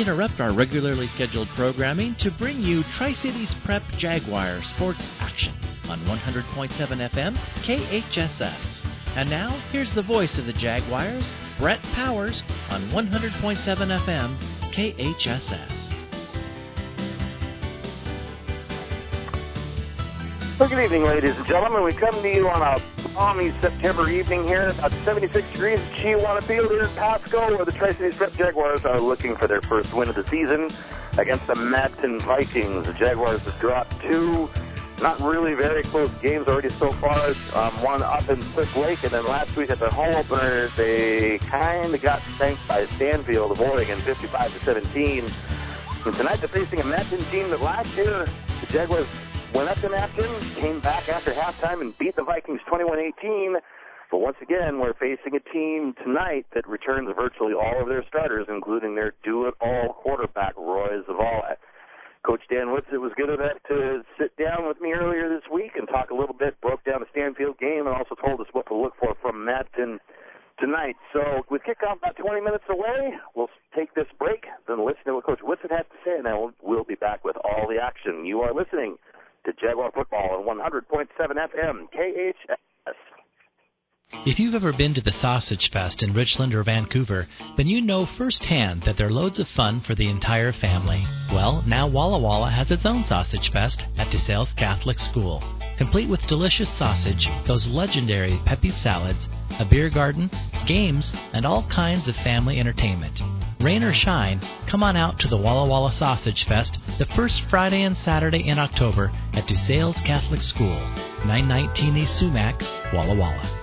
We interrupt our regularly scheduled programming to bring you Tri-Cities Prep Jaguar sports action on 100.7 FM KHSS. And now, here's the voice of the Jaguars, Brett Powers, on 100.7 FM KHSS. Well, good evening, ladies and gentlemen. We come to you on a balmy September evening here, about 76 degrees at Chihuahua Field here in Pasco, where the Tri-Cities Prep Jaguars are looking for their first win of the season against the Madsen Vikings. The Jaguars have dropped two not really very close games already so far. One up in Swift Lake, and then last week at the home opener, they kind of got spanked by Stanfield of Oregon, 55-17. And tonight they're facing a Madsen team that last year the Jaguars went up to Madsen, came back after halftime, and beat the Vikings 21-18. But once again, we're facing a team tonight that returns virtually all of their starters, including their do-it-all quarterback, Roy Zavala. Coach Dan Whitsitt was good enough to sit down with me earlier this week and talk a little bit, broke down the Stanfield game, and also told us what to look for from Madsen tonight. So with kickoff about 20 minutes away, we'll take this break, then listen to what Coach Whitsitt has to say, and then we'll be back with all the action. You are listening to Jaguar Football on 100.7 FM KHS. If you've ever been to the Sausage Fest in Richland or Vancouver, then you know firsthand that they're loads of fun for the entire family. Well, now Walla Walla has its own Sausage Fest at DeSales Catholic School. Complete with delicious sausage, those legendary Pepe's salads, a beer garden, games, and all kinds of family entertainment. Rain or shine, come on out to the Walla Walla Sausage Fest the first Friday and Saturday in October at DeSales Catholic School, 919 East Sumac, Walla Walla.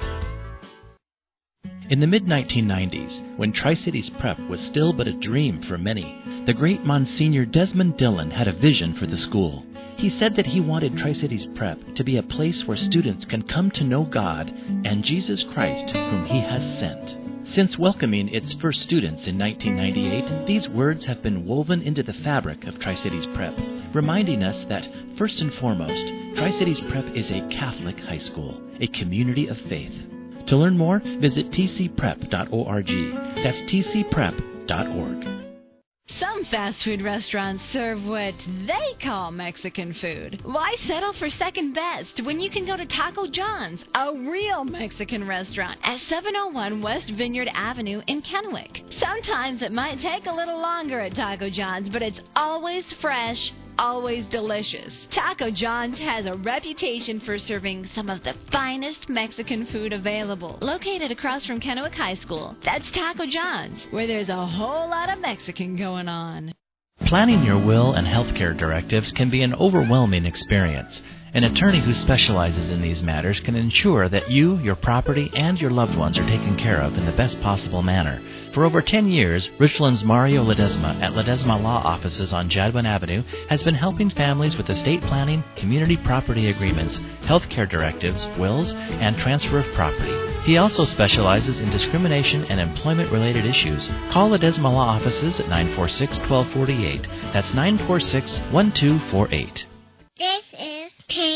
In the mid-1990s, when Tri-Cities Prep was still but a dream for many, the great Monsignor Desmond Dillon had a vision for the school. He said that he wanted Tri-Cities Prep to be a place where students can come to know God and Jesus Christ, whom He has sent. Since welcoming its first students in 1998, these words have been woven into the fabric of Tri-Cities Prep, reminding us that, first and foremost, Tri-Cities Prep is a Catholic high school, a community of faith. To learn more, visit tcprep.org. That's tcprep.org. Some fast food restaurants serve what they call Mexican food. Why settle for second best when you can go to Taco John's, a real Mexican restaurant, at 701 West Vineyard Avenue in Kennewick? Sometimes it might take a little longer at Taco John's, but it's always fresh, always delicious. Taco John's has a reputation for serving some of the finest Mexican food available. Located across from Kennewick High School, that's Taco John's, where there's a whole lot of Mexican going on. Planning your will and healthcare directives can be an overwhelming experience. An attorney who specializes in these matters can ensure that you, your property, and your loved ones are taken care of in the best possible manner. For over 10 years, Richland's Mario Ledesma at Ledesma Law Offices on Jadwin Avenue has been helping families with estate planning, community property agreements, healthcare directives, wills, and transfer of property. He also specializes in discrimination and employment-related issues. Call Ledesma Law Offices at 946-1248. That's 946-1248. This is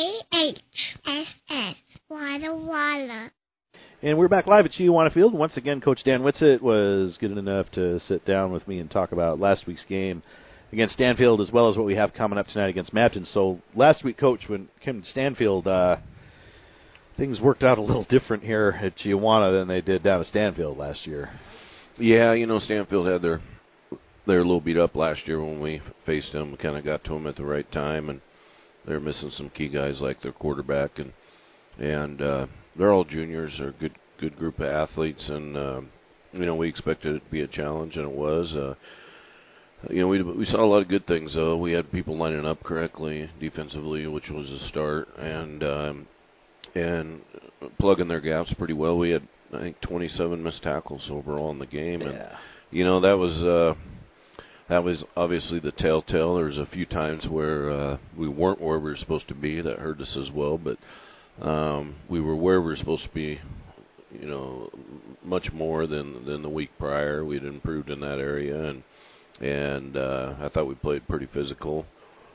KHSS, Walla Walla. And we're back live at Chihuahua Field. Once again, Coach Dan Whitsitt was good enough to sit down with me and talk about last week's game against Stanfield, as well as what we have coming up tonight against Madsen. So last week, Coach, when it came to Stanfield, things worked out a little different here at Chihuahua than they did down at Stanfield last year. Yeah, Stanfield had their little beat up last year when we faced them. We kind of got to them at the right time, and they're missing some key guys like their quarterback, and they're all juniors. They're a good group of athletes, and we expected it to be a challenge, and it was. We saw a lot of good things though. We had people lining up correctly defensively, which was a start, and plugging their gaps pretty well. We had, I think, 27 missed tackles overall in the game, and that was obviously the telltale. There was a few times where we weren't where we were supposed to be. That hurt us as well. But we were where we were supposed to be, much more than the week prior. We'd improved in that area, and I thought we played pretty physical,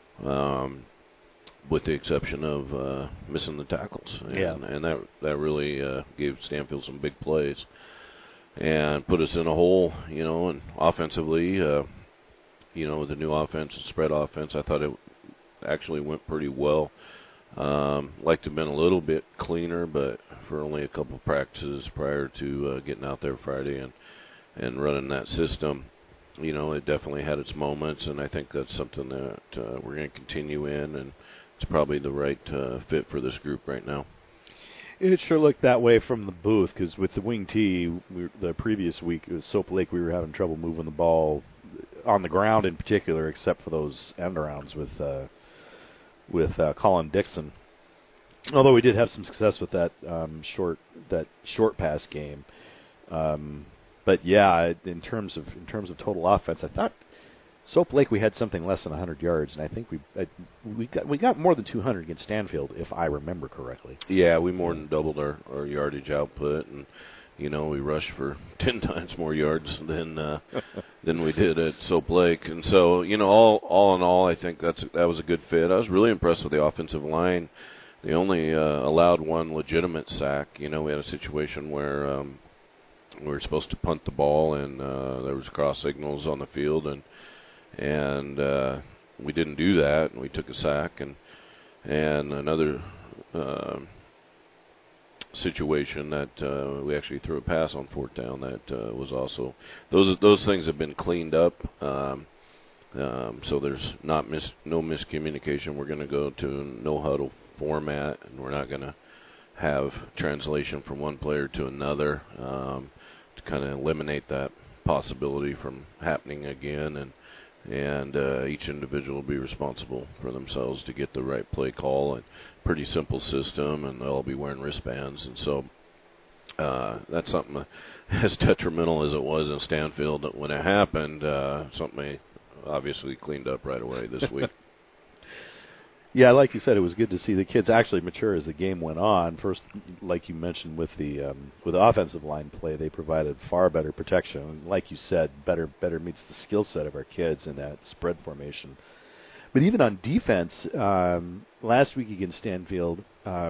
with the exception of missing the tackles. And that really gave Stanfield some big plays and put us in a hole, and offensively. with the new offense and spread offense. I thought it actually went pretty well. Like to have been a little bit cleaner, but for only a couple practices prior to getting out there Friday and running that system, it definitely had its moments, and I think that's something that we're going to continue in, and it's probably the right fit for this group right now. It sure looked that way from the booth, because with the wing tee, the previous week, it was Soap Lake, we were having trouble moving the ball on the ground in particular, except for those end-arounds with Colin Dixon. Although we did have some success with that short pass game. But yeah, in terms of total offense, I thought Soap Lake we had something less than 100 yards, and I think we got more than 200 against Stanfield, if I remember correctly. Yeah, we more than doubled our yardage output, and we rushed for 10 times more yards than we did at Soap Lake, and so all in all, I think that was a good fit. I was really impressed with the offensive line. They only allowed one legitimate sack. We had a situation where we were supposed to punt the ball, and there was cross signals on the field, and we didn't do that, and we took a sack, and another situation that we actually threw a pass on fourth down that was also those things have been cleaned up, so there's no miscommunication. We're going to go to no huddle format, and we're not going to have translation from one player to another to kind of eliminate that possibility from happening again, and each individual will be responsible for themselves to get the right play call, and pretty simple system, and they'll all be wearing wristbands, and so that's something as detrimental as it was in Stanfield when it happened, something they obviously cleaned up right away this week. Yeah, like you said, it was good to see the kids actually mature as the game went on. First, like you mentioned, with the offensive line play, they provided far better protection. Like you said, better meets the skill set of our kids in that spread formation. But even on defense, last week against Stanfield,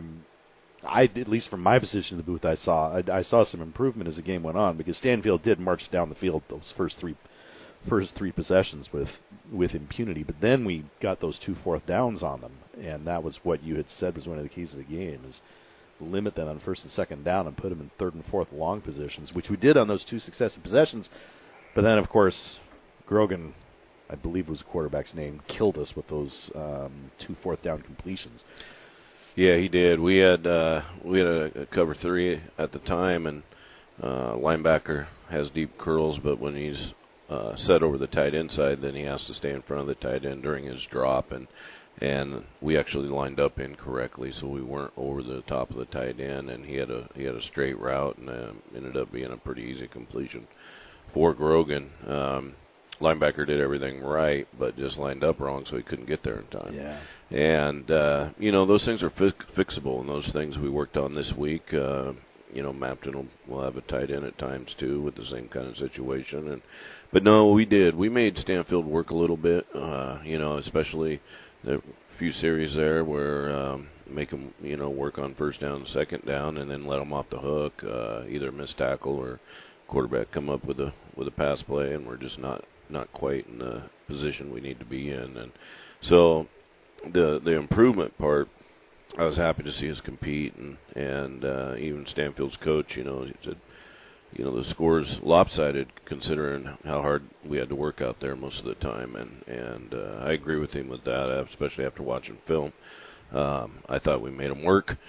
at least from my position in the booth, I saw some improvement as the game went on, because Stanfield did march down the field those first three possessions with impunity, but then we got those 2 fourth downs on them, and that was what you had said was one of the keys of the game, is limit them on first and second down and put them in third and fourth long positions, which we did on those 2 successive possessions. But then, of course, Grogan, I believe was the quarterback's name, killed us with those 2 fourth down completions. Yeah, he did. We had a cover 3 at the time, and linebacker has deep curls, but when he's set over the tight end side, then he has to stay in front of the tight end during his drop, and we actually lined up incorrectly, so we weren't over the top of the tight end, and he had a straight route, and ended up being a pretty easy completion for Grogan. Linebacker did everything right, but just lined up wrong, so he couldn't get there in time. Yeah. And those things are fixable, and those things we worked on this week. Mapton will have a tight end at times too with the same kind of situation, but no, we did. We made Stanfield work a little bit, especially the few series there where make them, work on first down, second down, and then let them off the hook, either miss tackle or quarterback come up with a pass play, and we're just not quite in the position we need to be in, and so the improvement part, I was happy to see us compete, and even Stanfield's coach, he said, the score's lopsided considering how hard we had to work out there most of the time, and I agree with him with that, especially after watching film. I thought we made them work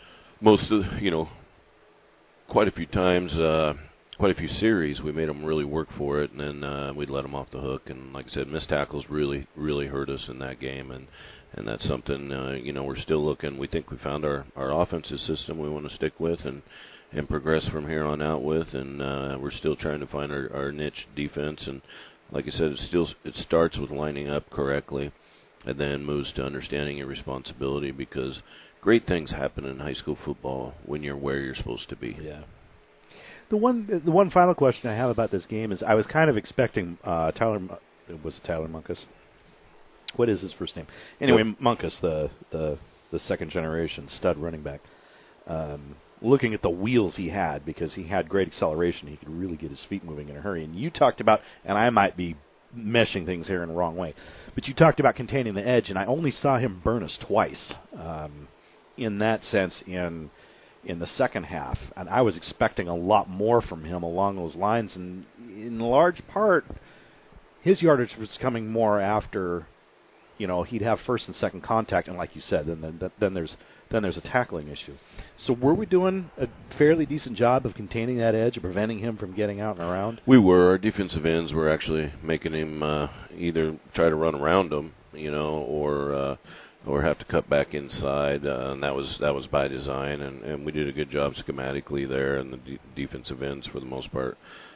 quite a few times, quite a few series. We made them really work for it, and then we'd let them off the hook, and like I said, missed tackles really, really hurt us in that game, and that's something, we're still looking. We think we found our offensive system we want to stick with and progress from here on out with, and we're still trying to find our niche defense. And like I said, it starts with lining up correctly, and then moves to understanding your responsibility, because great things happen in high school football when you're where you're supposed to be. Yeah. The one final question I have about this game is I was kind of expecting Tyler Munkus? What is his first name? Anyway, Munkus, the second generation stud running back. Looking at the wheels he had, because he had great acceleration, he could really get his feet moving in a hurry. And you talked about, and I might be meshing things here in the wrong way. But you talked about containing the edge, and I only saw him burn us twice in that sense in the second half. And I was expecting a lot more from him along those lines. And in large part, his yardage was coming more after, he'd have first and second contact. And like you said, then there's a tackling issue. So were we doing a fairly decent job of containing that edge, of preventing him from getting out and around? We were. Our defensive ends were actually making him either try to run around him, or have to cut back inside, and that was by design. And we did a good job schematically there, and the defensive ends for the most part.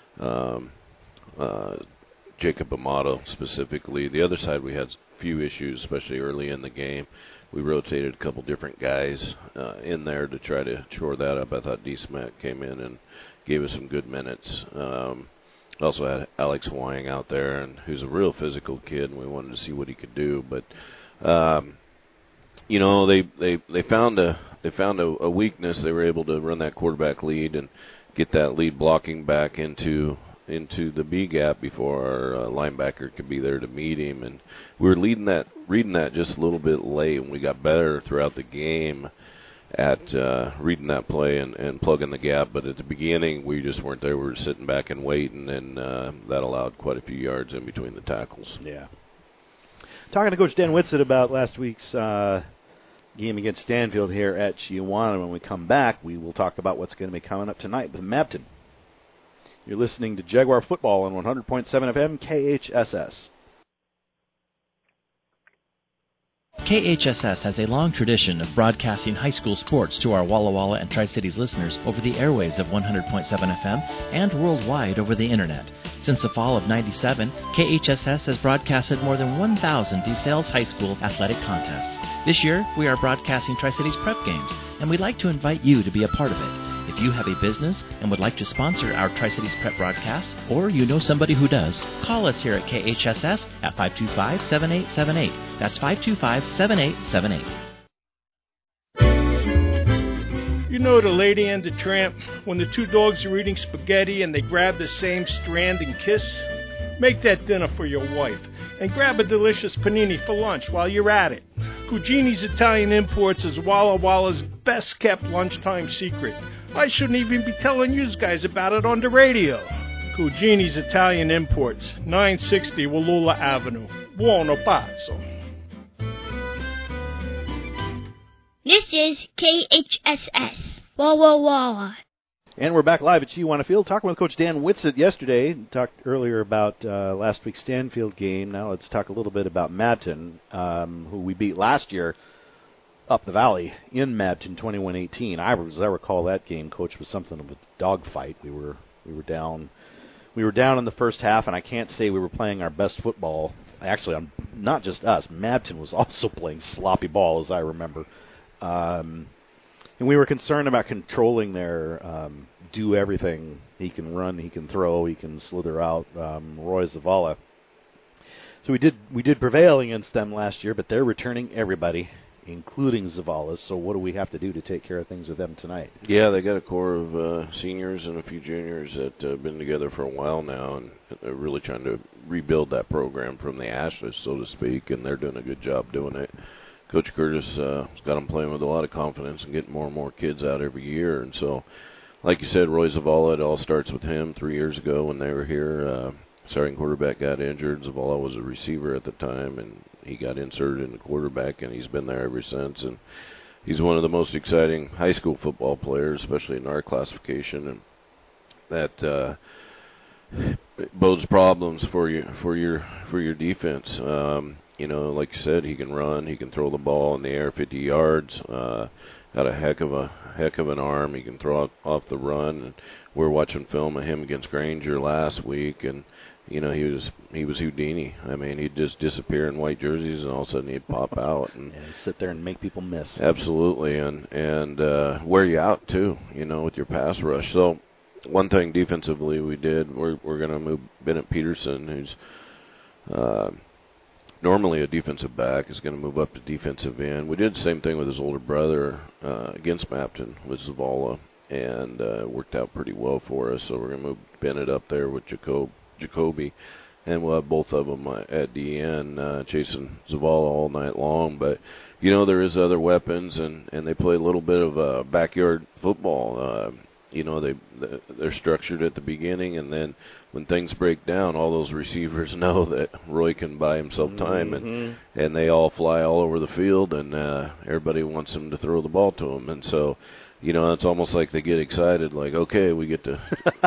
Jacob Amato specifically. The other side, we had a few issues, especially early in the game. We rotated a couple different guys in there to try to shore that up. I thought D. Smack came in and gave us some good minutes. Also had Alex Wying out there, and who's a real physical kid, and we wanted to see what he could do. But they found a weakness. They were able to run that quarterback lead and get that lead blocking back into the B gap before our linebacker could be there to meet him, and we were reading that just a little bit late, and we got better throughout the game at reading that play and plugging the gap. But at the beginning, we just weren't there. We were sitting back and waiting, and that allowed quite a few yards in between the tackles. Yeah. Talking to Coach Dan Whitsitt about last week's game against Stanfield here at Chiawana. When we come back, we will talk about what's going to be coming up tonight with Mapton. You're listening to Jaguar Football on 100.7 FM KHSS. KHSS has a long tradition of broadcasting high school sports to our Walla Walla and Tri-Cities listeners over the airwaves of 100.7 FM and worldwide over the Internet. Since the fall of '97, KHSS has broadcasted more than 1,000 DeSales High School athletic contests. This year, we are broadcasting Tri-Cities Prep games, and we'd like to invite you to be a part of it. If you have a business and would like to sponsor our Tri-Cities Prep broadcast, or you know somebody who does, call us here at KHSS at 525-7878. That's 525-7878. You know the Lady and the Tramp, when the two dogs are eating spaghetti and they grab the same strand and kiss? Make that dinner for your wife and grab a delicious panini for lunch while you're at it. Cugini's Italian Imports is Walla Walla's best-kept lunchtime secret. I shouldn't even be telling you guys about it on the radio. Cugini's Italian Imports, 960 Wallula Avenue. Buono pazzo. This is KHSS. Walla Walla. And we're back live at Chiawana Field, talking with Coach Dan Whitsitt yesterday. Talked earlier about last week's Stanfield game. Now let's talk a little bit about Mabton, who we beat last year up the valley in Mabton, 21-18. As I recall that game, Coach, was something of a dogfight. We were down in the first half, and I can't say we were playing our best football. Actually, not just us. Mabton was also playing sloppy ball, as I remember. And we were concerned about controlling their do everything. He can run, he can throw, he can slither out, Roy Zavala. So we did prevail against them last year, but they're returning everybody, including Zavala. So what do we have to do to take care of things with them tonight? Yeah, they got a core of seniors and a few juniors that have been together for a while now, and they're really trying to rebuild that program from the ashes, so to speak, and they're doing a good job doing it. Coach Curtis has got them playing with a lot of confidence and getting more and more kids out every year. And so, like you said, Roy Zavala, it all starts with him 3 years ago when they were here. Starting quarterback got injured. Zavala was a receiver at the time, and he got inserted in the quarterback, and he's been there ever since. And he's one of the most exciting high school football players, especially in our classification, and that bodes problems for your defense. Like you said, he can run, he can throw the ball in the air 50 yards. Got a heck of an arm. He can throw off the run. And we're watching film of him against Granger last week, and he was Houdini. I mean, he'd just disappear in white jerseys, and all of a sudden he'd pop out and sit there and make people miss. Absolutely, and wear you out too. With your pass rush. So one thing defensively we did, we're going to move Bennett Peterson, who's normally a defensive back, is going to move up to defensive end. We did the same thing with his older brother against Mapton with Zavala, and worked out pretty well for us. So we're going to move Bennett up there with Jacoby and we'll have both of them at DN chasing Zavala all night long. But there is other weapons, and they play a little bit of backyard football. They're structured at the beginning, and then when things break down, all those receivers know that Roy can buy himself time, and they all fly all over the field, and everybody wants him to throw the ball to them, and so. It's almost like they get excited, like, okay, we get to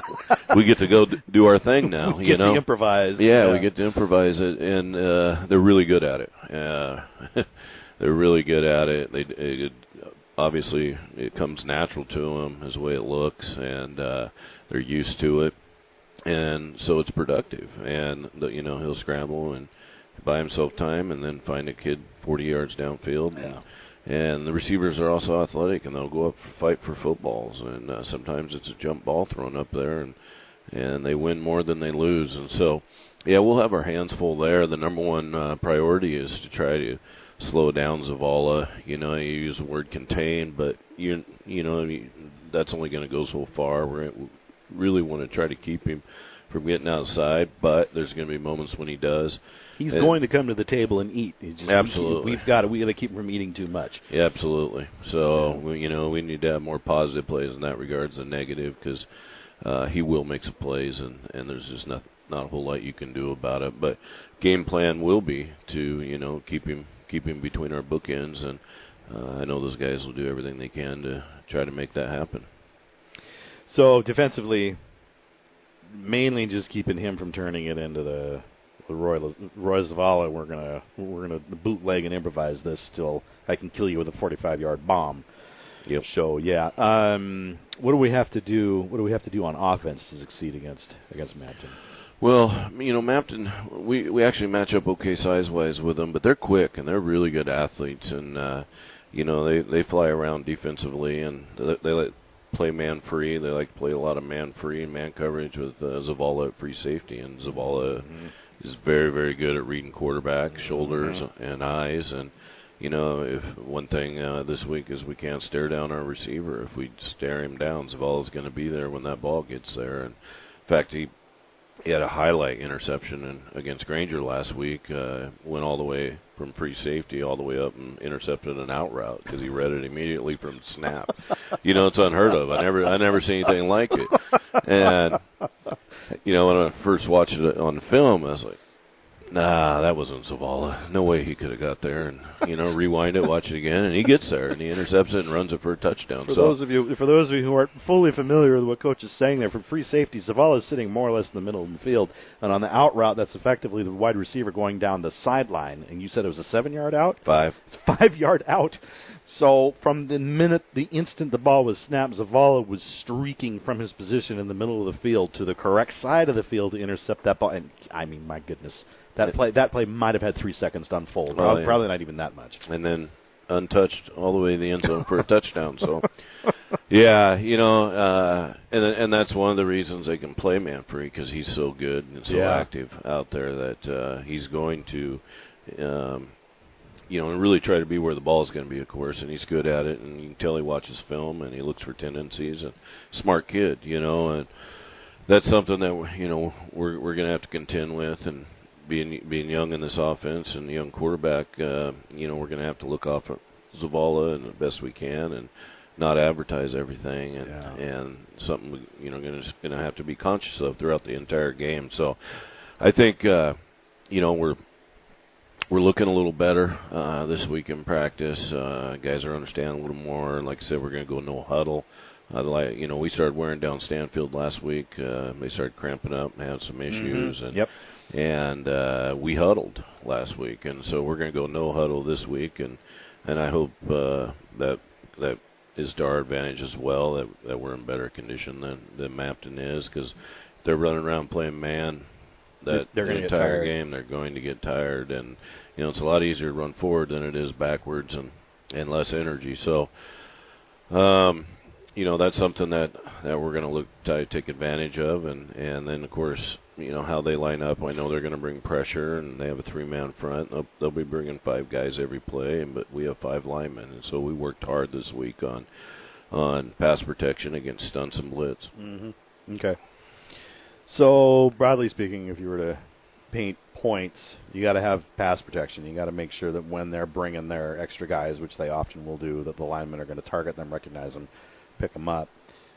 go do our thing now. We get to improvise. Yeah, we get to improvise it, and they're really good at it. They're really good at it. Obviously, it comes natural to them as the way it looks, and they're used to it, and so it's productive. And he'll scramble and buy himself time, and then find a kid 40 yards downfield. Yeah. And the receivers are also athletic, and they'll go up fight for footballs. And sometimes it's a jump ball thrown up there, and they win more than they lose. And so, yeah, we'll have our hands full there. The number one priority is to try to slow down Zavala. You use the word contain, but that's only going to go so far. We really want to try to keep him from getting outside, but there's going to be moments when he does. He's going to come to the table and eat. Absolutely. We got to keep him from eating too much. Yeah, absolutely. So, we need to have more positive plays in that regard than negative, because he will make some plays, and there's just not a whole lot you can do about it. But game plan will be to, keep him between our bookends, and I know those guys will do everything they can to try to make that happen. So, defensively, mainly just keeping him from turning it into the Roy Zavala. We're gonna bootleg and improvise this till I can kill you with a 45-yard bomb. Yep. So yeah, what do we have to do? What do we have to do on offense to succeed against Mapton? Well, Mapton, we actually match up okay size-wise with them, but they're quick and they're really good athletes, and they fly around defensively, and they like play man-free. They like to play a lot of man-free and man coverage with Zavala at free safety, and Zavala is very, very good at reading quarterback, shoulders, and eyes. And, if one thing this week is we can't stare down our receiver. If we stare him down, Zavala's going to be there when that ball gets there. And, in fact, he had a highlight interception against Granger last week, went all the way from free safety all the way up and intercepted an out route because he read it immediately from snap. It's unheard of. I never seen anything like it. And, when I first watched it on film, I was like, nah, that wasn't Zavala. No way he could have got there. And, rewind it, watch it again, and he gets there, and he intercepts it and runs it for a touchdown. For those of you who aren't fully familiar with what Coach is saying there, from free safety, Zavala is sitting more or less in the middle of the field, and on the out route, that's effectively the wide receiver going down the sideline. And you said it was a 7-yard out? 5. It's 5-yard out. So from the instant the ball was snapped, Zavala was streaking from his position in the middle of the field to the correct side of the field to intercept that ball. And, I mean, my goodness. That play might have had 3 seconds to unfold. Probably not even that much. And then untouched all the way to the end zone for a touchdown. So, yeah, and that's one of the reasons they can play man free, because he's so good and so active out there that he's going to, and really try to be where the ball is going to be, of course. And he's good at it, and you can tell he watches film and he looks for tendencies. And smart kid, and that's something that we're going to have to contend with. And being young in this offense and a young quarterback, we're going to have to look off at Zavala and the best we can, and not advertise everything, and something going to have to be conscious of throughout the entire game. So, I think we're looking a little better this week in practice. Guys are understanding a little more. Like I said, we're going to go no huddle. We started wearing down Stanfield last week. They started cramping up and had some issues, and we huddled last week, and so we're going to go no huddle this week, and I hope that is to our advantage as well, that we're in better condition than Mapton is, because if they're running around playing man the entire game, they're going to get tired, and it's a lot easier to run forward than it is backwards, and less energy. So that's something that we're going to look to take advantage of, and then of course how they line up. I know they're going to bring pressure, and they have a 3-man front. They'll be bringing 5 guys every play, but we have 5 linemen, and so we worked hard this week on pass protection against stunts and blitz. Okay. So broadly speaking, if you were to paint points, you got to have pass protection. You got to make sure that when they're bringing their extra guys, which they often will do, that the linemen are going to target them, recognize them, pick them up.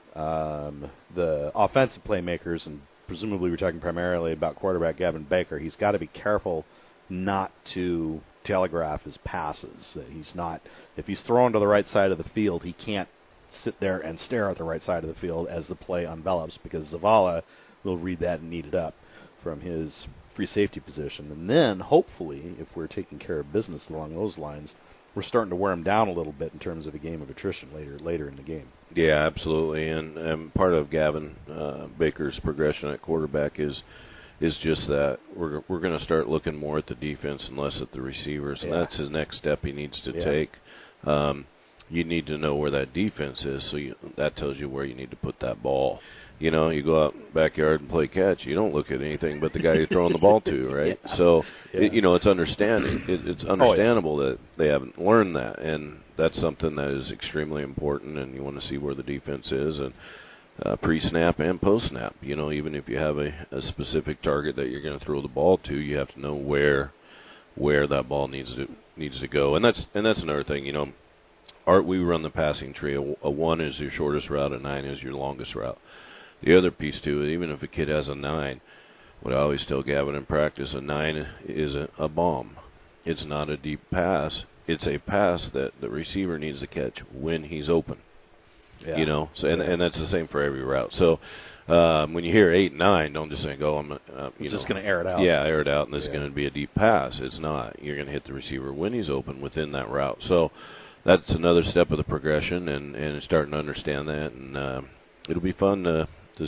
The offensive playmakers, and presumably we're talking primarily about quarterback Gavin Baker, he's got to be careful not to telegraph his passes. He's not, if he's thrown to the right side of the field, he can't sit there and stare at the right side of the field as the play envelops, because Zavala will read that and knead it up from his free safety position. And then, hopefully, if we're taking care of business along those lines, we're starting to wear him down a little bit in terms of a game of attrition later in the game. Yeah, absolutely. And part of Gavin Baker's progression at quarterback is just that we're going to start looking more at the defense and less at the receivers, and that's his next step he needs to take. You need to know where that defense is, so that tells you where you need to put that ball. You know, you go out in the backyard and play catch. You don't look at anything but the guy you're throwing the ball to, right? Yeah. So, it's understanding. It's understandable that they haven't learned that, and that's something that is extremely important, and you want to see where the defense is, and pre-snap and post-snap. You know, even if you have a specific target that you're going to throw the ball to, you have to know where that ball needs to go. And that's another thing, you know. We run the passing tree. A 1 is your shortest route, a 9 is your longest route. The other piece to it, even if a kid has a 9, what I always tell Gavin in practice, a 9 is a bomb. It's not a deep pass. It's a pass that the receiver needs to catch when he's open. Yeah. You know, so and that's the same for every route. So when you hear 8, 9, don't just think, I'm just going to air it out. Yeah, air it out, and this is going to be a deep pass. It's not. You're going to hit the receiver when he's open within that route. So that's another step of the progression, and starting to understand that, and it'll be fun to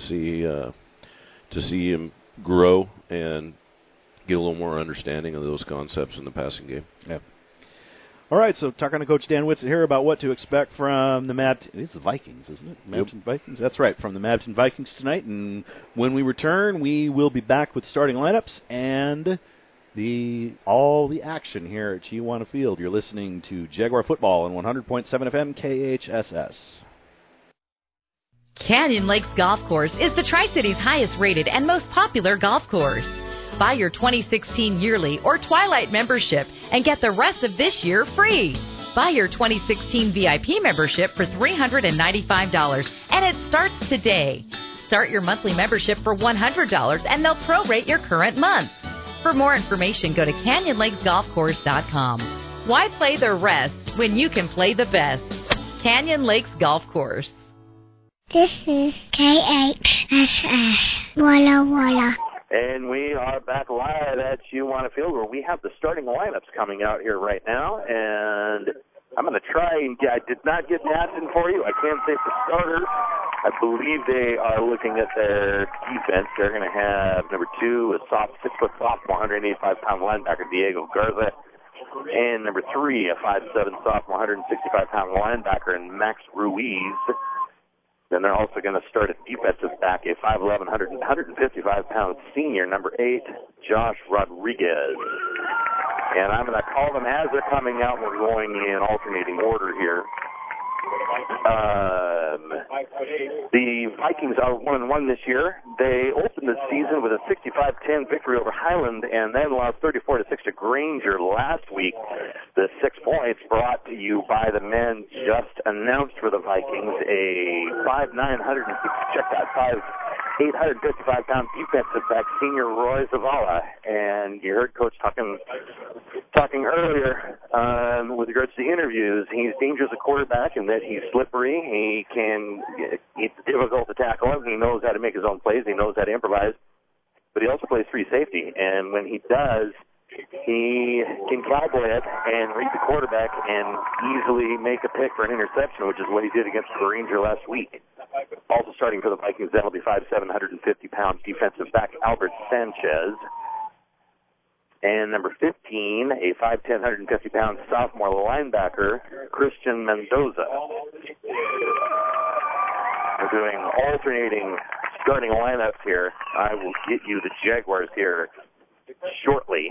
see him grow and get a little more understanding of those concepts in the passing game. Yeah. All right, so talking to Coach Dan Whitsitt here about what to expect from it's the Vikings, isn't it? Mapleton Vikings? That's right, from the Mapleton Vikings tonight. And when we return, we will be back with starting lineups and all the action here at Chihuahua Field. You're listening to Jaguar Football on 100.7 FM KHSS. Canyon Lakes Golf Course is the Tri-Cities highest rated and most popular golf course. Buy your 2016 yearly or Twilight membership and get the rest of this year free. Buy your 2016 VIP membership for $395, and it starts today. Start your monthly membership for $100, and they'll prorate your current month. For more information, go to CanyonLakesGolfCourse.com. Why play the rest when you can play the best? Canyon Lakes Golf Course. This is KHSS Walla Walla. And we are back live at Chihuahua Field, where we have the starting lineups coming out here right now. And I'm going to try and I did not get Madsen for you. I can say for starters, I believe they are looking at their defense. They're going to have number 2, a 6-foot sophomore, 185-pound linebacker, Diego Garza. And number 3, a 5'7" sophomore, 165-pound linebacker, and Max Ruiz. Then they're also going to start at defensive back, a 5'11", 155-pound senior, number 8, Josh Rodriguez. And I'm going to call them as they're coming out. We're going in alternating order here. The Vikings are 1-1 this year. They opened the season with a 65-10 victory over Highland, and then lost 34-6 to Granger last week. The 6 points brought to you by the men just announced for the Vikings, a 855-pound defensive back, senior Roy Zavala. And you heard Coach talking earlier with regards to the interviews. He's dangerous at quarterback in that he's slippery. It's difficult to tackle him. He knows how to make his own plays. He knows how to improvise. But he also plays free safety. And when he does, he can cowboy it and read the quarterback and easily make a pick for an interception, which is what he did against Granger last week. Also starting for the Vikings, that'll be 5'7", 150-pound defensive back, Albert Sanchez. And number 15, a 5'10", 150-pound sophomore linebacker, Christian Mendoza. We're doing alternating starting lineups here. I will get you the Jaguars here shortly.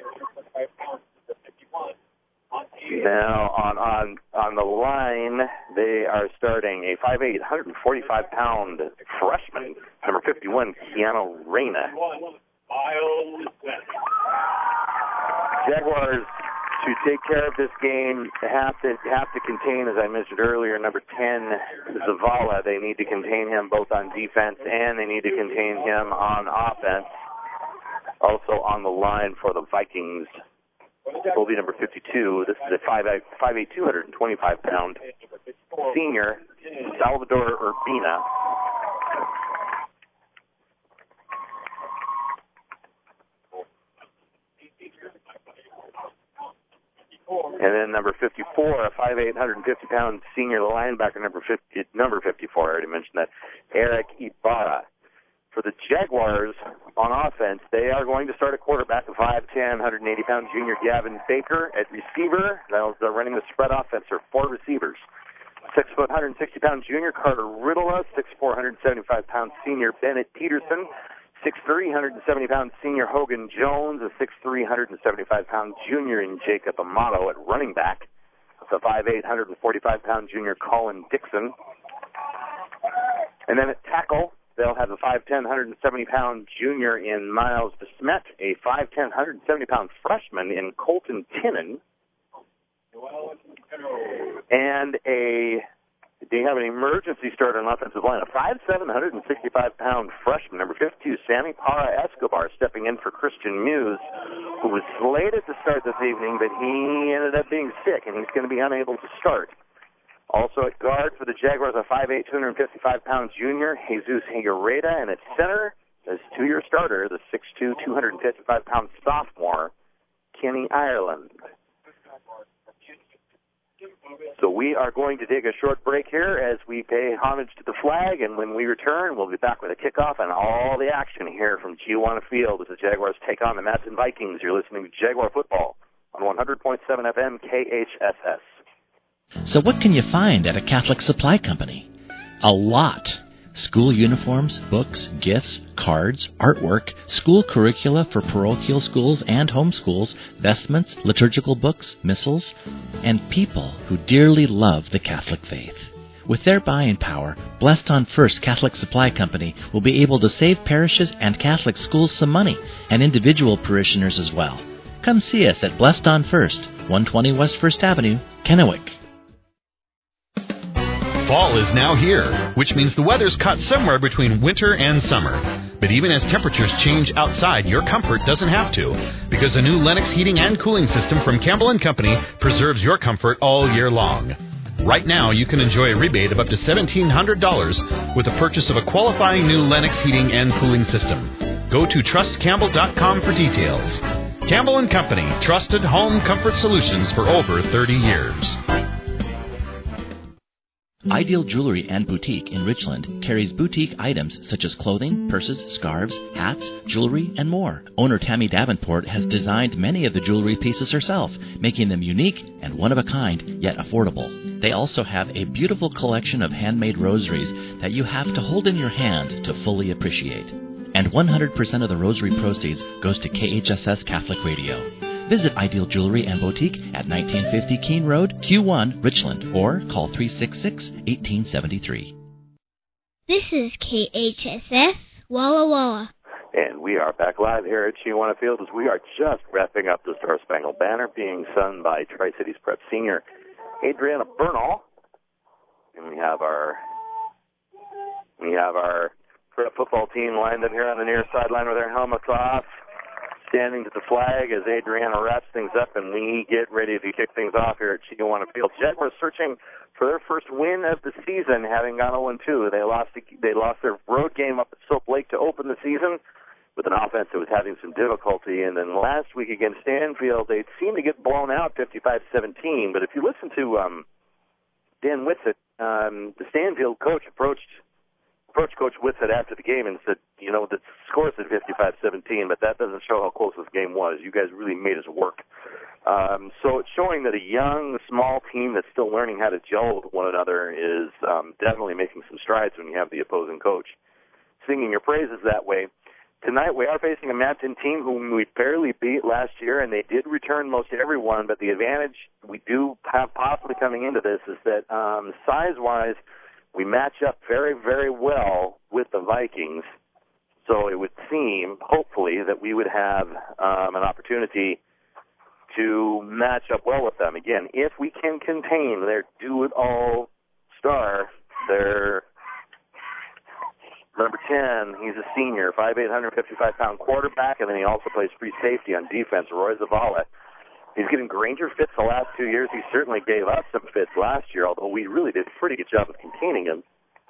Now, on the line, they are starting a 5'8", 145-pound freshman, number 51, Keanu Reyna. Jaguars, to take care of this game, have to contain, as I mentioned earlier, number 10, Zavala. They need to contain him both on defense and they need to contain him on offense. Also on the line for the Vikings will be number 52. This is a 5'8", 225-pound senior, Salvador Urbina. And then number 54, a 5'8", 150-pound senior linebacker, number 54, I already mentioned that, Eric Ibarra. For the Jaguars, on offense, they are going to start a quarterback, a 5'10", 180-pound junior Gavin Baker. At receiver, they're running the spread offense, there are 4 receivers. 6', 160-pound junior Carter Riddle, 6'4", 175-pound senior Bennett Peterson, 6'3", 170-pound senior Hogan Jones, a 6'3", 175-pound junior in Jacob Amato at running back. It's a 5'8", 145-pound junior Colin Dixon. And then at tackle, they'll have a 5'10", 170-pound junior in Miles DeSmet, a 5'10", 170-pound freshman in Colton Tinnan, and they have an emergency starter on offensive line, a 5'7", 165-pound freshman, number 52, Sammy Para Escobar, stepping in for Christian Muse, who was slated to start this evening, but he ended up being sick, and he's going to be unable to start. Also at guard for the Jaguars, a 5'8", 255-pound junior, Jesus Higuereta, and at center, his 2-year starter, the 6'2", 255-pound sophomore, Kenny Ireland. So we are going to take a short break here as we pay homage to the flag, and when we return, we'll be back with a kickoff and all the action here from Chiawana Field as the Jaguars take on the Madison Vikings. You're listening to Jaguar Football on 100.7 FM KHSS. So what can you find at a Catholic supply company? A lot. School uniforms, books, gifts, cards, artwork, school curricula for parochial schools and homeschools, vestments, liturgical books, missals, and people who dearly love the Catholic faith. With their buying power, Blessed on First Catholic Supply Company will be able to save parishes and Catholic schools some money, and individual parishioners as well. Come see us at Blessed on First, 120 West First Avenue, Kennewick. Fall is now here, which means the weather's caught somewhere between winter and summer. But even as temperatures change outside, your comfort doesn't have to, because a new Lennox heating and cooling system from Campbell & Company preserves your comfort all year long. Right now, you can enjoy a rebate of up to $1,700 with the purchase of a qualifying new Lennox heating and cooling system. Go to trustcampbell.com for details. Campbell & Company, trusted home comfort solutions for over 30 years. Ideal Jewelry and Boutique in Richland carries boutique items such as clothing, purses, scarves, hats, jewelry, and more. Owner Tammy Davenport has designed many of the jewelry pieces herself, making them unique and one-of-a-kind, yet affordable. They also have a beautiful collection of handmade rosaries that you have to hold in your hand to fully appreciate. And 100% of the rosary proceeds goes to KHSS Catholic Radio. Visit Ideal Jewelry and Boutique at 1950 Keene Road, Q1, Richland, or call 366-1873. This is KHSS Walla Walla. And we are back live here at Chiawana Field as we are just wrapping up the Star Spangled Banner being sung by Tri-Cities Prep Senior Adriana Bernal. And we have our prep football team lined up here on the near sideline with their helmets off, standing to the flag as Adriana wraps things up and we get ready to kick things off here at Chiawana Field. Jaguars searching for their first win of the season, having gone 0-2. They lost their road game up at Soap Lake to open the season with an offense that was having some difficulty. And then last week against Stanfield, they seemed to get blown out 55-17. But if you listen to Dan Whitsitt, the Stanfield coach approached Coach Whitsitt after the game and said, the score said 55-17, but that doesn't show how close this game was. You guys really made us work. So it's showing that a young, small team that's still learning how to gel with one another is definitely making some strides when you have the opposing coach singing your praises that way. Tonight we are facing a Madison team whom we barely beat last year, and they did return most everyone, but the advantage we do have possibly coming into this is that size-wise, we match up very, very well with the Vikings. So it would seem, hopefully, that we would have an opportunity to match up well with them. Again, if we can contain their do-it-all star, their number 10, he's a senior, 5'8", 155-pound quarterback, and then he also plays free safety on defense, Roy Zavala. He's getting Granger fits the last 2 years. He certainly gave us some fits last year, although we really did a pretty good job of containing him.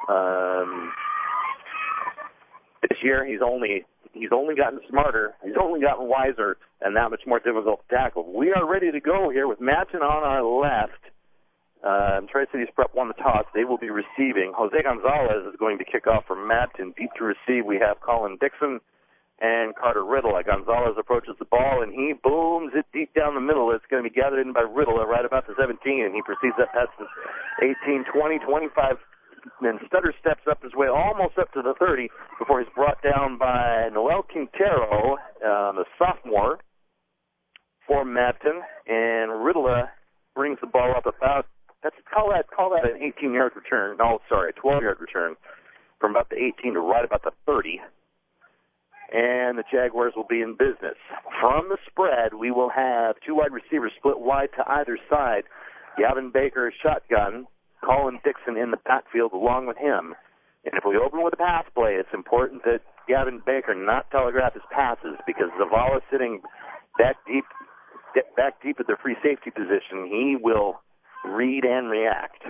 This year, he's only gotten smarter. He's only gotten wiser and that much more difficult to tackle. We are ready to go here with Matson on our left. Tri-Cities Prep won the toss. They will be receiving. Jose Gonzalez is going to kick off for Matson. Deep to receive, we have Colin Dixon and Carter Riddle. Gonzalez approaches the ball, and he booms it deep down the middle. It's going to be gathered in by Riddle right about the 17, and he proceeds that past the 18, 20, 25, and Stutter steps up his way almost up to the 30 before he's brought down by Noel Quintero, the sophomore, for Matson, and Riddle brings the ball up about, call that an 18-yard return. No, sorry, a 12-yard return from about the 18 to right about the 30. And the Jaguars will be in business. From the spread, we will have two wide receivers split wide to either side. Gavin Baker shotgun, Colin Dixon in the backfield along with him. And if we open with a pass play, it's important that Gavin Baker not telegraph his passes because Zavala sitting back deep at the free safety position. He will read and react.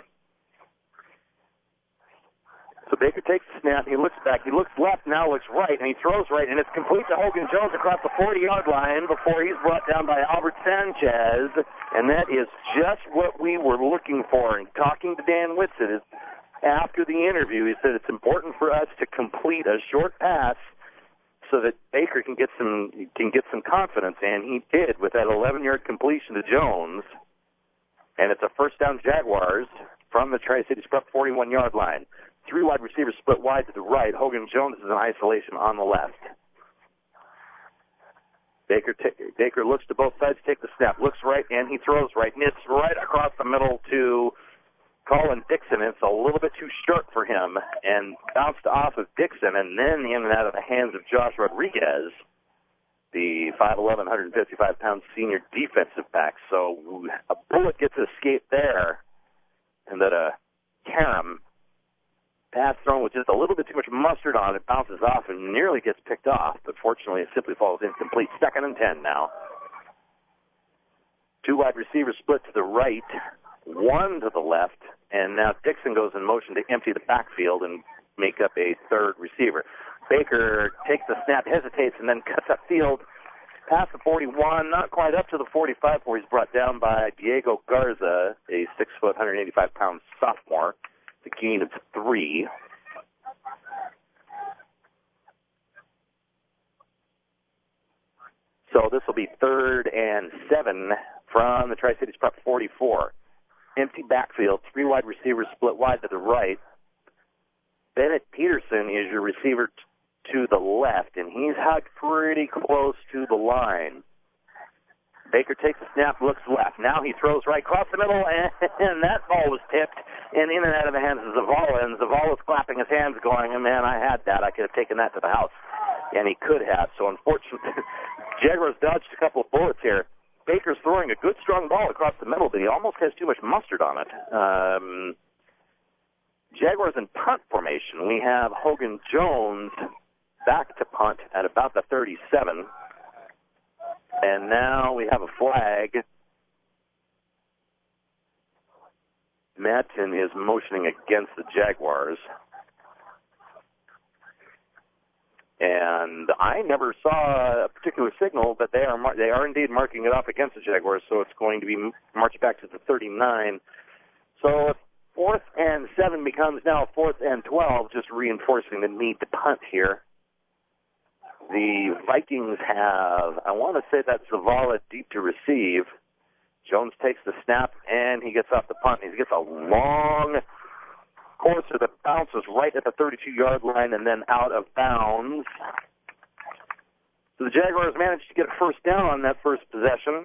So Baker takes the snap, he looks back, he looks left, now looks right, and he throws right, and it's complete to Hogan Jones across the 40-yard line before he's brought down by Albert Sanchez, and that is just what we were looking for. And talking to Dan Whitsitt after the interview, he said it's important for us to complete a short pass so that Baker can get some confidence, and he did with that 11-yard completion to Jones, and it's a first down Jaguars from the Tri-Cities Prep 41-yard line. Three wide receivers split wide to the right. Hogan Jones is in isolation on the left. Baker looks to both sides, take the snap, looks right, and he throws right. And it's right across the middle to Colin Dixon. It's a little bit too short for him and bounced off of Dixon and then in and out of the hands of Josh Rodriguez, the 5'11", 155-pound senior defensive back. So a bullet gets escaped there, and that a Karam pass thrown with just a little bit too much mustard on it, bounces off and nearly gets picked off, but fortunately it simply falls incomplete. 2nd and 10 now. Two wide receivers split to the right, one to the left, and now Dixon goes in motion to empty the backfield and make up a third receiver. Baker takes the snap, hesitates, and then cuts upfield past the 41, not quite up to the 45, where he's brought down by Diego Garza, a 6', 185-pound sophomore. The gain of 3. So this will be 3rd and 7 from the Tri-Cities Prep 44. Empty backfield, 3 wide receivers split wide to the right. Bennett Peterson is your receiver to the left, and he's hugged pretty close to the line. Baker takes the snap, looks left. Now he throws right across the middle, and that ball was tipped and in and out of the hands of Zavala. And Zavala's clapping his hands going, man, I had that. I could have taken that to the house. And he could have. So unfortunately, Jaguars dodged a couple of bullets here. Baker's throwing a good, strong ball across the middle, but he almost has too much mustard on it. Jaguars in punt formation. We have Hogan Jones back to punt at about the 37. And now we have a flag. Matson is motioning against the Jaguars. And I never saw a particular signal, but they are indeed marking it off against the Jaguars, so it's going to be marched back to the 39. So 4th and 7 becomes now 4th and 12, just reinforcing the need to punt here. The Vikings have, I want to say that's Zavala deep to receive. Jones takes the snap, and he gets off the punt. He gets a long courser that bounces right at the 32-yard line and then out of bounds. So the Jaguars managed to get a first down on that first possession.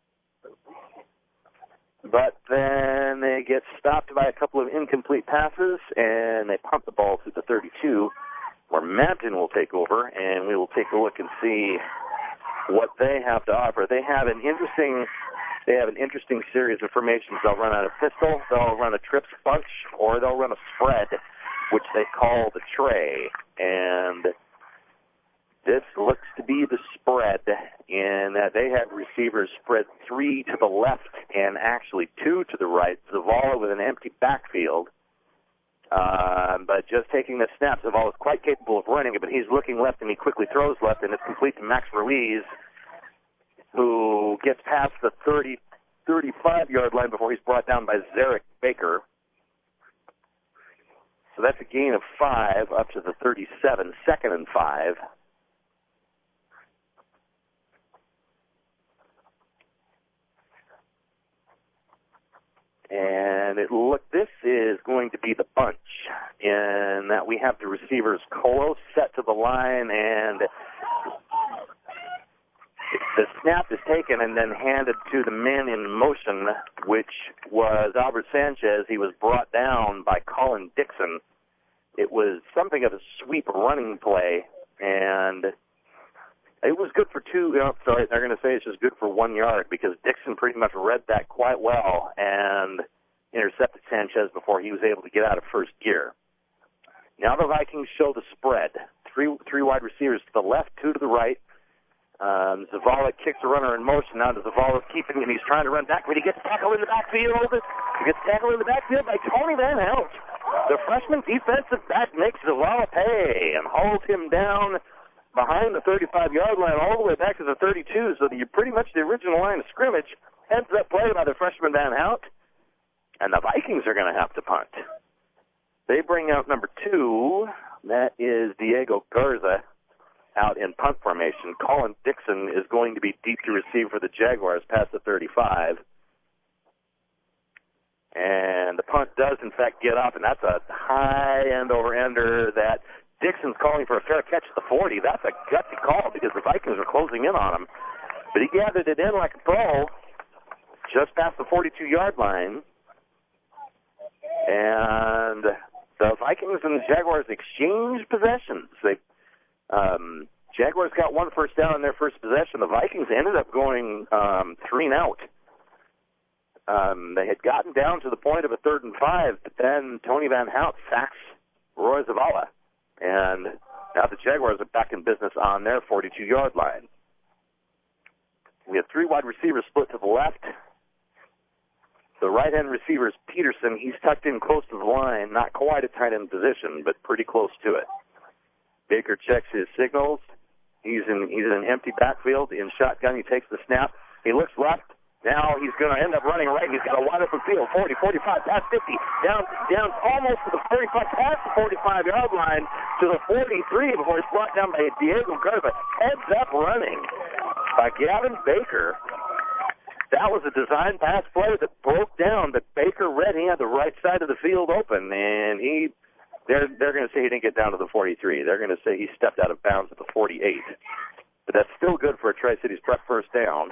But then they get stopped by a couple of incomplete passes, and they punt the ball to the 32. where Mapton will take over, and we will take a look and see what they have to offer. They have an interesting series of formations. They'll run out a pistol, they'll run a trips bunch, or they'll run a spread, which they call the tray. And this looks to be the spread in that they have receivers spread 3 to the left and actually 2 to the right. Zavala with an empty backfield. But just taking the snaps, Zavala is quite capable of running it, but he's looking left and he quickly throws left, and it's complete to Max Ruiz, who gets past the 35-yard line before he's brought down by Zarek Baker. So that's a gain of 5 up to the 37, 2nd and 5. And this is going to be the bunch in that we have the receivers Colo set to the line, and the snap is taken and then handed to the man in motion, which was Albert Sanchez. He was brought down by Colin Dixon. It was something of a sweep running play, and it was good for 2. They're going to say it's just good for 1 yard because Dixon pretty much read that quite well and intercepted Sanchez before he was able to get out of first gear. Now the Vikings show the spread. Three wide receivers to the left, 2 to the right. Zavala kicks the runner in motion. Now Zavala's keeping him. He's trying to run back, but he gets tackled in the backfield. He gets tackled in the backfield by Tony Van Helt. The freshman defensive back makes Zavala pay and holds him down behind the 35-yard line all the way back to the 32, so that you're pretty much the original line of scrimmage. Ends up play by the freshman Van Hout, and the Vikings are going to have to punt. They bring out number 2. That is Diego Garza out in punt formation. Colin Dixon is going to be deep to receive for the Jaguars past the 35. And the punt does, in fact, get up, and that's a high end-over-ender that Dixon's calling for a fair catch at the 40. That's a gutsy call because the Vikings are closing in on him. But he gathered it in like a pro just past the 42-yard line. And the Vikings and the Jaguars exchanged possessions. Jaguars got 1 first down in their first possession. The Vikings ended up going 3 and out. They had gotten down to the point of a 3rd and 5, but then Tony Van Hout sacks Roy Zavala. And now the Jaguars are back in business on their 42-yard line. We have 3 wide receivers split to the left. The right-hand receiver is Peterson. He's tucked in close to the line, not quite a tight end position, but pretty close to it. Baker checks his signals. He's in an empty backfield. In shotgun, he takes the snap. He looks left. Now he's going to end up running right. He's got a wide open field, 40, 45, past 50, down almost to the 35, past the 45-yard line to the 43 before he's brought down by Diego Garza. Heads up running by Gavin Baker. That was a design pass play that broke down, but Baker read he had the right side of the field open, and they're going to say he didn't get down to the 43. They're going to say he stepped out of bounds at the 48. But that's still good for a Tri-Cities Prep first down.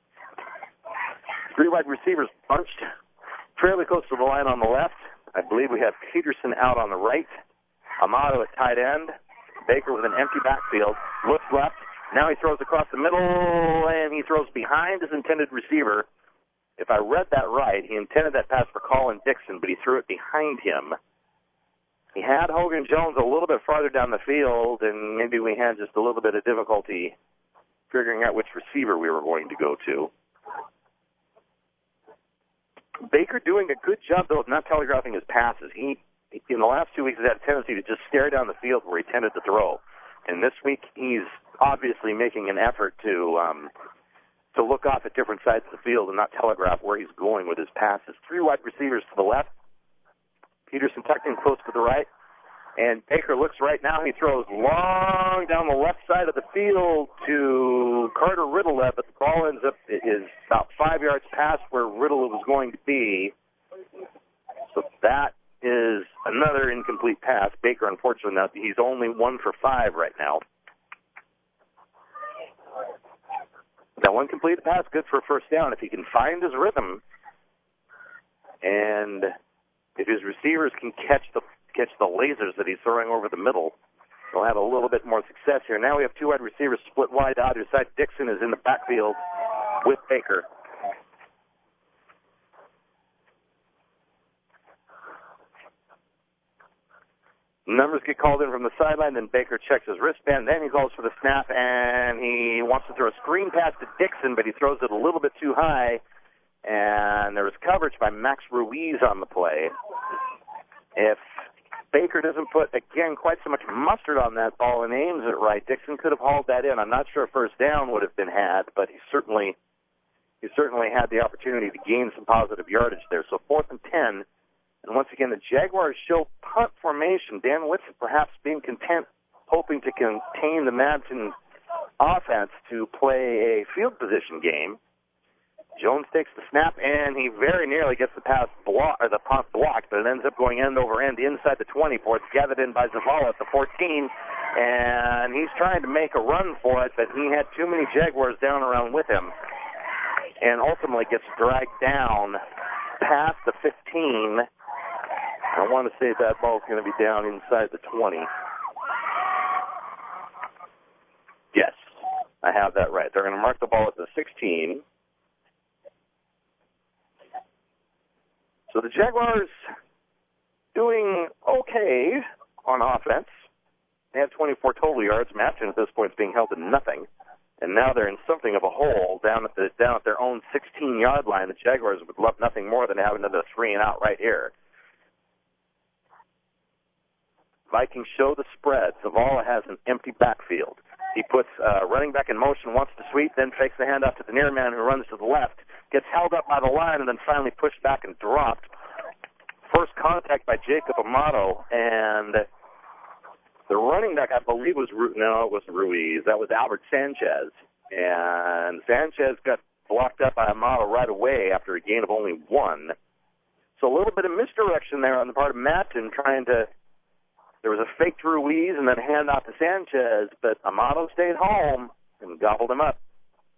3 wide receivers bunched fairly close to the line on the left. I believe we have Peterson out on the right. Amato at tight end. Baker with an empty backfield. Looks left. Now he throws across the middle, and he throws behind his intended receiver. If I read that right, he intended that pass for Colin Dixon, but he threw it behind him. He had Hogan Jones a little bit farther down the field, and maybe we had just a little bit of difficulty figuring out which receiver we were going to go to. Baker doing a good job, though, of not telegraphing his passes. He in the last 2 weeks, has had a tendency to just stare down the field where he tended to throw. And this week, he's obviously making an effort to look off at different sides of the field and not telegraph where he's going with his passes. 3 wide receivers to the left. Peterson tucked in close to the right. And Baker looks right now. He throws long down the left side of the field to Carter Riddle, but the ball ends up is about 5 yards past where Riddle was going to be. So that is another incomplete pass. Baker, unfortunately, now he's only 1 for 5 right now. That one completed pass, good for a first down. If he can find his rhythm, and if his receivers can catch the lasers that he's throwing over the middle, They'll have a little bit more success here. Now we have two wide receivers split wide to either side. Dixon is in the backfield with Baker. Numbers get called in from the sideline, then Baker checks his wristband, then he calls for the snap, and he wants to throw a screen pass to Dixon, but he throws it a little bit too high, and there was coverage by Max Ruiz on the play. If Baker doesn't put, again, quite so much mustard on that ball and aims it right, Dixon could have hauled that in. I'm not sure a first down would have been had, but he certainly had the opportunity to gain some positive yardage there. So 4th and 10. And once again, the Jaguars show punt formation. Dan Whitsitt perhaps being content, hoping to contain the Madsen offense to play a field position game. Jones takes the snap, and he very nearly gets the punt blocked, but it ends up going end over end inside the 20 before it's gathered in by Zavala at the 14. And he's trying to make a run for it, but he had too many Jaguars down around with him, and ultimately gets dragged down past the 15. I want to say that ball's going to be down inside the 20. Yes, I have that right. They're going to mark the ball at the 16. So the Jaguars doing okay on offense. They have 24 total yards. Madsen at this point is being held to nothing. And now they're in something of a hole down at their own 16-yard line. The Jaguars would love nothing more than to have another 3-and-out right here. Vikings show the spread. Zavala has an empty backfield. He puts running back in motion, wants to sweep, then fakes the handoff to the near man who runs to the left, gets held up by the line, and then finally pushed back and dropped. First contact by Jacob Amato, and the running back, I believe, it wasn't Ruiz. That was Albert Sanchez. And Sanchez got blocked up by Amato right away after a gain of only 1. So a little bit of misdirection there on the part of Madsen there was a fake to Ruiz and then a handoff to Sanchez, but Amato stayed home and gobbled him up.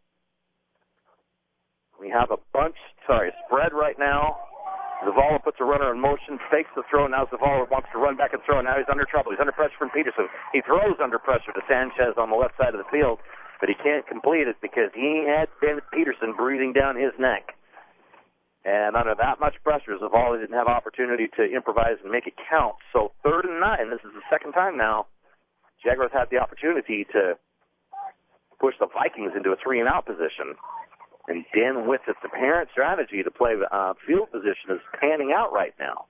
We have a spread right now. Zavala puts a runner in motion, fakes the throw. Now Zavala wants to run back and throw. Now he's under trouble. He's under pressure from Peterson. He throws under pressure to Sanchez on the left side of the field, but he can't complete it because he had Ben Peterson breathing down his neck. And under that much pressure, Zavala didn't have opportunity to improvise and make it count. So 3rd and 9. This is the second time now Jaguars had the opportunity to push the Vikings into a 3-and-out position. And Dan Whitsitt's apparent strategy to play field position is panning out right now.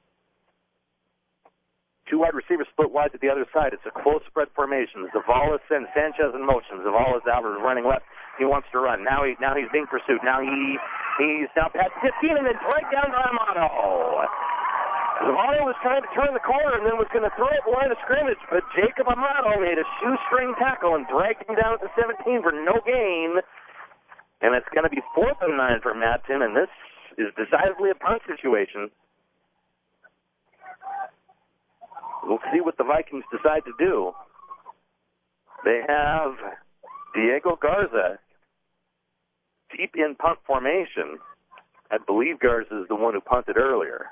Two wide receivers split wide to the other side. It's a close spread formation. Zavala sends Sanchez in motion. Zavala's out and running left. He wants to run. Now he's being pursued. Now he's past 15 and then right down to Amato. Zavala was trying to turn the corner and then was going to throw it line of scrimmage, but Jacob Amato made a shoestring tackle and dragged him down at the 17 for no gain. And it's going to be 4th and 9 for Madsen, and this is decidedly a punt situation. We'll see what the Vikings decide to do. They have Diego Garza deep in punt formation. I believe Garza is the one who punted earlier.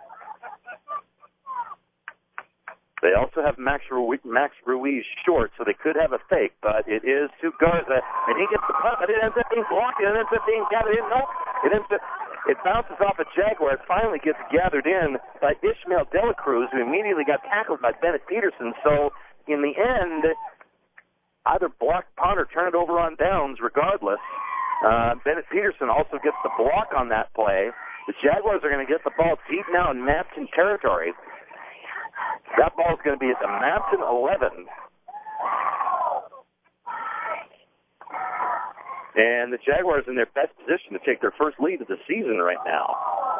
They also have Max Ruiz short, so they could have a fake, but it is to Garza, and he gets the punt, but it ends up being blocked, and it ends up being gathered in. No, it bounces off a Jaguar. It finally gets gathered in by Ishmael De La Cruz, who immediately got tackled by Bennett Peterson. So in the end, either block punt or turn it over on downs, regardless. Bennett Peterson also gets the block on that play. The Jaguars are going to get the ball deep now in Madsen territory. That ball is going to be at the Madsen 11. And the Jaguars in their best position to take their first lead of the season right now.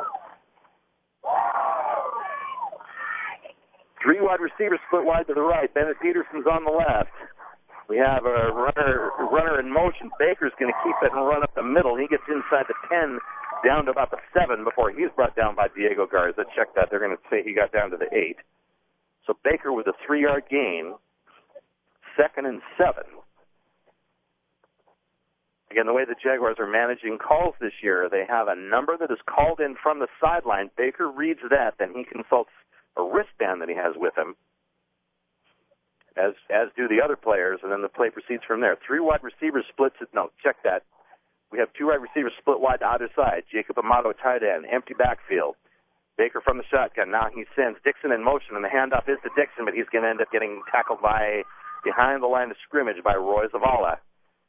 3 wide receivers split wide to the right. Bennett Peterson's on the left. We have a runner in motion. Baker's going to keep it and run up the middle. He gets inside the 10, down to about the 7 before he's brought down by Diego Garza. Check that. They're going to say he got down to the 8. So Baker with a 3-yard gain, 2nd and 7. Again, the way the Jaguars are managing calls this year, they have a number that is called in from the sideline. Baker reads that, then he consults a wristband that he has with him. as do the otother players, and then the play proceeds from there. 3 wide receivers splits it. No, check that. We have 2 wide receivers split wide to either side. Jacob Amato, tight end, empty backfield. Baker from the shotgun. Now he sends Dixon in motion, and the handoff is to Dixon, but he's going to end up getting tackled behind the line of scrimmage by Roy Zavala.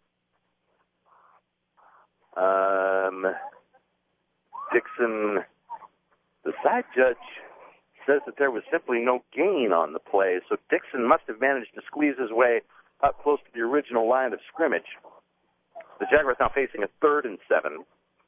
Dixon, the side judge says that there was simply no gain on the play, so Dixon must have managed to squeeze his way up close to the original line of scrimmage. The Jaguars now facing a 3rd and 7.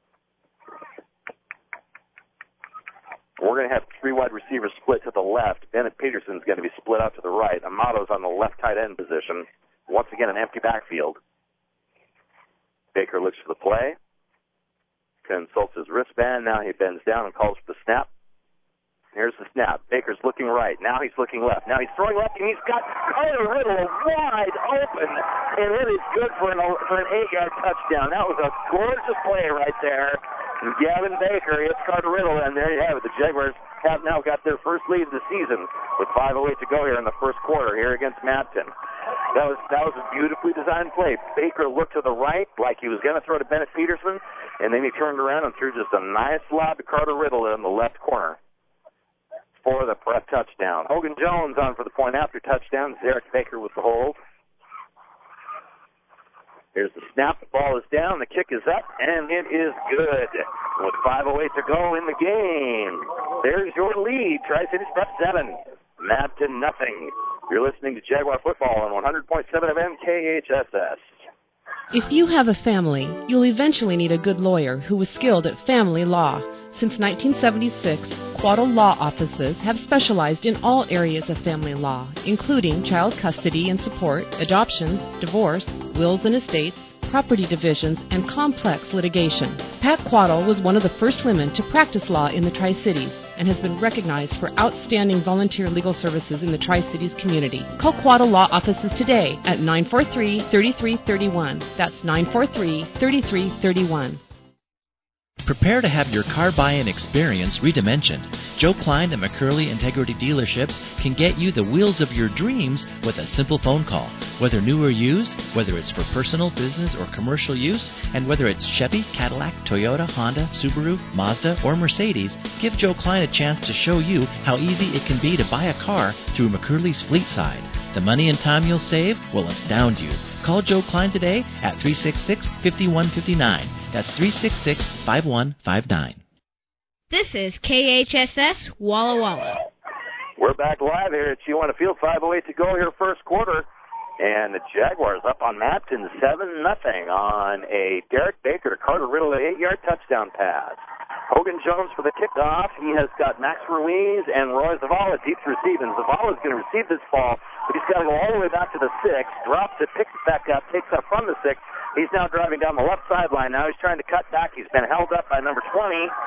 We're going to have 3 wide receivers split to the left. Bennett Peterson's going to be split out to the right. Amato's on the left tight end position. Once again, an empty backfield. Baker looks for the play, consults his wristband. Now he bends down and calls for the snap. Here's the snap. Baker's looking right. Now he's looking left. Now he's throwing left, and he's got Carter Riddle wide open, and it is good for an 8-yard touchdown. That was a gorgeous play right there. Gavin Baker hits Carter Riddle, and there you have it. The Jaguars have now got their first lead of the season with 5:08 to go here in the first quarter here against Mapton. That was a beautifully designed play. Baker looked to the right like he was going to throw to Bennett Peterson, and then he turned around and threw just a nice lob to Carter Riddle in the left corner for the prep touchdown. Hogan Jones on for the point after touchdown. Derek Baker with the hold. Here's the snap. The ball is down. The kick is up, and it is good. With 5:08 to go in the game. There's your lead. Tri-Cities Prep 7. Mapton nothing. You're listening to Jaguar Football on 100.7 FM KHSS. If you have a family, you'll eventually need a good lawyer who is skilled at family law. Since 1976, Quaddle Law Offices have specialized in all areas of family law, including child custody and support, adoptions, divorce, wills and estates, property divisions, and complex litigation. Pat Quaddle was one of the first women to practice law in the Tri-Cities and has been recognized for outstanding volunteer legal services in the Tri-Cities community. Call Quaddle Law Offices today at 943-3331. That's 943-3331. Prepare to have your car buying experience redimensioned. Joe Klein and McCurley Integrity Dealerships can get you the wheels of your dreams with a simple phone call. Whether new or used, whether it's for personal, business, or commercial use, and whether it's Chevy, Cadillac, Toyota, Honda, Subaru, Mazda, or Mercedes, give Joe Klein a chance to show you how easy it can be to buy a car through McCurley's Fleet Side. The money and time you'll save will astound you. Call Joe Klein today at 366-5159. That's 366-5159. This is KHSS Walla Walla. We're back live here at Chihuahua Field. 5:08 to go here first quarter. And the Jaguars up on Mapton 7-0 on a Derek Baker to Carter Riddle, an 8-yard touchdown pass. Hogan Jones for the kickoff. He has got Max Ruiz and Roy Zavala deep receiving. Zavala's going to receive this ball, but he's got to go all the way back to the 6, drops it, picks it back up, takes up from the 6. He's now driving down the left sideline. Now he's trying to cut back. He's been held up by number 20,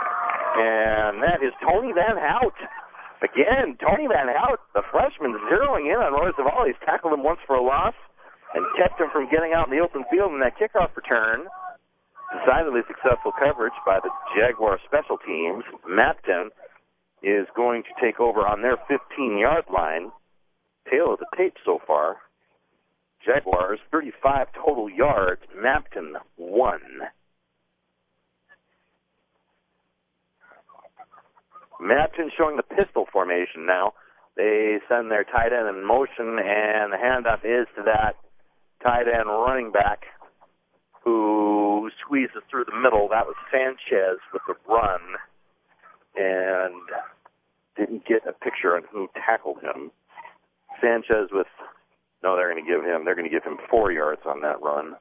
and that is Tony Van Hout. Again, Tony Van Hout, the freshman, zeroing in on Roy Zavala. He's tackled him once for a loss and kept him from getting out in the open field in that kickoff return. Decidedly successful coverage by the Jaguar special teams. Mapton is going to take over on their 15-yard line. Tail of the tape so far. Jaguars, 35 total yards. Mapton, 1. Mapton showing the pistol formation now. They send their tight end in motion, and the handoff is to that tight end running back who squeezes through the middle. That was Sanchez with the run, and didn't get a picture on who tackled him. Sanchez with, no, they're going to give him 4 yards on that run.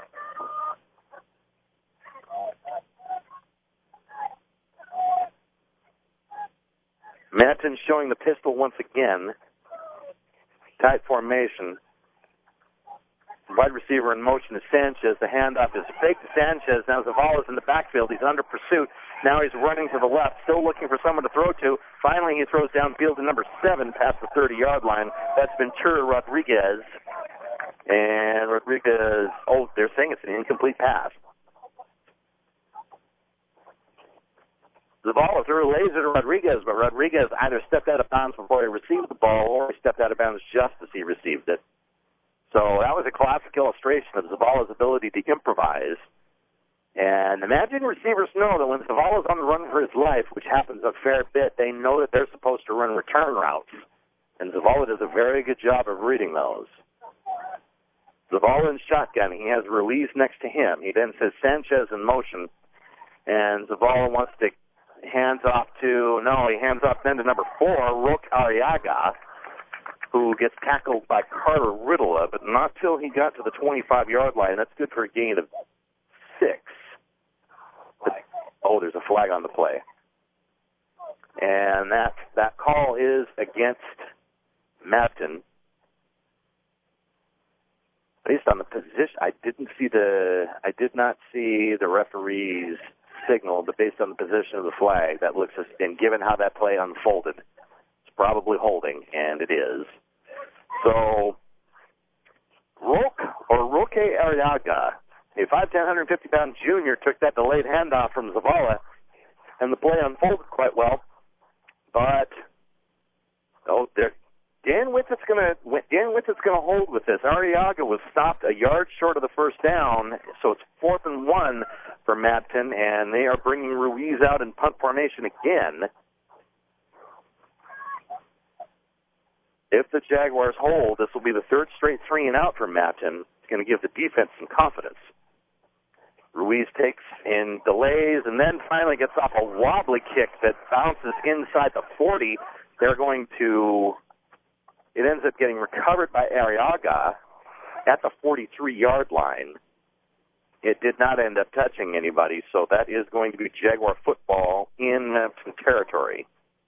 Mapton showing the pistol once again. Tight formation. Wide receiver in motion is Sanchez. The handoff is fake to Sanchez. Now Zavala's in the backfield. He's under pursuit. Now he's running to the left, still looking for someone to throw to. Finally, he throws downfield to number 7 past the 30-yard line. That's Ventura Rodriguez. And Rodriguez, they're saying it's an incomplete pass. Zavala threw a laser to Rodriguez, but Rodriguez either stepped out of bounds before he received the ball or he stepped out of bounds just as he received it. So that was a classic illustration of Zavala's ability to improvise. And imagine receivers know that when Zavala's on the run for his life, which happens a fair bit, they know that they're supposed to run return routes. And Zavala does a very good job of reading those. Zavala in shotgun. He has Ruiz next to him. He then says Sanchez in motion. And Zavala wants to he hands off then to number 4, Roque Arriaga, who gets tackled by Carter Riddle, but not till he got to the 25-yard line. That's good for a gain of 6. Oh, there's a flag on the play. And that call is against Mapton. Based on the position, I did not see the referee's signal, but based on the position of the flag, that looks, and given how that play unfolded, it's probably holding, and it is. So, Roque Arriaga, a 5'10", 150-pound junior, took that delayed handoff from Zavala, and the play unfolded quite well. But Dan Witzett's going to hold with this. Arriaga was stopped a yard short of the first down, so it's 4th and 1 for Mapton, and they are bringing Ruiz out in punt formation again. If the Jaguars hold, this will be the 3rd straight 3-and-out for Mapton. It's going to give the defense some confidence. Ruiz takes in delays and then finally gets off a wobbly kick that bounces inside the 40. It ends up getting recovered by Arriaga at the 43-yard line. It did not end up touching anybody, so that is going to be Jaguar football in Mapton territory.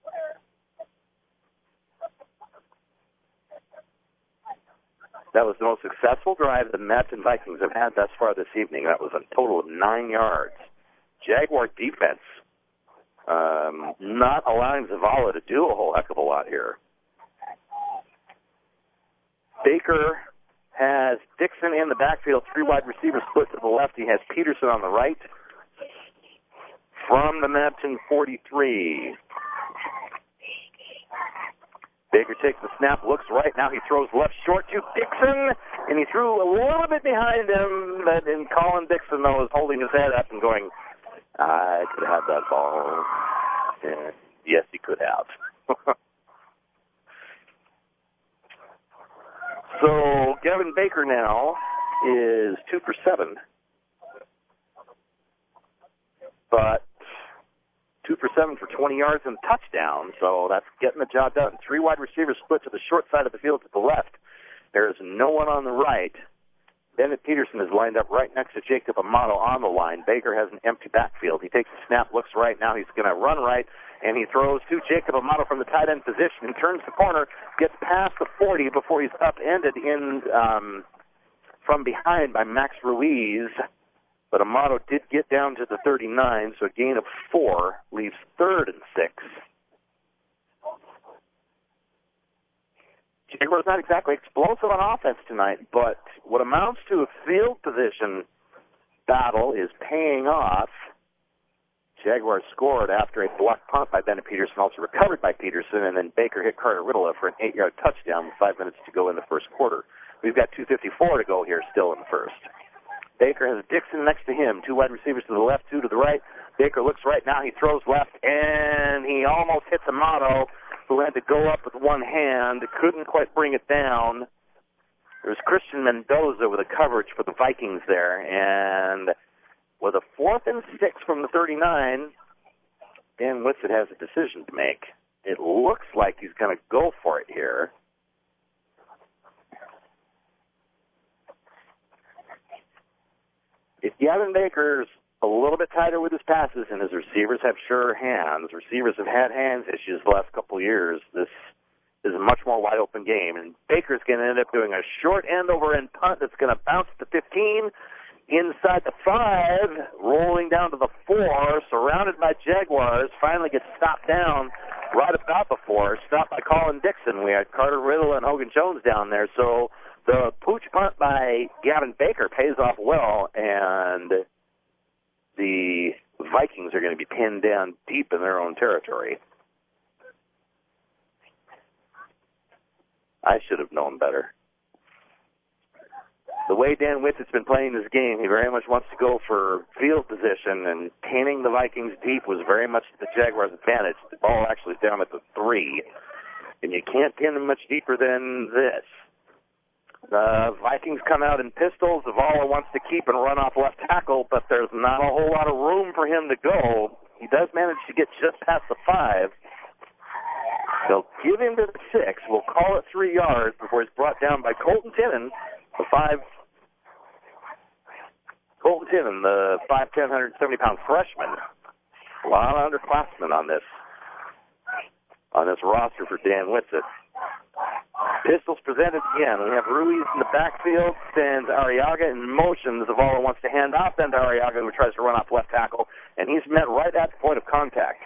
That was the most successful drive the Mapton Vikings have had thus far this evening. That was a total of 9 yards. Jaguar defense not allowing Zavala to do a whole heck of a lot here. Baker has Dixon in the backfield, 3 wide receivers split to the left. He has Peterson on the right from the Mapton 43. Baker takes the snap, looks right. Now he throws left short to Dixon, and he threw a little bit behind him, but Colin Dixon, though, is holding his head up and going, I could have that ball. Yeah, yes, he could have. So Gavin Baker now is 2 for 7. But 2 for 7 for 20 yards and a touchdown, so that's getting the job done. 3 wide receivers split to the short side of the field to the left. There is no one on the right. Bennett Peterson is lined up right next to Jacob Amato on the line. Baker has an empty backfield. He takes the snap, looks right. Now he's going to run right, and he throws to Jacob Amato from the tight end position and turns the corner, gets past the 40 before he's upended in from behind by Max Ruiz. But Amato did get down to the 39, so a gain of 4 leaves 3rd and 6. Jaguars not exactly explosive on offense tonight, but what amounts to a field position battle is paying off. Jaguars scored after a blocked punt by Bennett Peterson, also recovered by Peterson, and then Baker hit Carter Riddle for an 8-yard touchdown with 5 minutes to go in the first quarter. We've got 2:54 to go here still in the first. Baker has Dixon next to him, 2 wide receivers to the left, 2 to the right. Baker looks right now, he throws left, and he almost hits Amato, who had to go up with one hand, couldn't quite bring it down. There's Christian Mendoza with a coverage for the Vikings there, and with a 4th and 6 from the 39, Dan Witsit has a decision to make. It looks like he's going to go for it here. If Gavin Baker's a little bit tighter with his passes and his receivers have sure hands, receivers have had hands issues the last couple of years, this is a much more wide open game. And Baker's going to end up doing a short end over end punt that's going to bounce to 15, inside the 5, rolling down to the 4, surrounded by Jaguars, finally gets stopped down right about the 4, stopped by Colin Dixon. We had Carter Riddle and Hogan Jones down there, so the pooch punt by Gavin Baker pays off well, and the the Vikings are going to be pinned down deep in their own territory. I should have known better. The way Dan Witzett's been playing this game, he very much wants to go for field position, and pinning the Vikings deep was very much the Jaguars' advantage. The ball actually is down at the 3, and you can't pin them much deeper than this. The Vikings come out in pistols. Zavala wants to keep and run off left tackle, but there's not a whole lot of room for him to go. He does manage to get just past the 5. They'll give him to the 6. We'll call it 3 yards before he's brought down by Colton Tinnen, the 5. Colton Tinnen, the 5'10", 170-pound freshman. A lot of underclassmen on this roster for Dan Whitsitt. Pistols presented again. We have Ruiz in the backfield, sends Arriaga in motion. Zavala wants to hand off then to Arriaga, who tries to run off left tackle, and he's met right at the point of contact.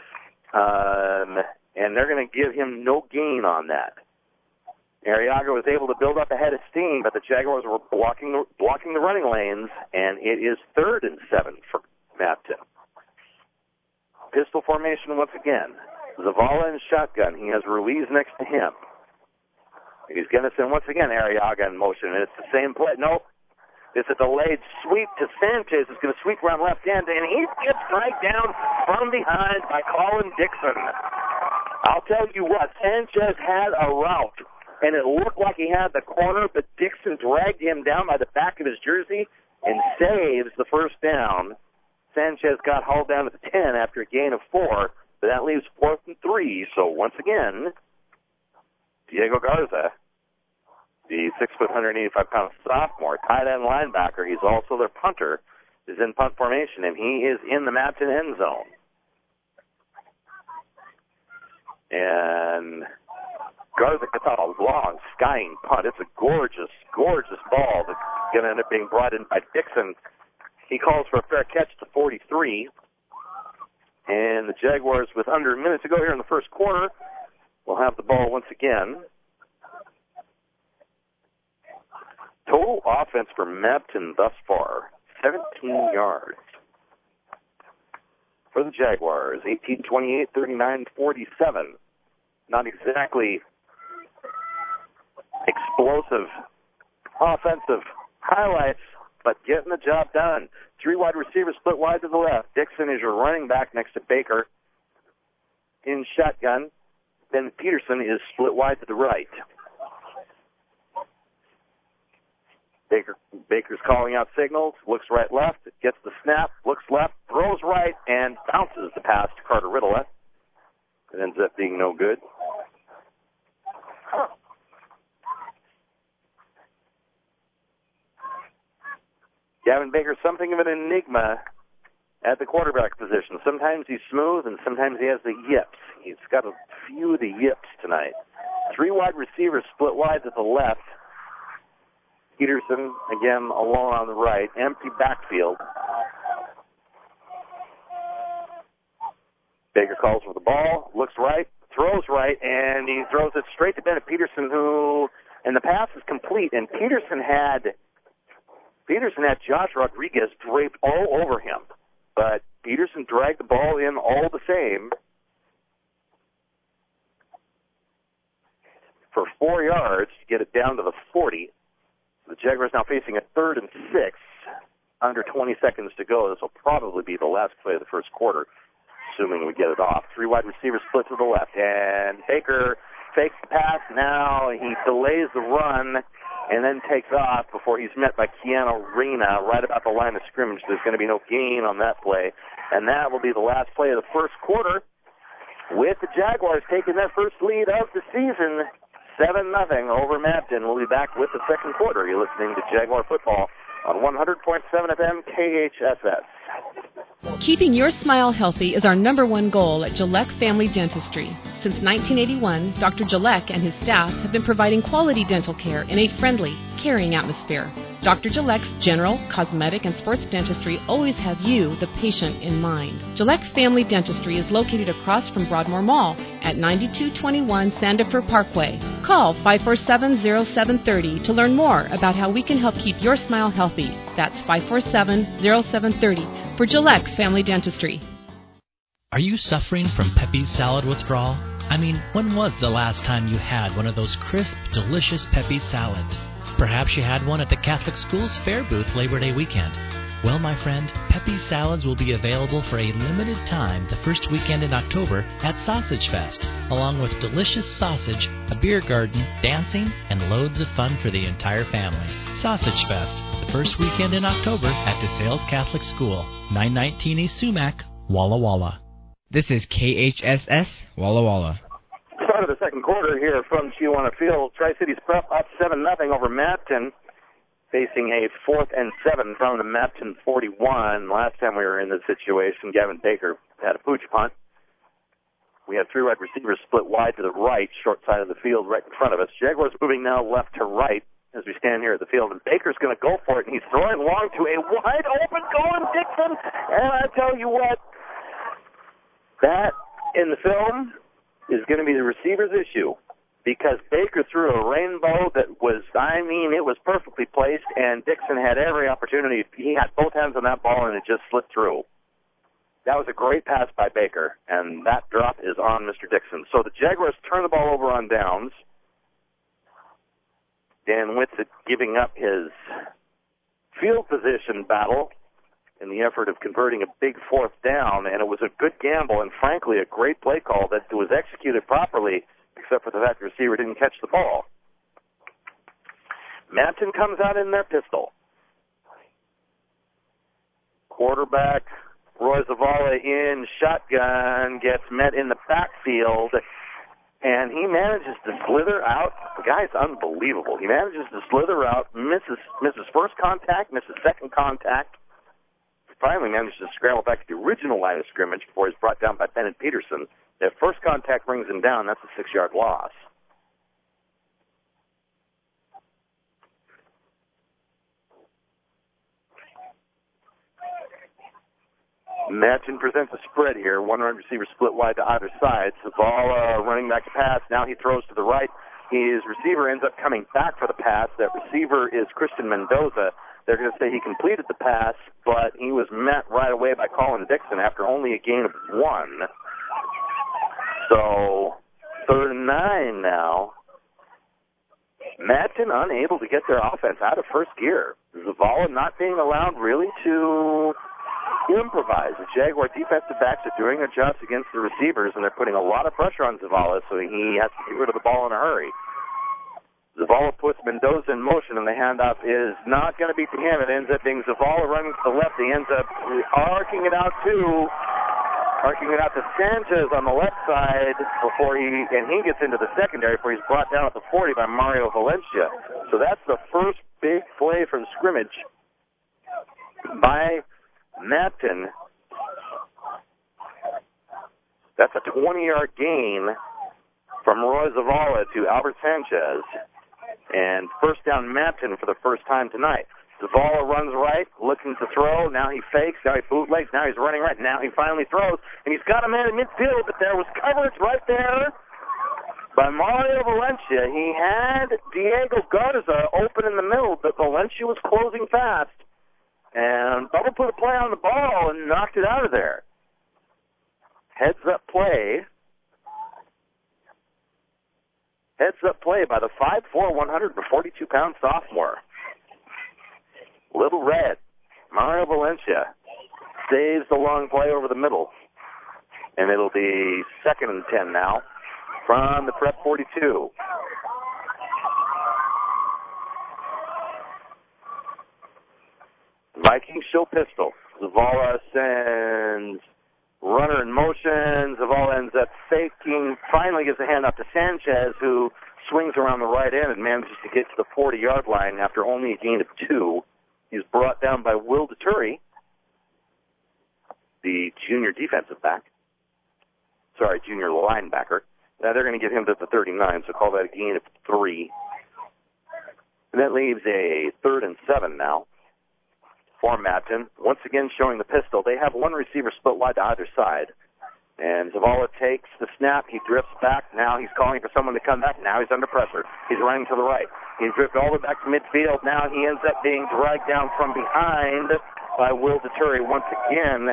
And they're going to give him no gain on that. Arriaga was able to build up a head of steam, but the Jaguars were blocking the running lanes, and it is 3rd and 7 for Mapton. Pistol formation once again. Zavala in shotgun. He has Ruiz next to him. He's going to send once again Arriaga in motion, and it's the same play. Nope. It's a delayed sweep to Sanchez. It's going to sweep around left end, and he gets dragged down from behind by Colin Dixon. I'll tell you what, Sanchez had a route, and it looked like he had the corner, but Dixon dragged him down by the back of his jersey and saves the first down. Sanchez got hauled down to the 10 after a gain of 4, but that leaves 4th and 3. So once again, Diego Garza, the 6', 185-pound sophomore, tight end linebacker, he's also their punter, is in punt formation, and he is in the Mapton end zone. And Garza gets out a long, skying punt. It's a gorgeous, gorgeous ball that's going to end up being brought in by Dixon. He calls for a fair catch to 43. And the Jaguars, with under a minute to go here in the first quarter, will have the ball once again. Total offense for Mapton thus far, 17 yards. For the Jaguars, 18-28, 39-47. Not exactly explosive offensive highlights, but getting the job done. 3 wide receivers split wide to the left. Dixon is your running back next to Baker in shotgun. Then Peterson is split wide to the right. Baker's calling out signals, looks right, left, gets the snap, looks left, throws right, and bounces the pass to Carter Riddle. It ends up being no good. Gavin Baker's something of an enigma at the quarterback position. Sometimes he's smooth, and sometimes he has the yips. He's got a few of the yips tonight. 3 wide receivers split wide to the left. Peterson, again, alone on the right. Empty backfield. Baker calls for the ball, looks right, throws right, and he throws it straight to Bennett Peterson, who, and the pass is complete, and Peterson had Josh Rodriguez draped all over him, but Peterson dragged the ball in all the same for 4 yards to get it down to the 40. The Jaguars now facing a 3rd and 6, under 20 seconds to go. This will probably be the last play of the first quarter, assuming we get it off. 3 wide receivers split to the left, and Baker fakes the pass. Now he delays the run and then takes off before he's met by Keanu Reyna right about the line of scrimmage. There's going to be no gain on that play, and that will be the last play of the first quarter, with the Jaguars taking their first lead of the season, 7-0 over Mapton. We'll be back with the second quarter. You're listening to Jaguar Football on 100.7 FM KHSS. Keeping your smile healthy is our #1 goal at Gillette Family Dentistry. Since 1981, Dr. Gillette and his staff have been providing quality dental care in a friendly, caring atmosphere. Dr. Gillette's general, cosmetic, and sports dentistry always have you, the patient, in mind. Gillette Family Dentistry is located across from Broadmoor Mall at 9221 Sandifer Parkway. Call 547-0730 to learn more about how we can help keep your smile healthy. That's 547-0730 for Gillette Family Dentistry. Are you suffering from Pepe's salad withdrawal? I mean, when was the last time you had one of those crisp, delicious Pepe's salads? Perhaps you had one at the Catholic School's Fair booth Labor Day weekend. Well, my friend, Pepe's Salads will be available for a limited time the first weekend in October at Sausage Fest, along with delicious sausage, a beer garden, dancing, and loads of fun for the entire family. Sausage Fest, the first weekend in October at DeSales Catholic School, 919 East Sumac, Walla Walla. This is KHSS Walla Walla. Start of the second quarter here from Chihuahua Field. Tri-Cities Prep up 7-0 over Mapton, facing a 4th and 7 from the Mapton 41. Last time we were in this situation, Gavin Baker had a pooch punt. We have 3 wide receivers split wide to the right, short side of the field right in front of us. Jaguars moving now left to right as we stand here at the field, and Baker's going to go for it, and he's throwing long to a wide open Colin Dixon. And I tell you what, that in the film is going to be the receiver's issue, because Baker threw a rainbow that was, it was perfectly placed, and Dixon had every opportunity. He had both hands on that ball, and it just slipped through. That was a great pass by Baker, and that drop is on Mr. Dixon. So the Jaguars turn the ball over on downs. Dan Whitsitt giving up his field position battle in the effort of converting a big 4th down, and it was a good gamble and, frankly, a great play call that was executed properly, except for the fact the receiver didn't catch the ball. Mapton comes out in their pistol. Quarterback Roy Zavala in shotgun gets met in the backfield, and he manages to slither out. The guy's unbelievable. He manages to slither out, misses first contact, misses second contact, finally manages to scramble back to the original line of scrimmage before he's brought down by Bennett Peterson. If first contact brings him down, that's a 6-yard loss. Mapton presents a spread here. 1 wide receiver split wide to either side. Zavala running back to pass. Now he throws to the right. His receiver ends up coming back for the pass. That receiver is Christian Mendoza. They're going to say he completed the pass, but he was met right away by Colin Dixon after only a gain of 1. So, 3rd and 9 now. Mapton unable to get their offense out of first gear. Zavala not being allowed really to improvise. The Jaguar defensive backs are doing their jobs against the receivers, and they're putting a lot of pressure on Zavala, so he has to get rid of the ball in a hurry. Zavala puts Mendoza in motion, and the handoff is not going to be to him. It ends up being Zavala running to the left. He ends up arcing it out to Sanchez on the left side before he gets into the secondary before he's brought down at the 40 by Mario Valencia. So that's the first big play from scrimmage by Mapton. That's a 20-yard gain from Roy Zavala to Albert Sanchez. And first down Mapton for the first time tonight. Zavala runs right, looking to throw. Now he fakes. Now he bootlegs. Now he's running right. Now he finally throws. And he's got a man in midfield, but there was coverage right there by Mario Valencia. He had Diego Garza open in the middle, but Valencia was closing fast. And Bubba put a play on the ball and knocked it out of there. Heads-up play. Heads-up play by the 5'4", 142-pound sophomore. Little Red, Mario Valencia, saves the long play over the middle. And it'll be 2nd and 10 now from the Prep 42. Vikings show pistol. Zavala sends runner in motion. Zavala ends up faking. Finally gives a handoff to Sanchez, who swings around the right end and manages to get to the 40-yard line after only a gain of 2. He's brought down by Will Deturi, the junior defensive back. Sorry, junior linebacker. Now they're going to get him to the 39, so call that a gain of 3. And that leaves a 3rd and 7 now for Mapton. Once again showing the pistol. They have one receiver split wide to either side. And Zavala takes the snap. He drifts back. Now he's calling for someone to come back. Now he's under pressure. He's running to the right. He's drifted all the way back to midfield. Now he ends up being dragged down from behind by Will Deturi once again.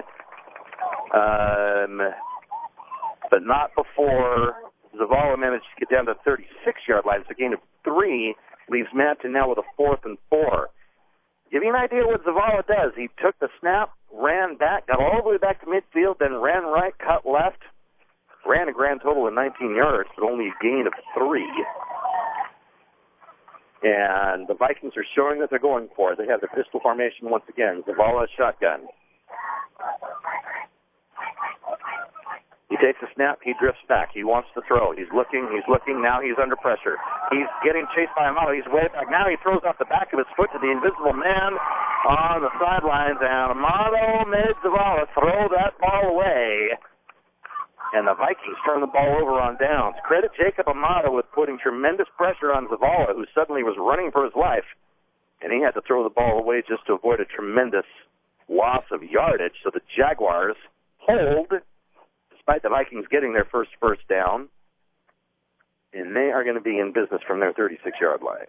But not before Zavala managed to get down to the 36-yard line. So a gain of 3 leaves Mapton now with a 4th and 4. Give you an idea what Zavala does. He took the snap, ran back, got all the way back to midfield, then ran right, cut left, ran a grand total of 19 yards, but only a gain of 3. And the Vikings are showing that they're going for it. They have the pistol formation once again. Zavala shotgun. He takes a snap. He drifts back. He wants to throw. He's looking. Now he's under pressure. He's getting chased by Amato. He's way back. Now he throws off the back of his foot to the invisible man on the sidelines. And Amato made Zavala throw that ball away. And the Vikings turn the ball over on downs. Credit Jacob Amato with putting tremendous pressure on Zavala, who suddenly was running for his life. And he had to throw the ball away just to avoid a tremendous loss of yardage. So the Jaguars hold, despite the Vikings getting their first down, and they are going to be in business from their 36-yard line.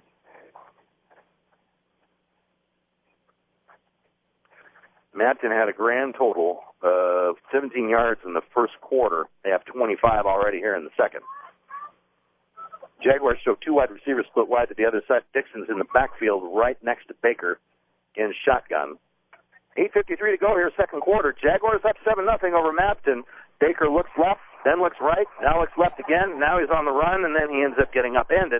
Mapton had a grand total of 17 yards in the first quarter. They have 25 already here in the second. Jaguars show 2 wide receivers split wide to the other side. Dixon's in the backfield right next to Baker in shotgun. 8:53 to go here, second quarter. Jaguars up 7-0 over Mapton. Baker looks left, then looks right, now looks left again. Now he's on the run, and then he ends up getting upended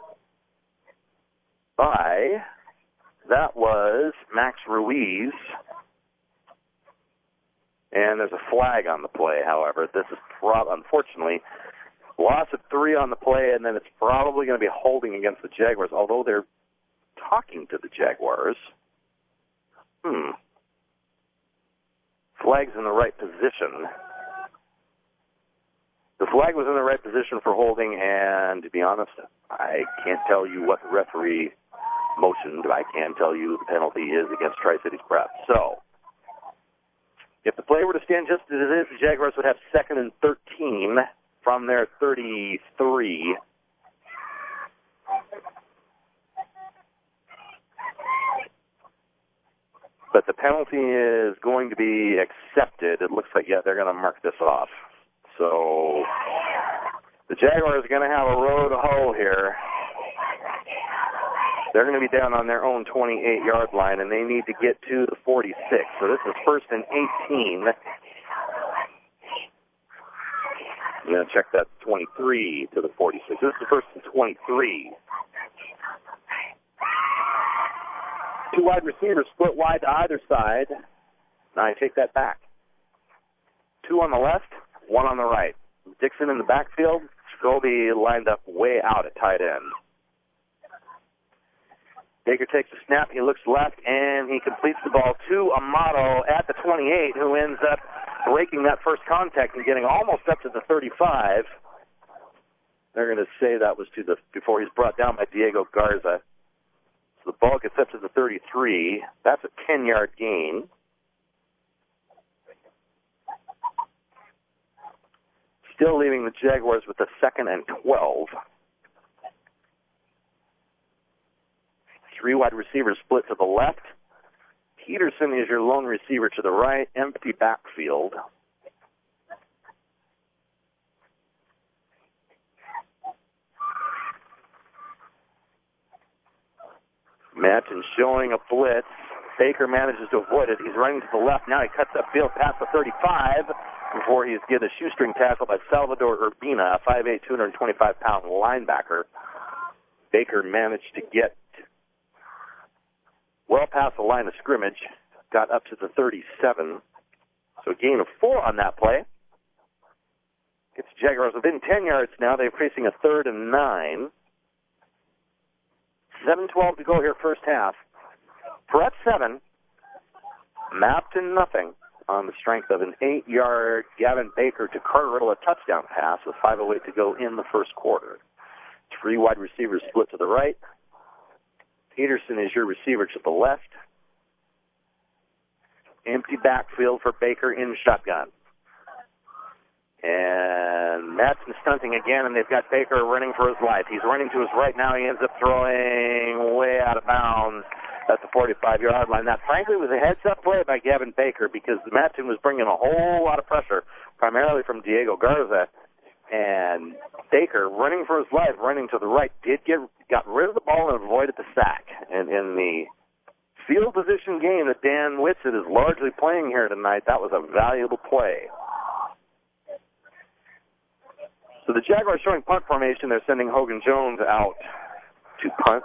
by, that was Max Ruiz. And there's a flag on the play, however. This is unfortunately loss of 3 on the play, and then it's probably going to be holding against the Jaguars, although they're talking to the Jaguars. Flag's in the right position. The flag was in the right position for holding, and to be honest, I can't tell you what the referee motioned. I can tell you the penalty is against Tri-Cities Prep. So, if the play were to stand just as it is, the Jaguars would have 2nd and 13 from their 33. But the penalty is going to be accepted. It looks like, they're going to mark this off. So the Jaguars are going to have a row to hoe here. They're going to be down on their own 28-yard line, and they need to get to the 46. So this is 1st and 18. I'm going to check that 23 to the 46. This is 1st and 23. 2 wide receivers split wide to either side. Now I take that back. 2 on the left, 1 on the right. Dixon in the backfield. Scobie lined up way out at tight end. Baker takes a snap. He looks left, and he completes the ball to Amato at the 28, who ends up breaking that first contact and getting almost up to the 35. They're going to say that was before he's brought down by Diego Garza. So the ball gets up to the 33. That's a 10-yard gain. Still leaving the Jaguars with the 2nd and 12. 3 wide receivers split to the left. Peterson is your lone receiver to the right. Empty backfield. Mapton showing a blitz. Baker manages to avoid it. He's running to the left. Now he cuts upfield past the 35 before he's given a shoestring tackle by Salvador Urbina, a 5'8", 225-pound linebacker. Baker managed to get well past the line of scrimmage, got up to the 37. So a gain of 4 on that play. Gets the Jaguars within 10 yards now. They're facing a 3rd and 9. 7:12 to go here, first half. Prep 7, Mapton nothing on the strength of an 8-yard Gavin Baker to Carter Riddle, a touchdown pass with 5:08 to go in the first quarter. 3 wide receivers split to the right. Peterson is your receiver to the left. Empty backfield for Baker in shotgun. And Madsen stunting again, and they've got Baker running for his life. He's running to his right now. He ends up throwing way out of bounds at the 45-yard line. That, frankly, was a heads-up play by Gavin Baker because Madsen was bringing a whole lot of pressure, primarily from Diego Garza. And Baker, running for his life, running to the right, got rid of the ball and avoided the sack. And in the field position game that Dan Whitsett is largely playing here tonight, that was a valuable play. So the Jaguars showing punt formation. They're sending Hogan Jones out to punt.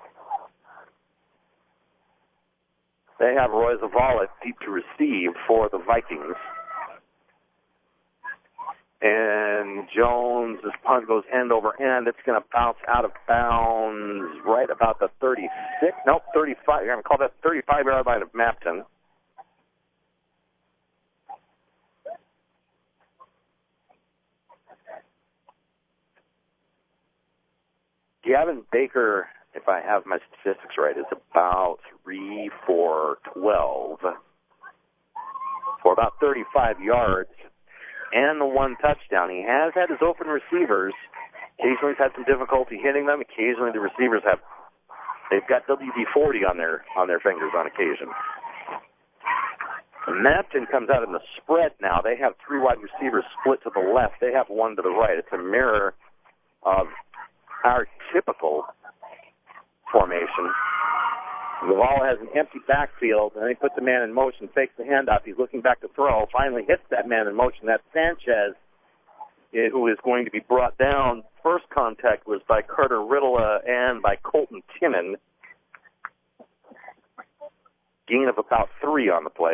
They have Roy Zavala deep to receive for the Vikings. And Jones' punt goes end over end. It's going to bounce out of bounds right about the 35. You're going to call that 35-yard line of Mapton. Gavin Baker, if I have my statistics right, is about 3 for 12 for about 35 yards and the 1 touchdown. He has had his open receivers. Occasionally he's had some difficulty hitting them. Occasionally the receivers they've got WD-40 on their fingers on occasion. Mapton comes out in the spread now. They have 3 wide receivers split to the left. They have 1 to the right. It's a mirror of our typical formation. Zavala has an empty backfield, and he puts the man in motion, fakes the handoff. He's looking back to throw, finally hits that man in motion. That's Sanchez, who is going to be brought down. First contact was by Carter Riddle and by Colton Tinnan. Gain of about 3 on the play.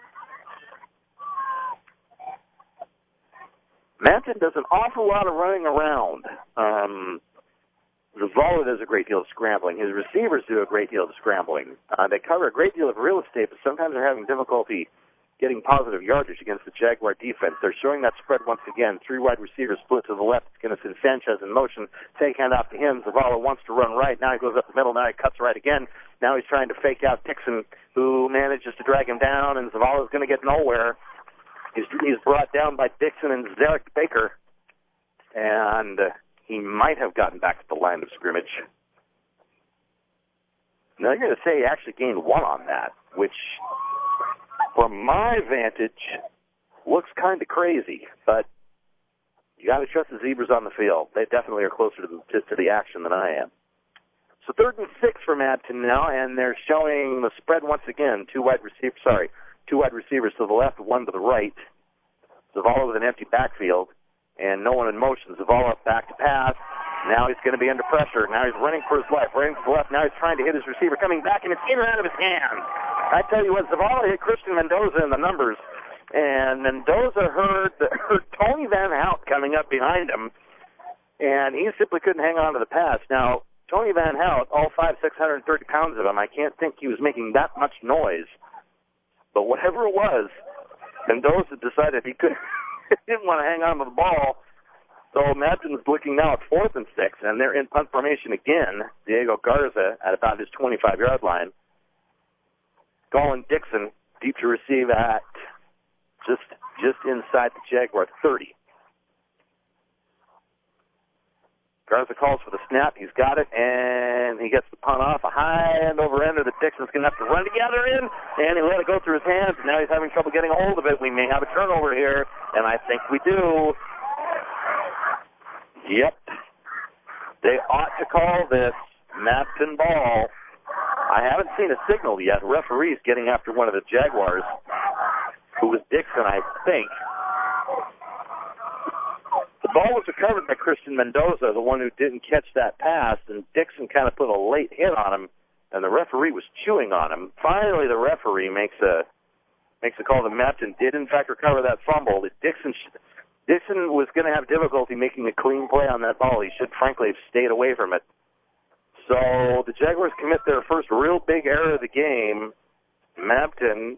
Manton does an awful lot of running around. Zavala does a great deal of scrambling. His receivers do a great deal of scrambling. They cover a great deal of real estate, but sometimes they're having difficulty getting positive yardage against the Jaguar defense. They're showing that spread once again. 3 wide receivers split to the left. It's going to send Sanchez in motion. Take hand off to him. Zavala wants to run right. Now he goes up the middle. Now he cuts right again. Now he's trying to fake out Dixon, who manages to drag him down, and Zavala's going to get nowhere. He's brought down by Dixon and Zarek Baker, and he might have gotten back to the line of scrimmage. Now you're going to say he actually gained 1 on that, which, from my vantage, looks kind of crazy. But you got to trust the Zebras on the field. They definitely are closer to the action than I am. So 3rd and 6 for Mapton now, and they're showing the spread once again. 2 wide receivers to the left, 1 to the right. Zavala with an empty backfield, and no one in motion. Zavala back to pass. Now he's going to be under pressure. Now he's running for his life, running to the left. Now he's trying to hit his receiver, coming back, and it's in and out of his hands. I tell you what, Zavala hit Christian Mendoza in the numbers, and Mendoza heard Tony Van Hout coming up behind him, and he simply couldn't hang on to the pass. Now, Tony Van Hout, all 630 pounds of him, I can't think he was making that much noise. But whatever it was, Mendoza decided he didn't want to hang on to the ball. So Madsen's looking now at 4th and 6, and they're in punt formation again. Diego Garza at about his 25-yard line. Colin Dixon deep to receive at just inside the Jaguar 30. Garza calls for the snap. He's got it, and he gets the punt off. A high end over ender that Dixon's going to have to run together in, and he let it go through his hands. Now he's having trouble getting a hold of it. We may have a turnover here, and I think we do. Yep. They ought to call this Mapton ball. I haven't seen a signal yet. The referee's getting after one of the Jaguars, who was Dixon, I think. The ball was recovered by Christian Mendoza, the one who didn't catch that pass, and Dixon kind of put a late hit on him, and the referee was chewing on him. Finally, the referee makes a call that Mapton did, in fact, recover that fumble. Dixon was going to have difficulty making a clean play on that ball. He should, frankly, have stayed away from it. So the Jaguars commit their first real big error of the game. Mapton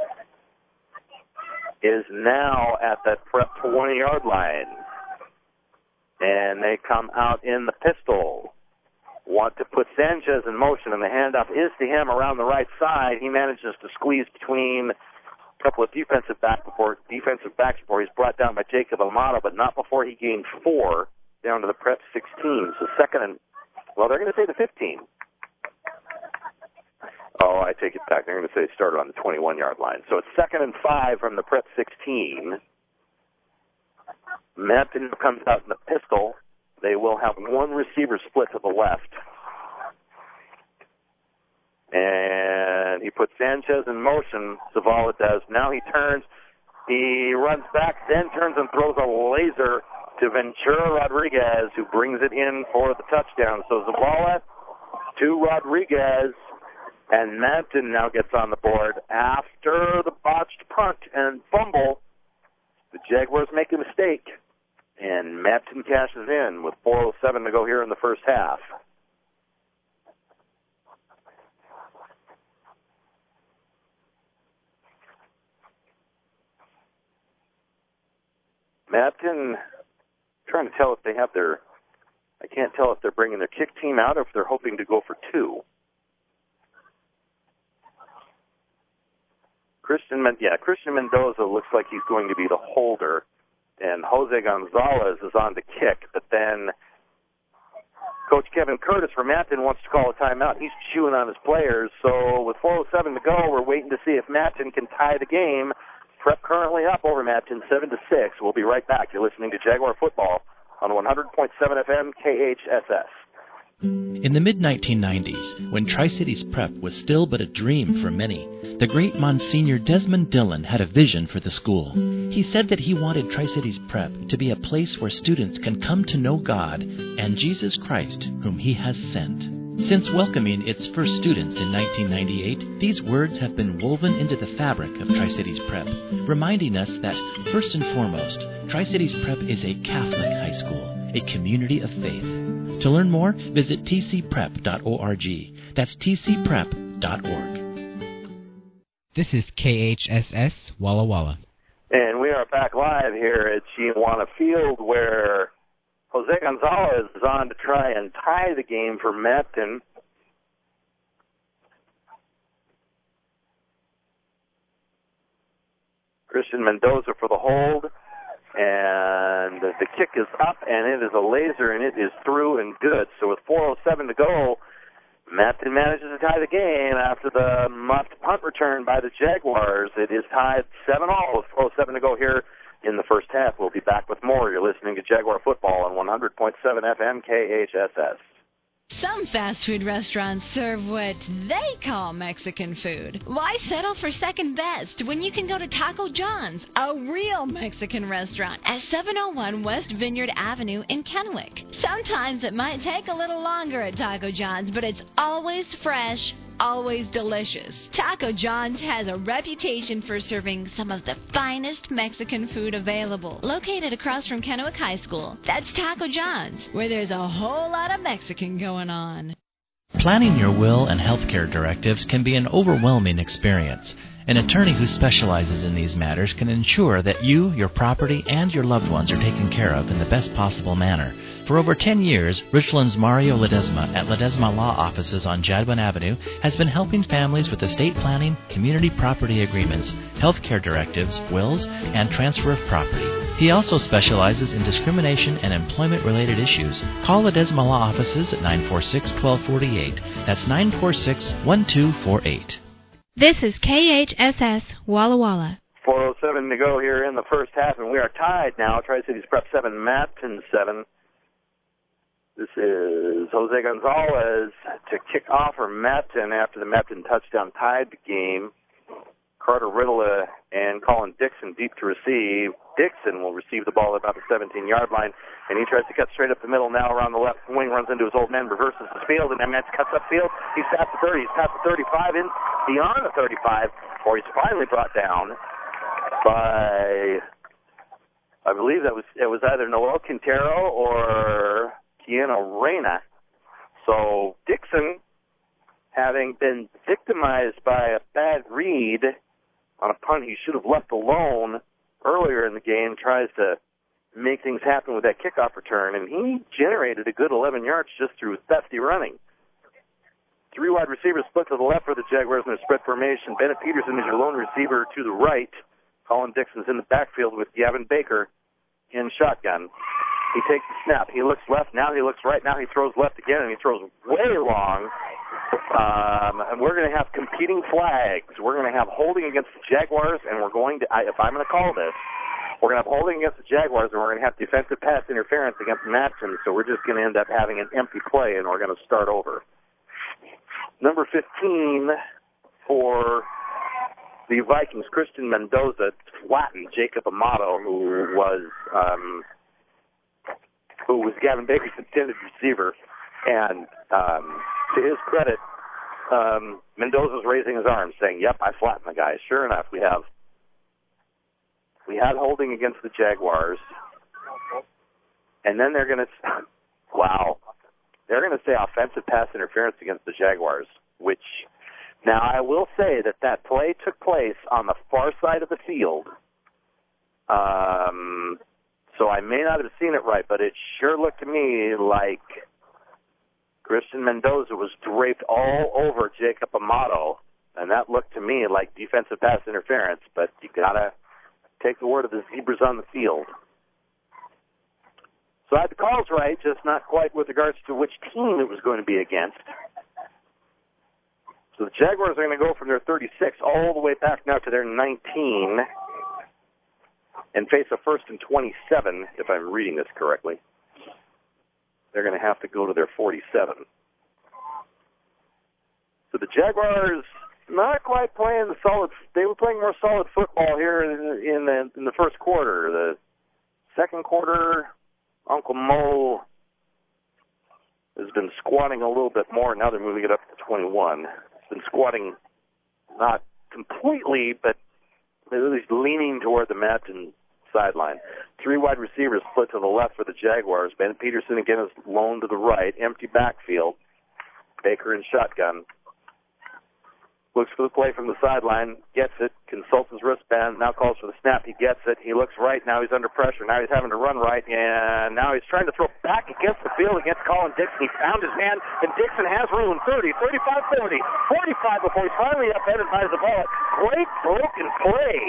is now at that prep 20-yard line. And they come out in the pistol. 1 want to put Sanchez in motion, and the handoff is to him around the right side. He manages to squeeze between a couple of defensive backs before he's brought down by Jacob Amato, but not before he gained 4 down to the Prep 16. So second and, well, they're going to say the 15. Oh, I take it back. They're going to say it started on the 21-yard line. So it's 2nd and 5 from the Prep 16. Mampton comes out in the pistol. They will have one receiver split to the left. And he puts Sanchez in motion. Zavala does. Now he turns. He runs back, then turns and throws a laser to Ventura Rodriguez, who brings it in for the touchdown. So Zavala to Rodriguez. And Mampton now gets on the board after the botched punt and fumble. The Jaguars make a mistake, and Mampton cashes in with 4:07 to go here in the first half. Mampton trying to tell if they have their, I can't tell if they're bringing their kick team out or if they're hoping to go for 2. Christian Mendoza looks like he's going to be the holder, and Jose Gonzalez is on the kick, but then Coach Kevin Curtis from Mampton wants to call a timeout. He's chewing on his players, so with 4:07 to go, we're waiting to see if Mampton can tie the game. Prep currently up over Mampton 7-6. We'll be right back. You're listening to Jaguar Football on 100.7 FM KHSS. In the mid-1990s, when Tri-Cities Prep was still but a dream for many, the great Monsignor Desmond Dillon had a vision for the school. He said that he wanted Tri-Cities Prep to be a place where students can come to know God and Jesus Christ, whom He has sent. Since welcoming its first students in 1998, these words have been woven into the fabric of Tri-Cities Prep, reminding us that, first and foremost, Tri-Cities Prep is a Catholic high school, a community of faith. To learn more, visit tcprep.org. That's tcprep.org. This is KHSS Walla Walla. And we are back live here at Chiawana Field, where Jose Gonzalez is on to try and tie the game for Mampton. Christian Mendoza for the hold. And the kick is up, and it is a laser, and it is through and good. So with 4:07 to go, Mampton manages to tie the game after the muffed punt return by the Jaguars. It is tied 7-all with 4:07 to go here in the first half. We'll be back with more. You're listening to Jaguar Football on 100.7 FM KHSS. Some fast food restaurants serve what they call Mexican food. Why settle for second best when you can go to Taco John's, a real Mexican restaurant, at 701 West Vineyard Avenue in Kennewick? Sometimes it might take a little longer at Taco John's, but it's always fresh, always delicious. Taco John's has a reputation for serving some of the finest Mexican food available. Located across from Kennewick High School, that's Taco John's, where there's a whole lot of Mexican going on. Planning your will and healthcare directives can be an overwhelming experience. An attorney who specializes in these matters can ensure that you, your property, and your loved ones are taken care of in the best possible manner. For over 10 years, Richland's Mario Ledesma at Ledesma Law Offices on Jadwin Avenue has been helping families with estate planning, community property agreements, healthcare directives, wills, and transfer of property. He also specializes in discrimination and employment-related issues. Call Ledesma Law Offices at 946-1248. That's 946-1248. This is KHSS Walla Walla. 4:07 to go here in the first half, and we are tied now. Tri-Cities Prep 7, Mampton 7. This is Jose Gonzalez to kick off for Mampton after the Mampton touchdown tied the game. Carter Riddle and Colin Dixon deep to receive. Dixon will receive the ball at about the 17-yard line, and he tries to cut straight up the middle now around the left wing, runs into his old man, reverses the field, and then cuts up field. He's past the 30, he's past the 35, in beyond the 35, or he's finally brought down by, I believe it was either Noel Quintero or Keanu Reyna. So Dixon, having been victimized by a bad read on a punt he should have left alone earlier in the game, tries to make things happen with that kickoff return, and he generated a good 11 yards just through thefty running. 3 wide receivers split to the left for the Jaguars in their spread formation. Bennett Peterson is your lone receiver to the right. Colin Dixon's in the backfield with Gavin Baker in shotgun. He takes the snap. He looks left. Now he looks right. Now he throws left again, and he throws way long. And we're going to have competing flags. We're going to have holding against the Jaguars, and we're going to, if I'm going to call this, we're going to have holding against the Jaguars, and we're going to have defensive pass interference against Matson. So we're just going to end up having an empty play, and we're going to start over. Number 15 for the Vikings, Christian Mendoza, flattened Jacob Amato, who was Gavin Baker's intended receiver. And to his credit, Mendoza's raising his arm, saying, "Yep, I flattened the guy." Sure enough, we had holding against the Jaguars, and then they're going to, they're going to say offensive pass interference against the Jaguars, which, now I will say that play took place on the far side of the field. So I may not have seen it right, but it sure looked to me like Christian Mendoza was draped all over Jacob Amato, and that looked to me like defensive pass interference, but you got to take the word of the zebras on the field. So I had the calls right, just not quite with regards to which team it was going to be against. So the Jaguars are going to go from their 36 all the way back now to their 19 and face a 1st and 27, if I'm reading this correctly. They're going to have to go to their 47. So the Jaguars not quite playing the solid. They were playing more solid football here in the first quarter. The second quarter, Uncle Mo has been squatting a little bit more. Now they're moving it up to 21. It's been squatting not completely, but at least leaning toward the Matson sideline. 3 wide receivers split to the left for the Jaguars. Ben Peterson again is lone to the right. Empty backfield. Baker in shotgun. Looks for the play from the sideline. Gets it. Consults his wristband. Now calls for the snap. He gets it. He looks right. Now he's under pressure. Now he's having to run right. And now he's trying to throw back against the field against Colin Dixon. He found his man. And Dixon has room. 30, 35, 40, 45 before he's finally upended by Zavala. Great broken play.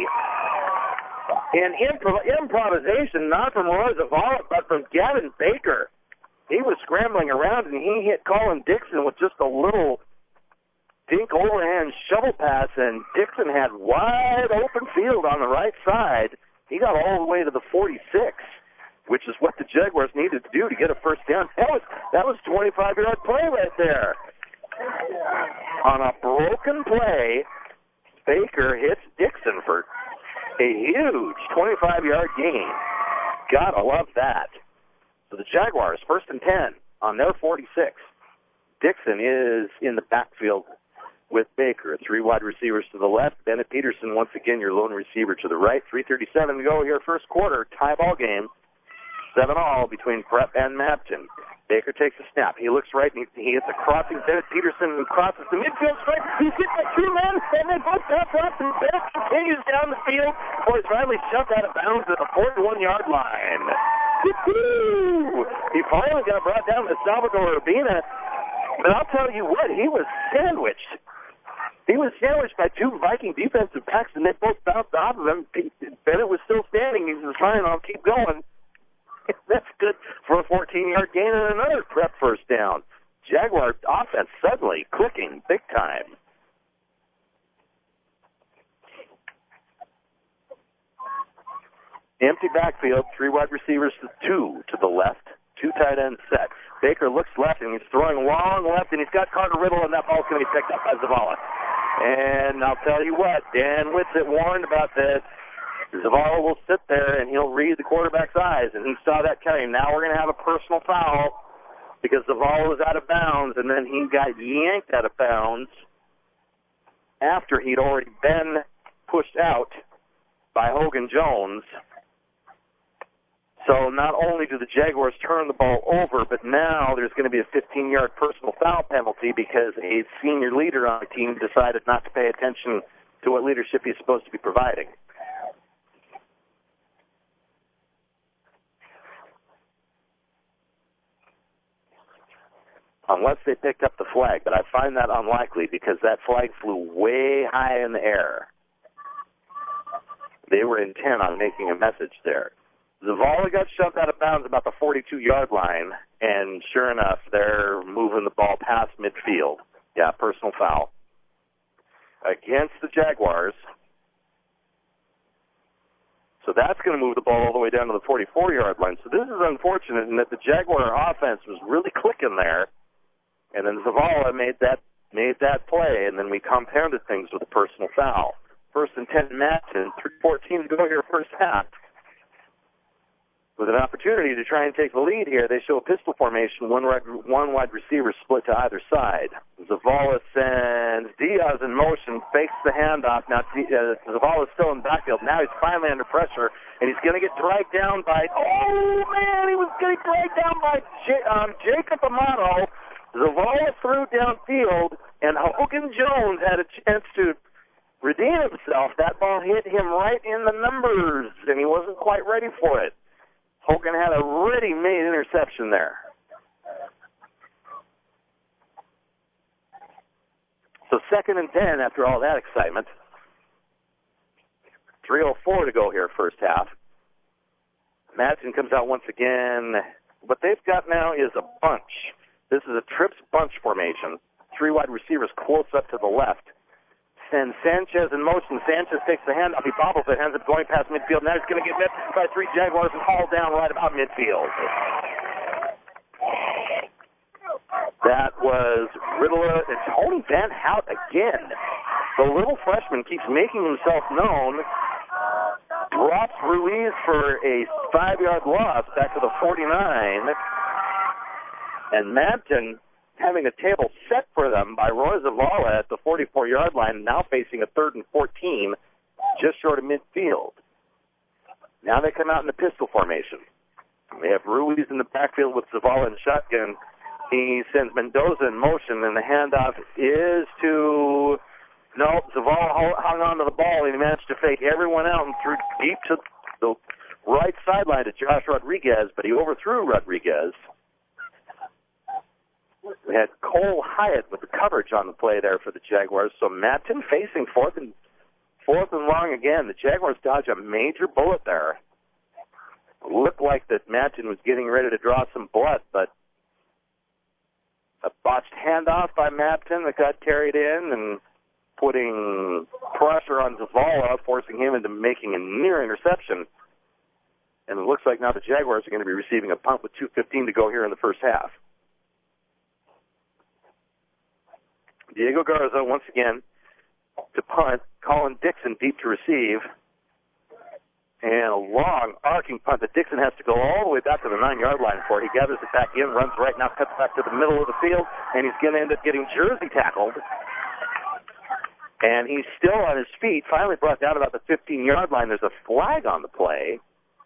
And improvisation, not from Roy Zavala, but from Gavin Baker. He was scrambling around, and he hit Colin Dixon with just a little dink overhand shovel pass, and Dixon had wide open field on the right side. He got all the way to the 46, which is what the Jaguars needed to do to get a first down. That was a 25-yard play right there. On a broken play, Baker hits Dixon for a huge 25-yard gain. Gotta love that. So the Jaguars, 1st and 10 on their 46. Dixon is in the backfield with Baker. 3 wide receivers to the left. Bennett Peterson, once again, your lone receiver to the right. 3:37 to go here, first quarter. Tie ball game. 7-all between Prep and Mapton. Baker takes a snap. He looks right, and he hits a crossing. Bennett Peterson crosses the midfield strike. He's hit by 2 men, and they both pass up, and Bennett continues down the field before he's finally shoved out of bounds at the 41-yard line. Woo-hoo! He finally got brought down to Salvador Urbina, but I'll tell you what, he was sandwiched. He was sandwiched by 2 Viking defensive backs, and they both bounced off of him. Bennett was still standing. He was fine. I'll keep going. That's good for a 14-yard gain and another Prep first down. Jaguar offense suddenly clicking big time. Empty backfield, 3 wide receivers to 2 to the left, 2 tight ends set. Baker looks left, and he's throwing long left, and he's got Carter Riddle, and that ball's going to be picked up by Zavala. And I'll tell you what, Dan Whitsitt warned about this. Zavala will sit there, and he'll read the quarterback's eyes, and he saw that coming. Now we're going to have a personal foul because Zavala was out of bounds, and then he got yanked out of bounds after he'd already been pushed out by Hogan Jones. So not only do the Jaguars turn the ball over, but now there's going to be a 15-yard personal foul penalty because a senior leader on the team decided not to pay attention to what leadership he's supposed to be providing. unless they picked up the flag, but I find that unlikely because that flag flew way high in the air. They were intent on making a message there. Zavala got shoved out of bounds about the 42-yard line, and sure enough, they're moving the ball past midfield. Yeah, personal foul against the Jaguars. So that's going to move the ball all the way down to the 44-yard line. So this is unfortunate in that the Jaguar offense was really clicking there, and then Zavala made that play, and then we compounded things with a personal foul. First and 10 Madsen, 3:14 to go here first half. With an opportunity to try and take the lead here, they show a pistol formation, one wide receiver split to either side. Zavala sends Diaz in motion, fakes the handoff. Now Zavala's still in the backfield. Now he's finally under pressure, and he's going to get dragged down by, he was getting dragged down by Jacob Amato. Zavala threw downfield, and Hogan Jones had a chance to redeem himself. That ball hit him right in the numbers, and he wasn't quite ready for it. Hogan had a ready-made interception there. So 2nd and 10 after all that excitement. 3:04 to go here first half. Madsen comes out once again. What they've got now is a bunch. This is a trips bunch formation. 3 wide receivers close up to the left. Sends Sanchez in motion. Sanchez takes the handoff. He bobbles it, hands it going past midfield. Now he's going to get met by 3 Jaguars and hauled down right about midfield. That was Riddler and Tony Van Hout again. The little freshman keeps making himself known. Drops Ruiz for a 5-yard loss back to the 49. And Madsen having a table set for them by Roy Zavala at the 44-yard line, now facing a 3rd and 14, just short of midfield. Now they come out in the pistol formation. They have Ruiz in the backfield with Zavala in shotgun. He sends Mendoza in motion, and the handoff is to... No, Zavala hung on to the ball, and he managed to fake everyone out and threw deep to the right sideline to Josh Rodriguez, but he overthrew Rodriguez. We had Cole Hyatt with the coverage on the play there for the Jaguars. So Madsen facing fourth and long again. The Jaguars dodge a major bullet there. It looked like that Madsen was getting ready to draw some blood, but a botched handoff by Madsen that got carried in and putting pressure on Zavala, forcing him into making a near interception. And it looks like now the Jaguars are going to be receiving a punt with 2:15 to go here in the first half. Diego Garza once again to punt. Colin Dixon deep to receive. And a long arcing punt that Dixon has to go all the way back to the 9-yard line for. He gathers it back in, runs right now, cuts back to the middle of the field, and he's going to end up getting jersey tackled. And he's still on his feet, finally brought down about the 15-yard line. There's a flag on the play.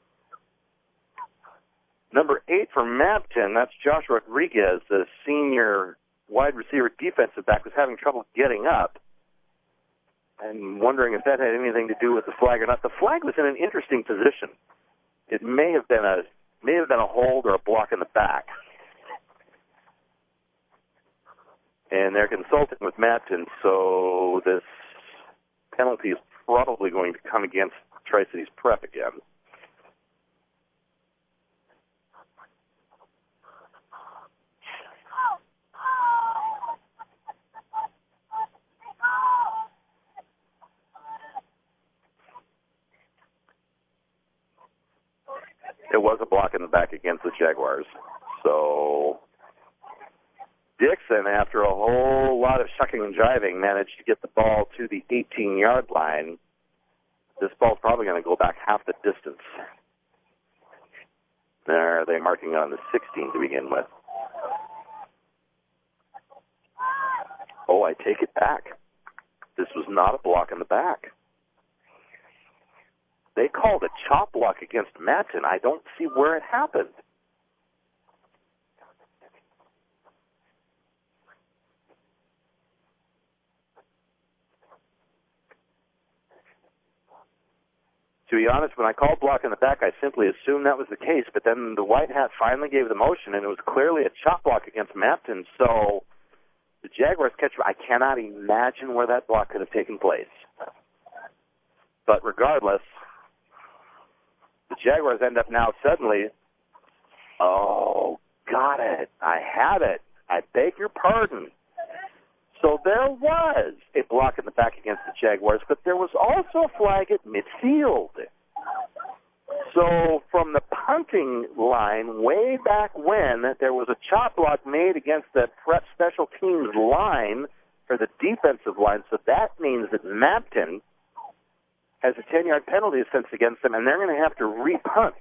Number 8 for Madsen, that's Josh Rodriguez, the senior wide receiver defensive back, was having trouble getting up. I'm wondering if that had anything to do with the flag or not. The flag was in an interesting position. It may have been a hold or a block in the back. And they're consulting with Madsen, so this penalty is probably going to come against Tri-Cities Prep again. It was a block in the back against the Jaguars. So Dixon, after a whole lot of shucking and jiving, managed to get the ball to the 18-yard line. This ball's probably going to go back half the distance. There, they're marking on the 16 to begin with. Oh, I take it back. This was not a block in the back. They called a chop block against Madsen. I don't see where it happened. To be honest, when I called block in the back, I simply assumed that was the case, but then the white hat finally gave the motion, and it was clearly a chop block against Mapton. So the Jaguars catch. I cannot imagine where that block could have taken place. But regardless, the Jaguars end up now suddenly, oh, got it. I have it. I beg your pardon. So there was a block in the back against the Jaguars, but there was also a flag at midfield. So from the punting line way back when, there was a chop block made against the prep special teams line for the defensive line. So that means that Mapton has a 10-yard penalty assessed against them, and they're going to have to repunt.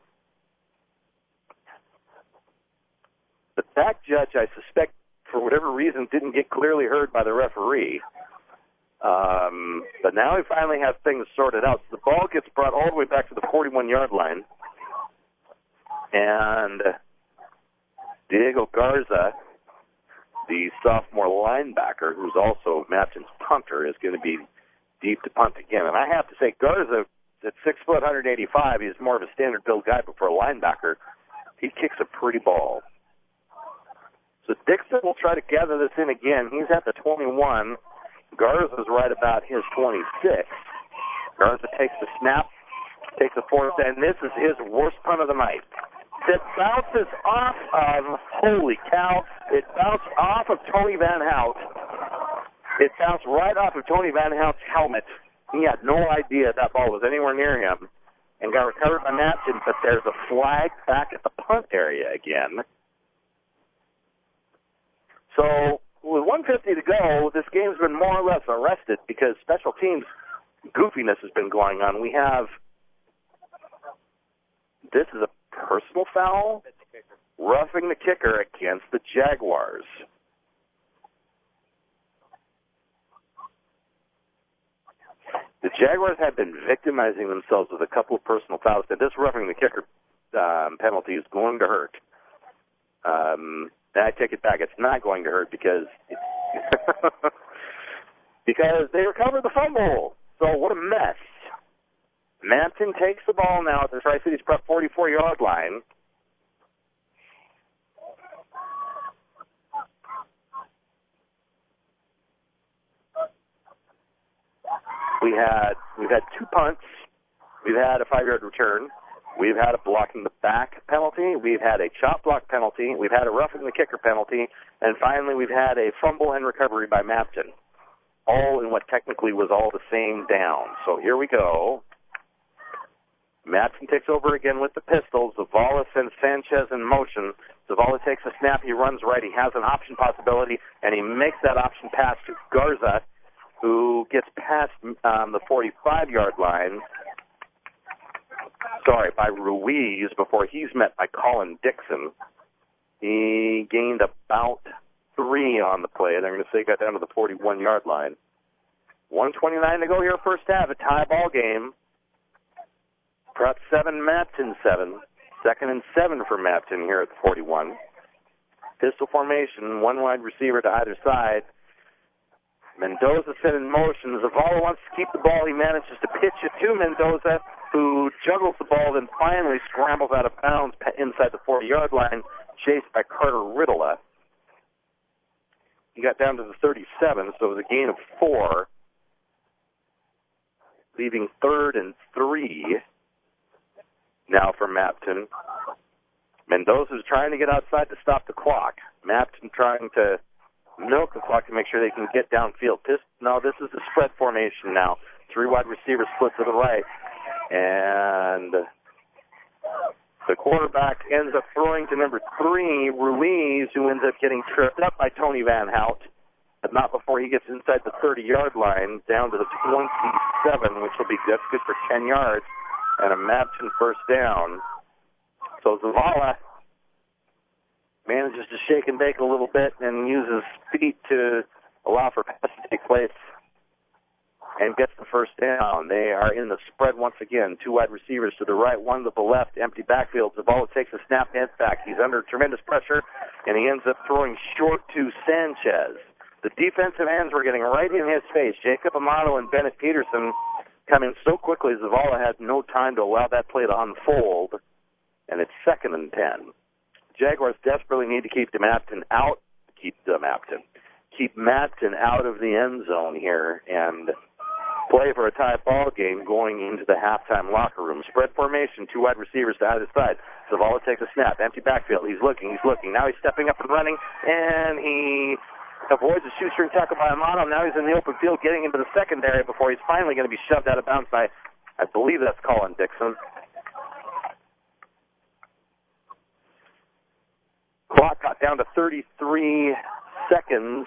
The back judge, I suspect, for whatever reason, didn't get clearly heard by the referee. But now we finally have things sorted out. So the ball gets brought all the way back to the 41-yard line. And Diego Garza, the sophomore linebacker, who's also Mapton's punter, is going to be deep to punt again. And I have to say, Garza, at 6 foot, 185, he's more of a standard build guy, but for a linebacker, he kicks a pretty ball. So Dixon will try to gather this in again. He's at the 21. Garza's right about his 26. Garza takes the snap, takes the fourth, and this is his worst punt of the night. It bounces off of, holy cow, it bounced off of Tony Van Hout. It bounced right off of Tony Van Hout's helmet. He had no idea that ball was anywhere near him and got recovered by Mapton, but there's a flag back at the punt area again. So with 1:50 to go, this game's been more or less arrested because special teams goofiness has been going on. We have, this is a personal foul, roughing the kicker against the Jaguars. The Jaguars have been victimizing themselves with a couple of personal fouls, but this roughing the kicker penalty is going to hurt. And I take it back. It's not going to hurt because because they recovered the fumble. So what a mess. Mapton takes the ball now at the Tri-Cities Prep 44-yard line. We've had 2 punts. We've had a 5-yard return. We've had a blocking the back penalty. We've had a chop block penalty. We've had a roughing the kicker penalty. And finally, we've had a fumble and recovery by Mapton, all in what technically was all the same down. So here we go. Mapton takes over again with the pistol. Zavala sends Sanchez in motion. Zavala takes a snap. He runs right. He has an option possibility, and he makes that option pass to Garza, who gets past the 45-yard line. Sorry, by Ruiz before he's met by Colin Dixon. He gained about 3 on the play. They're going to say he got down to the 41-yard line. 1:29 to go here first half, a tie ball game. Prep 7, Mapton 7. 2nd and 7 for Mapton here at the 41. Pistol formation, 1 wide receiver to either side. Mendoza set in motion. Zavala wants to keep the ball. He manages to pitch it to Mendoza, who juggles the ball, then finally scrambles out of bounds inside the 40-yard line, chased by Carter Riddle. He got down to the 37, so it was a gain of 4, leaving 3rd and 3 now for Mapton. Mendoza's trying to get outside to stop the clock. Mapton trying to milk the clock to make sure they can get downfield. No, this is the spread formation now. 3 wide receivers split to the right. And the quarterback ends up throwing to number 3, Ruiz, who ends up getting tripped up by Tony Van Hout, but not before he gets inside the 30-yard line, down to the 27, which will be good for 10 yards, and a Mapton first down. So Zavala manages to shake and bake a little bit and uses feet to allow for pass to take place and gets the first down. They are in the spread once again. 2 wide receivers to the right, 1 to the left, empty backfield. Zavala takes a snap, heads back. He's under tremendous pressure, and he ends up throwing short to Sanchez. The defensive ends were getting right in his face. Jacob Amato and Bennett Peterson coming so quickly, Zavala had no time to allow that play to unfold, and it's 2nd and 10. Jaguars desperately need to keep Mapton out of the end zone here and play for a tie ball game going into the halftime locker room. Spread formation, 2 wide receivers to either side. Zavala takes a snap, empty backfield. He's looking. Now he's stepping up and running, and he avoids a shoestring tackle by Amato. Now he's in the open field getting into the secondary before he's finally going to be shoved out of bounds by, I believe that's Colin Dixon. Clock got down to 33 seconds.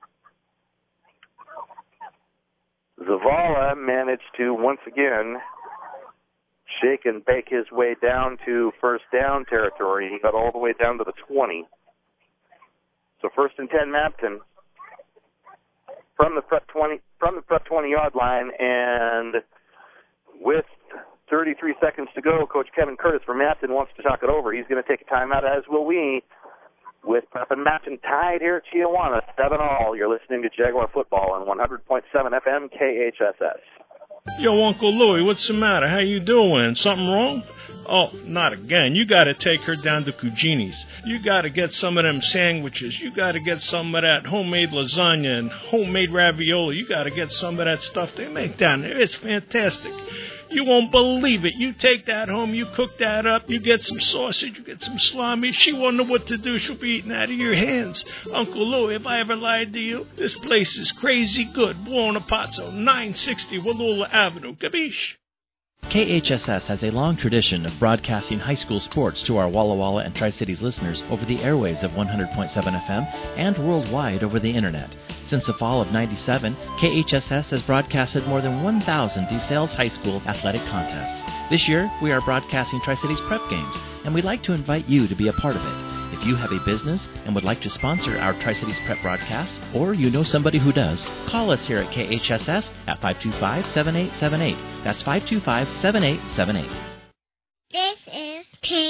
Zavala managed to, once again, shake and bake his way down to first down territory. He got all the way down to the 20. So 1st and 10 Mapton from the prep 20-yard line, and with 33 seconds to go, Coach Kevin Curtis from Mapton wants to talk it over. He's going to take a timeout, as will we, with Prep and Mapton tied here at Chiawana, 7-all. You're listening to Jaguar Football on 100.7 FM KHSS. Yo, Uncle Louie, what's the matter? How you doing? Something wrong? Oh, not again. You got to take her down to Cugini's. You got to get some of them sandwiches. You got to get some of that homemade lasagna and homemade ravioli. You got to get some of that stuff they make down there. It's fantastic. You won't believe it. You take that home, you cook that up, you get some sausage, you get some salami. She won't know what to do. She'll be eating out of your hands. Uncle Louie, if I ever lied to you, this place is crazy good. Buonapazzo, 960 Wallula Avenue. Gabish. KHSS has a long tradition of broadcasting high school sports to our Walla Walla and Tri-Cities listeners over the airwaves of 100.7 FM and worldwide over the Internet. Since the fall of '97, KHSS has broadcasted more than 1,000 DeSales High School athletic contests. This year, we are broadcasting Tri-Cities Prep Games, and we'd like to invite you to be a part of it. If you have a business and would like to sponsor our Tri-Cities Prep broadcast, or you know somebody who does, call us here at KHSS at 525-7878. That's 525-7878. This is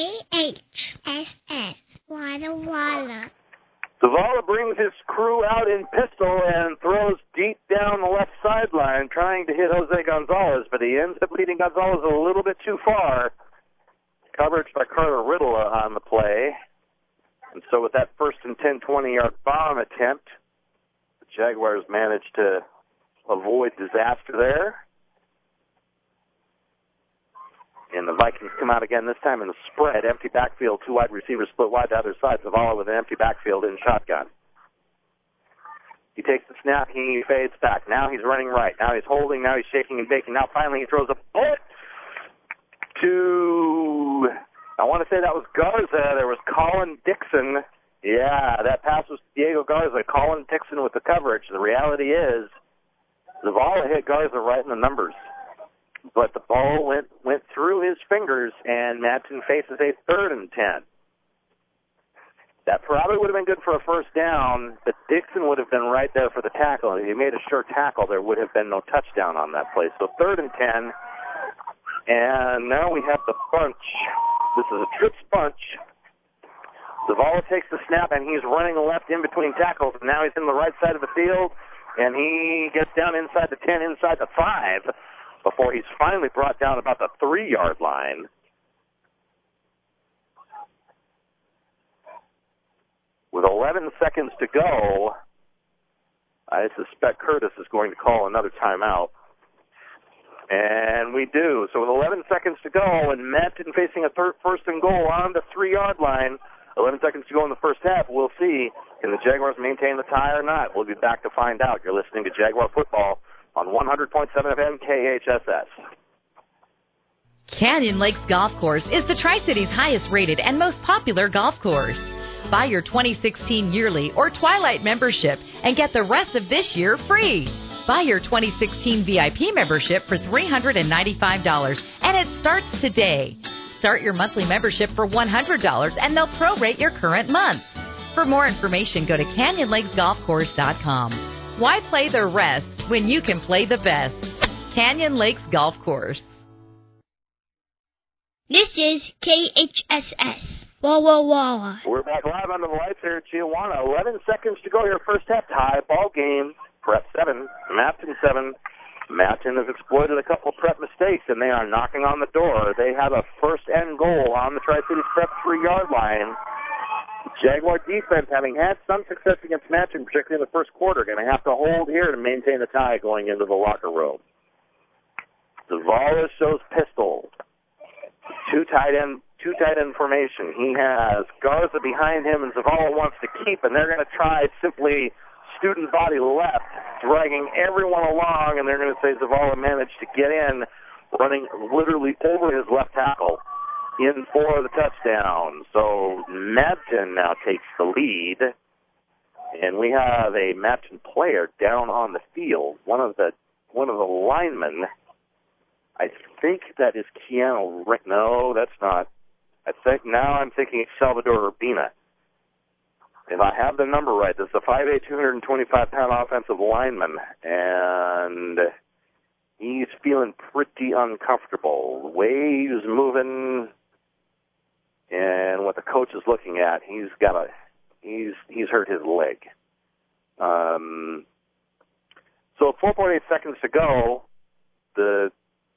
KHSS Walla Walla. Zavala brings his crew out in pistol and throws deep down the left sideline, trying to hit Jose Gonzalez, but he ends up leading Gonzalez a little bit too far. Coverage by Carter Riddle on the play. And so with that 1st and 10, 20-yard bomb attempt, the Jaguars managed to avoid disaster there. And the Vikings come out again, this time in the spread. Empty backfield, 2 wide receivers split wide to other side. Zavala with an empty backfield in shotgun. He takes the snap, he fades back. Now he's running right. Now he's holding, now he's shaking and baking. Now finally he throws a bullet to, I want to say that was Garza. There was Colin Dixon. Yeah, that pass was Diego Garza. Colin Dixon with the coverage. The reality is, Zavala hit Garza right in the numbers. But the ball went through his fingers, and Mapton faces a 3rd and 10. That probably would have been good for a first down, but Dixon would have been right there for the tackle. If he made a sure tackle, there would have been no touchdown on that play. So 3rd and 10, and now we have the bunch. This is a trips bunch. Zavala takes the snap, and he's running left in between tackles, and now he's in the right side of the field, and he gets down inside the 10, inside the 5, before he's finally brought down about the 3-yard line. With 11 seconds to go, I suspect Curtis is going to call another timeout. And we do. So with 11 seconds to go, and Mapton facing a 1st and goal on the 3-yard line, 11 seconds to go in the first half, we'll see, can the Jaguars maintain the tie or not? We'll be back to find out. You're listening to Jaguar Football on 100.7 FM KHSS. Canyon Lakes Golf Course is the Tri-Cities highest rated and most popular golf course. Buy your 2016 yearly or Twilight membership and get the rest of this year free. Buy your 2016 VIP membership for $395, and it starts today. Start your monthly membership for $100, and they'll prorate your current month. For more information, go to CanyonLakesGolfCourse.com. Why play the rest when you can play the best? Canyon Lakes Golf Course. This is KHSS. Walla Walla. We're back live under the lights here at Chiawana. 11 seconds to go here, first half tie ball game. Prep 7, Mapton 7, Matton has exploited a couple of prep mistakes, and they are knocking on the door. They have a first and goal on the Tri-Cities Prep 3-yard line. Jaguar defense, having had some success against Matton, particularly in the first quarter, going to have to hold here to maintain the tie going into the locker room. Zavala shows pistol. Two tight end formation. He has Garza behind him, and Zavala wants to keep, and they're going to try simply student body left, dragging everyone along, and they're going to say Zavala managed to get in, running literally over his left tackle in for the touchdown. So Matton now takes the lead, and we have a Matton player down on the field. One of the linemen, I think that is Keanu. No, that's not. I'm thinking it's Salvador Urbina. If I have the number right, this is a 5'8", 225-pound offensive lineman, and he's feeling pretty uncomfortable. The way he's moving and what the coach is looking at, he's hurt his leg. So 4.8 seconds to go. The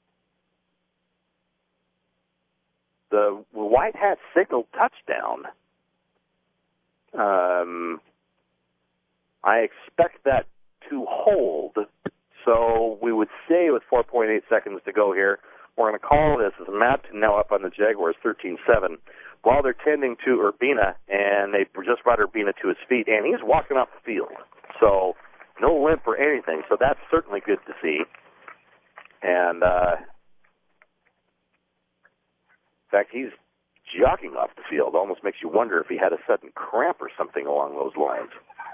White Hat signaled touchdown. I expect that to hold. So we would say with 4.8 seconds to go here, we're going to call this as Matton now up on the Jaguars 13-7 while they're tending to Urbina, and they just brought Urbina to his feet, and he's walking off the field. So no limp or anything, so that's certainly good to see. And in fact, he's jogging off the field. Almost makes you wonder if he had a sudden cramp or something along those lines.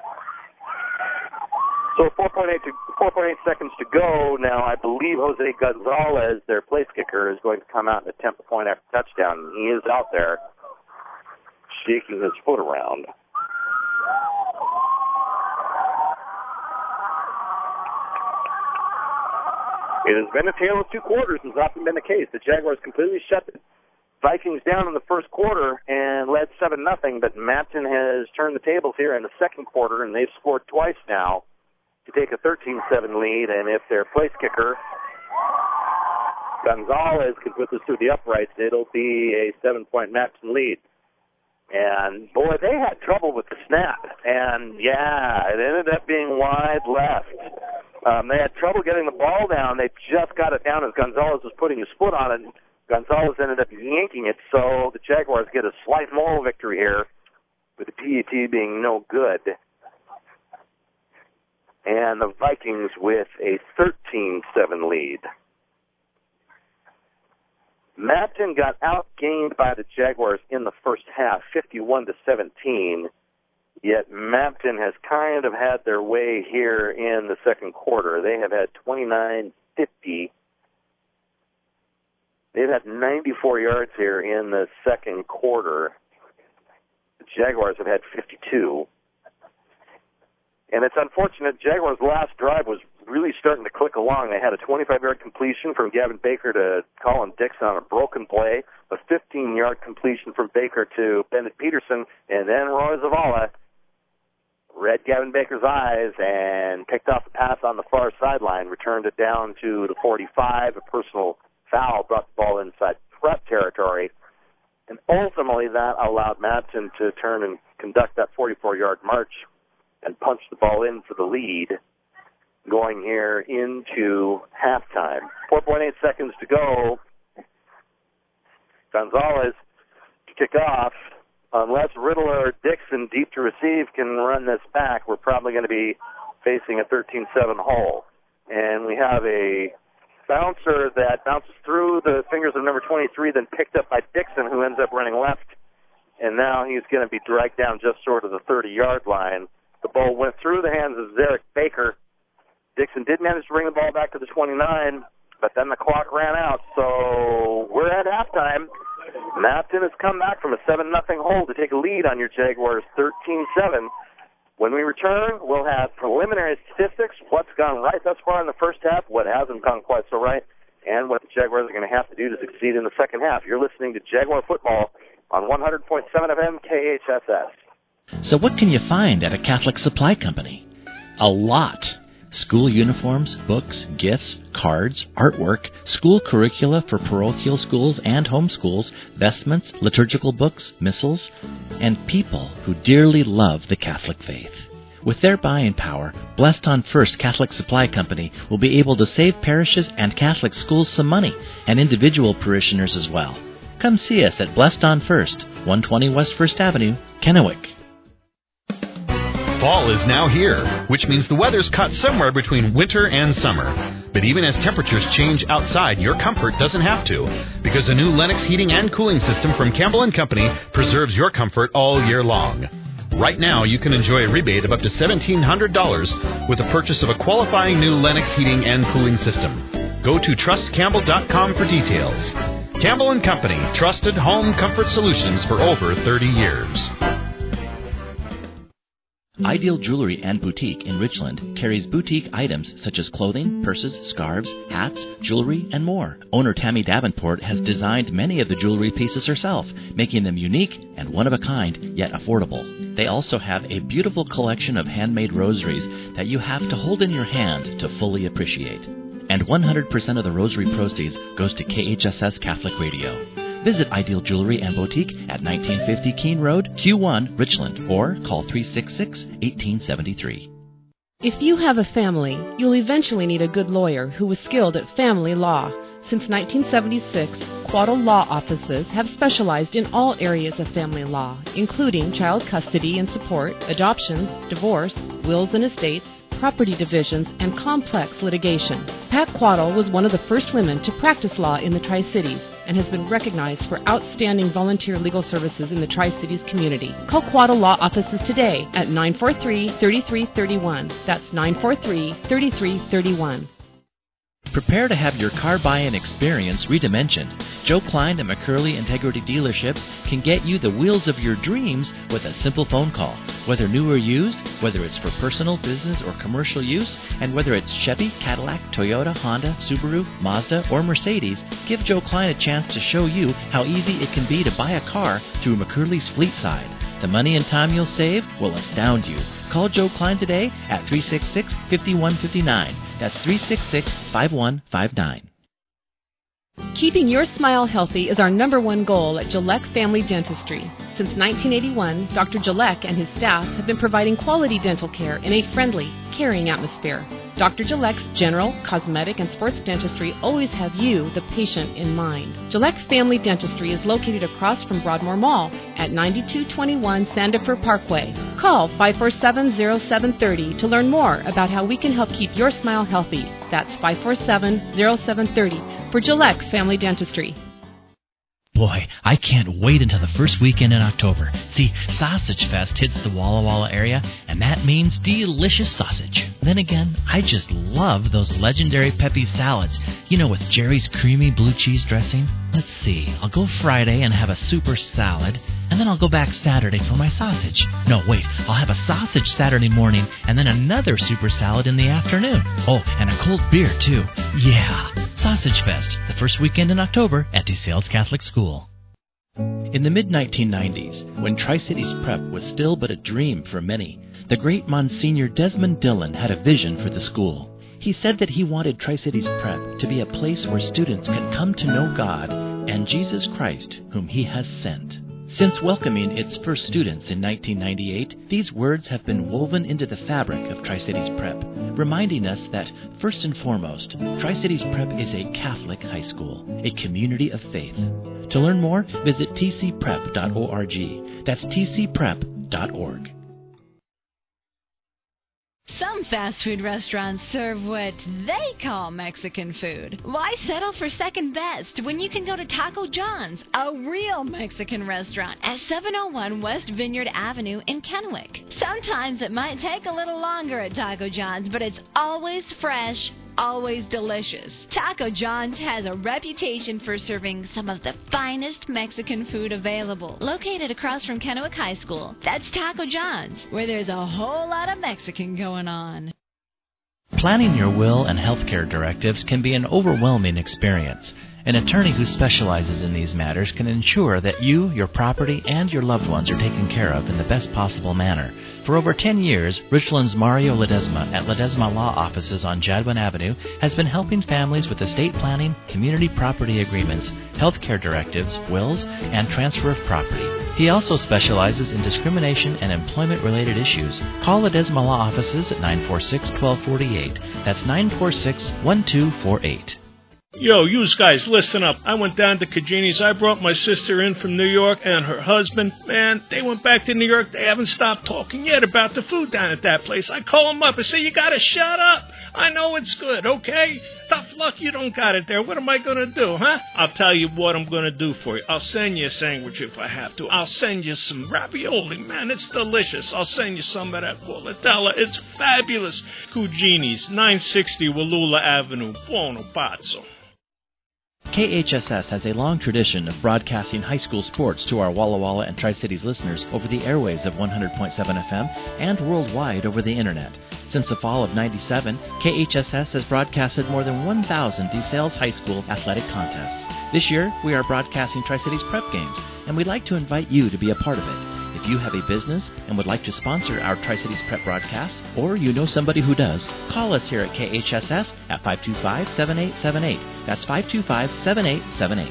So 4.8 seconds to go. Now, I believe Jose Gonzalez, their place kicker, is going to come out and attempt a point after touchdown. He is out there shaking his foot around. It has been a tale of two quarters, as often been the case. The Jaguars completely shut the Vikings down in the first quarter and led 7-0, but Matton has turned the tables here in the second quarter, and they've scored twice now to take a 13-7 lead, and if their place kicker, Gonzalez, can put this through the uprights, it'll be a 7-point Matton lead. And, boy, they had trouble with the snap, and, yeah, it ended up being wide left. They had trouble getting the ball down. They just got it down as Gonzalez was putting his foot on it. Gonzalez ended up yanking it, so the Jaguars get a slight moral victory here, with the PAT being no good. And the Vikings with a 13-7 lead. Matton got outgained by the Jaguars in the first half, 51-17. Yet Matton has kind of had their way here in the second quarter. They have had 29-50. They've had 94 yards here in the second quarter. The Jaguars have had 52. And it's unfortunate, Jaguars' last drive was really starting to click along. They had a 25-yard completion from Gavin Baker to Colin Dixon on a broken play, a 15-yard completion from Baker to Bennett Peterson, and then Roy Zavala read Gavin Baker's eyes and picked off the pass on the far sideline, returned it down to the 45. A personal foul brought the ball inside prep territory, and ultimately that allowed Matton to turn and conduct that 44-yard march and punch the ball in for the lead going here into halftime. 4.8 seconds to go. Gonzalez to kick off. Unless Riddle or Dixon deep to receive can run this back, we're probably going to be facing a 13-7 hole. And we have a bouncer that bounces through the fingers of number 23, then picked up by Dixon, who ends up running left. And now he's going to be dragged down just short of the 30-yard line. The ball went through the hands of Zarek Baker. Dixon did manage to bring the ball back to the 29, but then the clock ran out. So we're at halftime. Matton has come back from a 7-0 hole to take a lead on your Jaguars 13-7. When we return, we'll have preliminary statistics, what's gone right thus far in the first half, what hasn't gone quite so right, and what the Jaguars are going to have to do to succeed in the second half. You're listening to Jaguar Football on 100.7 FM KHSS. So what can you find at a Catholic supply company? A lot. School uniforms, books, gifts, cards, artwork, school curricula for parochial schools and homeschools, vestments, liturgical books, missals, and people who dearly love the Catholic faith. With their buying power, Blessed on First Catholic Supply Company will be able to save parishes and Catholic schools some money, and individual parishioners as well. Come see us at Blessed on First, 120 West First Avenue, Kennewick. Fall is now here, which means the weather's caught somewhere between winter and summer. But even as temperatures change outside, your comfort doesn't have to, because a new Lennox heating and cooling system from Campbell & Company preserves your comfort all year long. Right now, you can enjoy a rebate of up to $1,700 with the purchase of a qualifying new Lennox heating and cooling system. Go to trustcampbell.com for details. Campbell & Company, trusted home comfort solutions for over 30 years. Ideal Jewelry and Boutique in Richland carries boutique items such as clothing, purses, scarves, hats, jewelry, and more. Owner Tammy Davenport has designed many of the jewelry pieces herself, making them unique and one-of-a-kind, yet affordable. They also have a beautiful collection of handmade rosaries that you have to hold in your hand to fully appreciate. And 100% of the rosary proceeds goes to KHSS Catholic Radio. Visit Ideal Jewelry and Boutique at 1950 Keene Road, Q1, Richland, or call 366-1873. If you have a family, you'll eventually need a good lawyer who is skilled at family law. Since 1976, Quattle Law Offices have specialized in all areas of family law, including child custody and support, adoptions, divorce, wills and estates, property divisions, and complex litigation. Pat Quattle was one of the first women to practice law in the Tri-Cities and has been recognized for outstanding volunteer legal services in the Tri-Cities community. Call Quattle Law Offices today at 943-3331. That's 943-3331. Prepare to have your car buying experience redimensioned. Joe Klein and McCurley Integrity Dealerships can get you the wheels of your dreams with a simple phone call. Whether new or used, whether it's for personal, business, or commercial use, and whether it's Chevy, Cadillac, Toyota, Honda, Subaru, Mazda, or Mercedes, give Joe Klein a chance to show you how easy it can be to buy a car through McCurley's Fleet Side. The money and time you'll save will astound you. Call Joe Klein today at 366-5159. That's 366-5159. Keeping your smile healthy is our #1 goal at Gillette Family Dentistry. Since 1981, Dr. Gillette and his staff have been providing quality dental care in a friendly, caring atmosphere. Dr. Gillette's general, cosmetic, and sports dentistry always have you, the patient, in mind. Gillette Family Dentistry is located across from Broadmoor Mall at 9221 Sandifer Parkway. Call 547-0730 to learn more about how we can help keep your smile healthy. That's 547-0730 for Gillette Family Dentistry. Boy, I can't wait until the first weekend in October. See, Sausage Fest hits the Walla Walla area, and that means delicious sausage. Then again, I just love those legendary Pepe's salads, with Jerry's creamy blue cheese dressing. Let's see, I'll go Friday and have a super salad, and then I'll go back Saturday for my sausage. No, wait, I'll have a sausage Saturday morning, and then another super salad in the afternoon. Oh, and a cold beer, too. Yeah, Sausage Fest, the first weekend in October at DeSales Catholic School. In the mid-1990s, when Tri-Cities Prep was still but a dream for many, the great Monsignor Desmond Dillon had a vision for the school. He said that he wanted Tri-Cities Prep to be a place where students can come to know God and Jesus Christ, whom He has sent. Since welcoming its first students in 1998, these words have been woven into the fabric of Tri-Cities Prep, reminding us that, first and foremost, Tri-Cities Prep is a Catholic high school, a community of faith. To learn more, visit tcprep.org. That's tcprep.org. Some fast food restaurants serve what they call Mexican food. Why settle for second best when you can go to Taco John's, a real Mexican restaurant at 701 West Vineyard Avenue in Kennewick? Sometimes it might take a little longer at Taco John's, but it's always fresh, always delicious. Taco John's has a reputation for serving some of the finest Mexican food available. Located across from Kennewick High School, that's Taco John's, where there's a whole lot of Mexican going on. Planning your will and healthcare directives can be an overwhelming experience. An attorney who specializes in these matters can ensure that you, your property, and your loved ones are taken care of in the best possible manner. For over 10 years, Richland's Mario Ledesma at Ledesma Law Offices on Jadwin Avenue has been helping families with estate planning, community property agreements, health care directives, wills, and transfer of property. He also specializes in discrimination and employment-related issues. Call Ledesma Law Offices at 946-1248. That's 946-1248. Yo, you guys, listen up. I went down to Cagini's. I brought my sister in from New York and her husband. Man, they went back to New York. They haven't stopped talking yet about the food down at that place. I call them up and say, you got to shut up. I know it's good, okay? Tough luck you don't got it there. What am I going to do, huh? I'll tell you what I'm going to do for you. I'll send you a sandwich if I have to. I'll send you some ravioli. Man, it's delicious. I'll send you some of that polentella. It's fabulous. Cugini's, 960 Wallula Avenue, Buono Pazzo. KHSS has a long tradition of broadcasting high school sports to our Walla Walla and Tri-Cities listeners over the airwaves of 100.7 FM and worldwide over the Internet. Since the fall of '97, KHSS has broadcasted more than 1,000 DeSales High School athletic contests. This year, we are broadcasting Tri-Cities Prep Games, and we'd like to invite you to be a part of it. If you have a business and would like to sponsor our Tri-Cities Prep broadcast, or you know somebody who does, call us here at KHSS at 525-7878. That's 525-7878.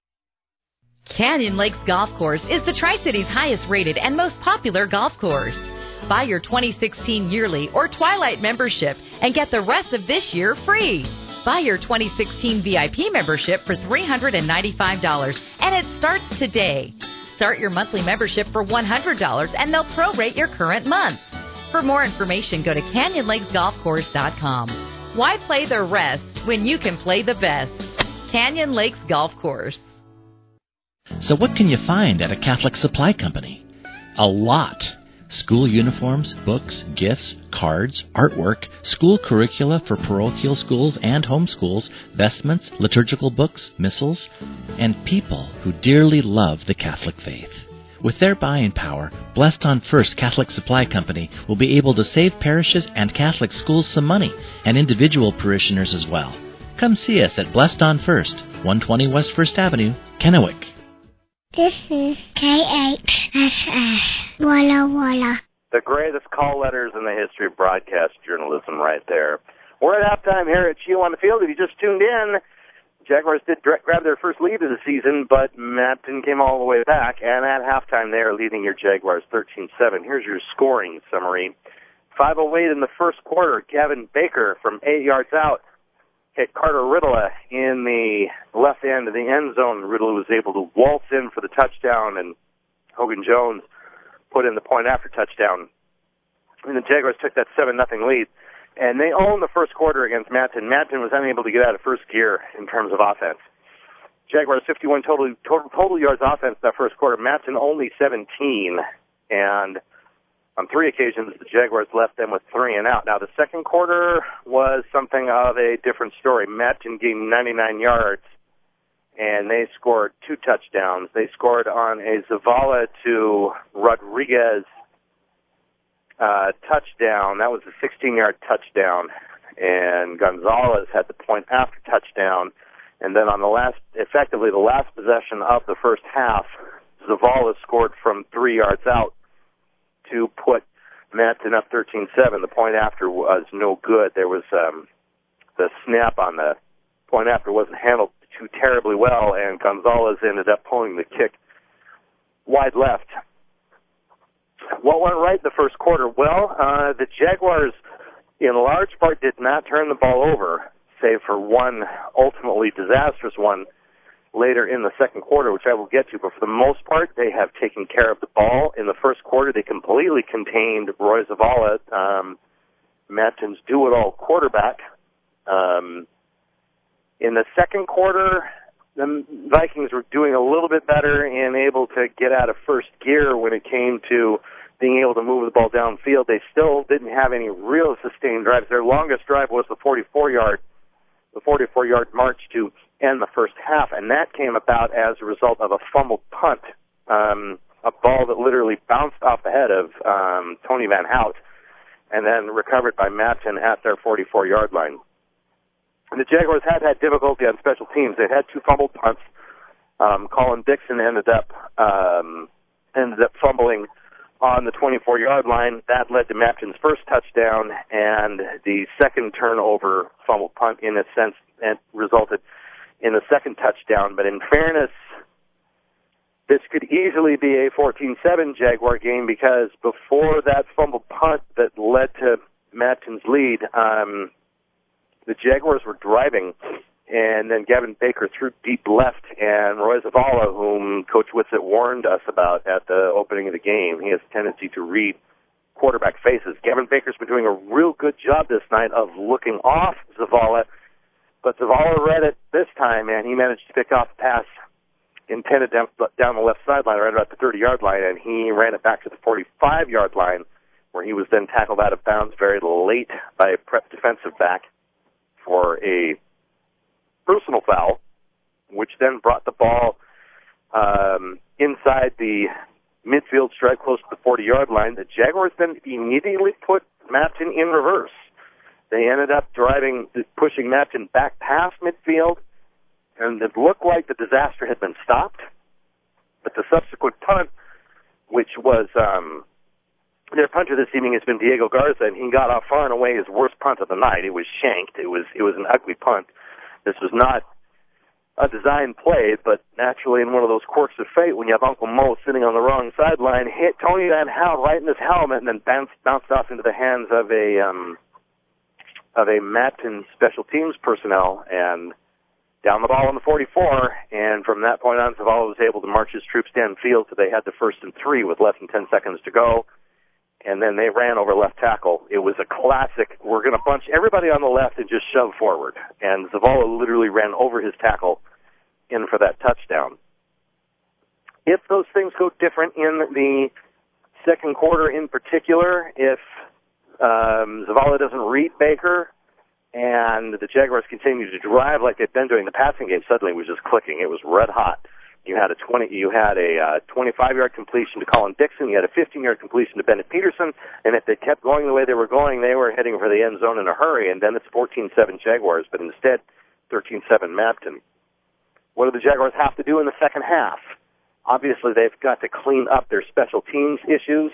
Canyon Lakes Golf Course is the Tri-Cities highest rated and most popular golf course. Buy your 2016 yearly or Twilight membership and get the rest of this year free. Buy your 2016 VIP membership for $395, and it starts today. Start your monthly membership for $100, and they'll prorate your current month. For more information, go to CanyonLakesGolfCourse.com. Why play the rest when you can play the best? Canyon Lakes Golf Course. So what can you find at a Catholic supply company? A lot. School uniforms, books, gifts, cards, artwork, school curricula for parochial schools and homeschools, vestments, liturgical books, missals, and people who dearly love the Catholic faith. With their buying power, Blessed on First Catholic Supply Company will be able to save parishes and Catholic schools some money, and individual parishioners as well. Come see us at Blessed on First, 120 West 1st Avenue, Kennewick. This is KHSS Walla Walla. The greatest call letters in the history of broadcast journalism right there. We're at halftime here at Chio on the field. If you just tuned in, Jaguars did grab their first lead of the season, but Mapton came all the way back, and at halftime they are leading your Jaguars 13-7. Here's your scoring summary. 5:08 in the first quarter. Gavin Baker from 8 yards out hit Carter Riddle in the left end of the end zone. Riddle was able to waltz in for the touchdown, and Hogan Jones put in the point-after touchdown. And the Jaguars took that 7-0 lead. And they owned the first quarter against Mapton. Mapton was unable to get out of first gear in terms of offense. Jaguars 51 total yards offense that first quarter. Mapton only 17. And on 3 occasions, the Jaguars left them with 3 and out. Now, the second quarter was something of a different story. Mapton gained 99 yards, and they scored 2 touchdowns. They scored on a Zavala to Rodriguez touchdown. That was a 16-yard touchdown, and Gonzalez had the point-after touchdown. And then on the last possession of the first half, Zavala scored from 3 yards out to put Mapton up 13-7. The point-after was no good. There was the snap on the point-after wasn't handled too terribly well, and Gonzalez ended up pulling the kick wide left. What went right in the first quarter? Well, the Jaguars, in large part, did not turn the ball over, save for one ultimately disastrous one later in the second quarter, which I will get to. But for the most part, they have taken care of the ball. In the first quarter, they completely contained Roy Zavala, Mapton's do-it-all quarterback. In the second quarter, the Vikings were doing a little bit better and able to get out of first gear when it came to being able to move the ball downfield. They still didn't have any real sustained drives. Their longest drive was the 44-yard march to end the first half, and that came about as a result of a fumbled punt, a ball that literally bounced off the head of Tony Van Hout and then recovered by Mapton at their 44-yard line. the Jaguars have had difficulty on special teams. They've had 2 fumbled punts. Colin Dixon ended up fumbling on the 24-yard line. That led to Mapton's first touchdown, and the second turnover fumble punt, in a sense, and resulted in the second touchdown. But in fairness, this could easily be a 14-7 Jaguar game, because before that fumble punt that led to Mapton's lead, the Jaguars were driving, and then Gavin Baker threw deep left, and Roy Zavala, whom Coach Whitsitt warned us about at the opening of the game, he has a tendency to read quarterback faces. Gavin Baker's been doing a real good job this night of looking off Zavala, but Zavala read it this time, and he managed to pick off the pass intended down the left sideline, right about the 30-yard line, and he ran it back to the 45-yard line, where he was then tackled out of bounds very late by a Prep defensive back for a personal foul, which then brought the ball inside the midfield stripe close to the 40-yard line. The Jaguars then immediately put Mapton in reverse. They ended up pushing Mapton back past midfield, and it looked like the disaster had been stopped. But the subsequent punt, which was their punter this evening has been Diego Garza, and he got off far and away his worst punt of the night. It was shanked. It was an ugly punt. This was not a design play, but naturally in one of those quirks of fate, when you have Uncle Mo sitting on the wrong sideline, hit Tony Van Hout right in his helmet, and then bounced off into the hands of a Mapton special teams personnel, and down the ball on the 44, and from that point on, Zavala was able to march his troops downfield, so they had the 1st and 3 with less than 10 seconds to go, and then they ran over left tackle. It was a classic, we're going to bunch everybody on the left and just shove forward, and Zavala literally ran over his tackle in for that touchdown. If those things go different in the second quarter in particular, if Zavala doesn't read Baker, and the Jaguars continue to drive like they've been doing, the passing game suddenly was just clicking. It was red hot. You had a 25-yard completion to Colin Dixon. You had a 15-yard completion to Bennett Peterson. And if they kept going the way they were going, they were heading for the end zone in a hurry. And then it's 14-7 Jaguars, but instead 13-7 Mapton. What do the Jaguars have to do in the second half? Obviously, they've got to clean up their special teams issues.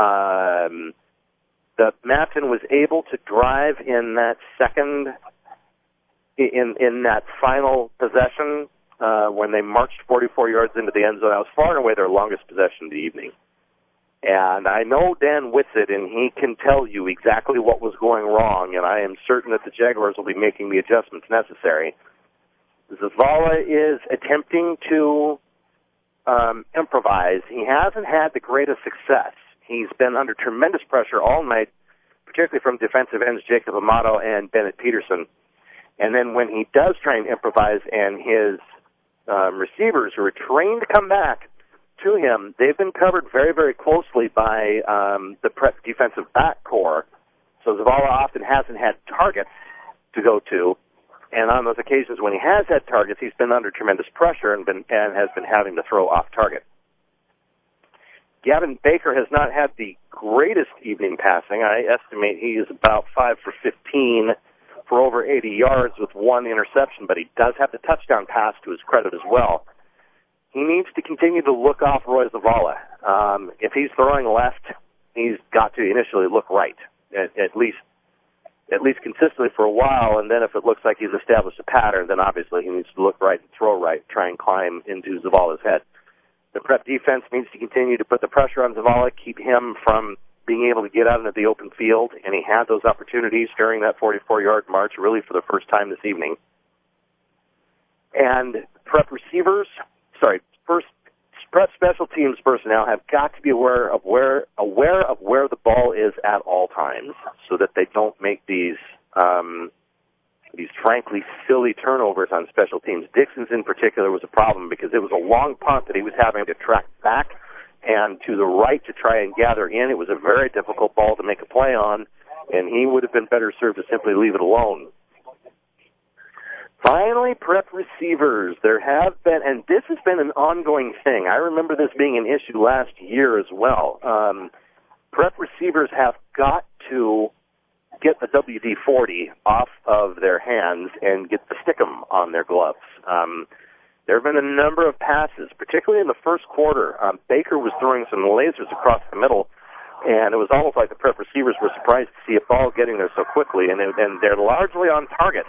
The Mapton was able to drive in that final possession when they marched 44 yards into the end zone. That was far and away their longest possession of the evening. And I know Dan Whitsitt, and he can tell you exactly what was going wrong, and I am certain that the Jaguars will be making the adjustments necessary. Zavala is attempting to improvise. He hasn't had the greatest success. He's been under tremendous pressure all night, particularly from defensive ends Jacob Amato and Bennett Peterson. And then when he does try and improvise, and his receivers who are trained to come back to him, they've been covered very, very closely by the Prep defensive back core. So Zavala often hasn't had targets to go to. And on those occasions when he has had targets, he's been under tremendous pressure and has been having to throw off target. Gavin Baker has not had the greatest evening passing. I estimate he is about 5 for 15 for over 80 yards with 1 interception, but he does have the touchdown pass to his credit as well. He needs to continue to look off Roy Zavala. If he's throwing left, he's got to initially look right, at least consistently for a while, and then if it looks like he's established a pattern, then obviously he needs to look right and throw right, try and climb into Zavala's head. The Prep defense needs to continue to put the pressure on Zavala, keep him from being able to get out into the open field, and he had those opportunities during that 44-yard march really for the first time this evening. And Prep Prep special teams personnel have got to be aware of where the ball is at all times, so that they don't make these frankly silly turnovers on special teams. Dixon's in particular was a problem because it was a long punt that he was having to track back and to the right to try and gather in. It was a very difficult ball to make a play on, and he would have been better served to simply leave it alone. Finally, Prep receivers. There have been, and this has been an ongoing thing. I remember this being an issue last year as well. Prep receivers have got to get the WD-40 off of their hands and get to stick them on their gloves. There have been a number of passes, particularly in the first quarter. Baker was throwing some lasers across the middle, and it was almost like the prep receivers were surprised to see a ball getting there so quickly, and they're largely on target.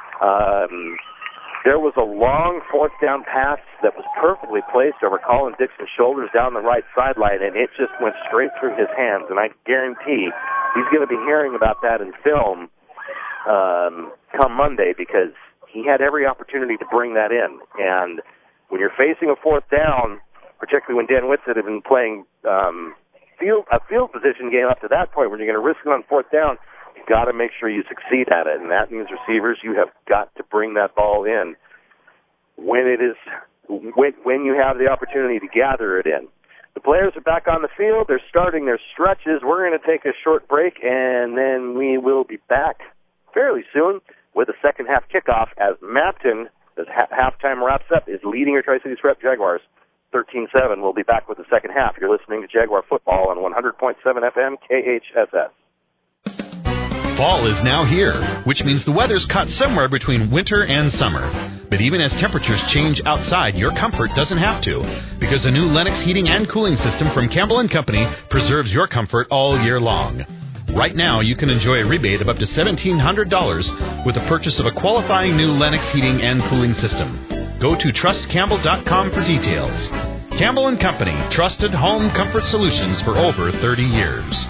There was a long fourth down pass that was perfectly placed over Colin Dixon's shoulders down the right sideline, and it just went straight through his hands, and I guarantee he's going to be hearing about that in film come Monday, because he had every opportunity to bring that in. And when you're facing a fourth down, particularly when Dan Whitsitt had been playing a field position game up to that point, when you're going to risk it on fourth down, you've got to make sure you succeed at it. And that means receivers, you have got to bring that ball in when you have the opportunity to gather it in. The players are back on the field. They're starting their stretches. We're going to take a short break, and then we will be back fairly soon with a second half kickoff as Mapton, as halftime wraps up, is leading your Tri-Cities Prep Jaguars 13-7. We'll be back with the second half. You're listening to Jaguar Football on 100.7 FM KHSS. Fall is now here, which means the weather's caught somewhere between winter and summer. But even as temperatures change outside, your comfort doesn't have to, because a new Lennox heating and cooling system from Campbell & Company preserves your comfort all year long. Right now, you can enjoy a rebate of up to $1,700 with the purchase of a qualifying new Lennox heating and cooling system. Go to trustcampbell.com for details. Campbell & Company, trusted home comfort solutions for over 30 years.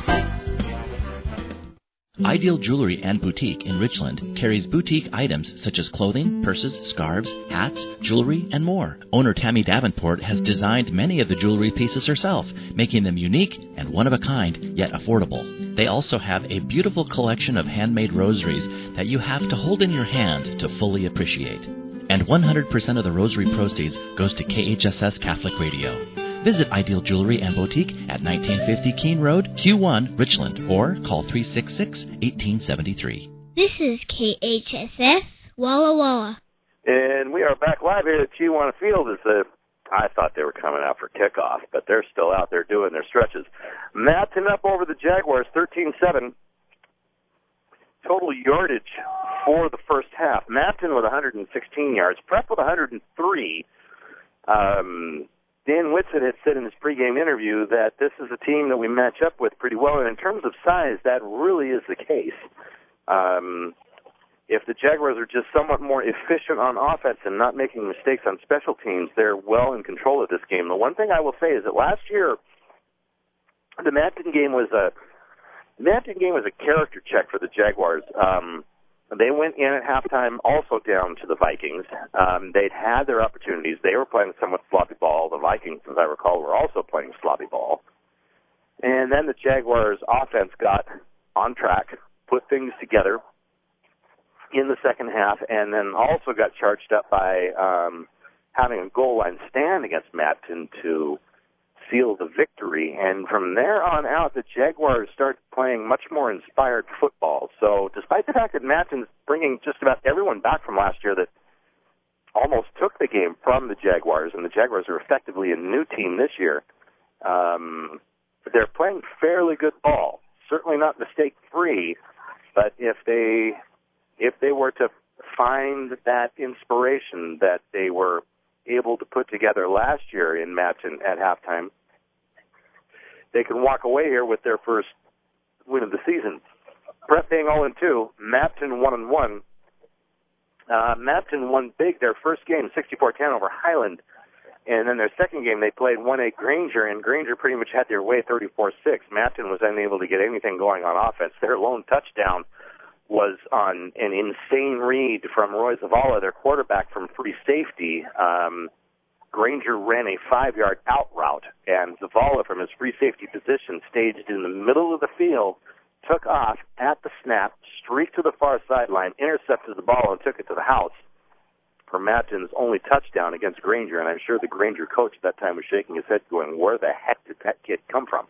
Ideal Jewelry and Boutique in Richland carries boutique items such as clothing, purses, scarves, hats, jewelry, and more. Owner Tammy Davenport has designed many of the jewelry pieces herself, making them unique and one-of-a-kind, yet affordable. They also have a beautiful collection of handmade rosaries that you have to hold in your hand to fully appreciate. And 100% of the rosary proceeds goes to KHSS Catholic Radio. Visit Ideal Jewelry and Boutique at 1950 Keene Road, Q1, Richland, or call 366-1873. This is KHSS Walla Walla. And we are back live here at Chihuahua Field. I thought they were coming out for kickoff, but they're still out there doing their stretches. Mapton up over the Jaguars, 13-7. Total yardage for the first half. Mapton with 116 yards. Prep with 103. Dan Whitsitt had said in his pregame interview that this is a team that we match up with pretty well, and in terms of size, that really is the case. If the Jaguars are just somewhat more efficient on offense and not making mistakes on special teams, they're well in control of this game. The one thing I will say is that last year, the Mapton game was a character check for the Jaguars. They went in at halftime also down to the Vikings. They'd had their opportunities. They were playing somewhat sloppy ball. The Vikings, as I recall, were also playing sloppy ball. And then the Jaguars' offense got on track, put things together in the second half, and then also got charged up by having a goal line stand against Mapton to seal the victory. And from there on out, the Jaguars started playing much more inspired football. So despite the fact that Mapton's bringing just about everyone back from last year that almost took the game from the Jaguars, and the Jaguars are effectively a new team this year, they're playing fairly good ball. Certainly not mistake-free, but if they were to find that inspiration that they were able to put together last year in Mapton at halftime, they can walk away here with their first win of the season. Prep being 0-2, Mapton 1-1. Mapton won big their first game, 64-10 over Highland, and then their second game they played 1-8 Granger, and Granger pretty much had their way 34-6. Mapton was unable to get anything going on offense. Their lone touchdown was on an insane read from Roy Zavala, their quarterback, from free safety. Granger ran a 5-yard out route, and Zavala from his free safety position staged in the middle of the field, took off at the snap, streaked to the far sideline, intercepted the ball, and took it to the house for Mapton's only touchdown against Granger. And I'm sure the Granger coach at that time was shaking his head going, where the heck did that kid come from?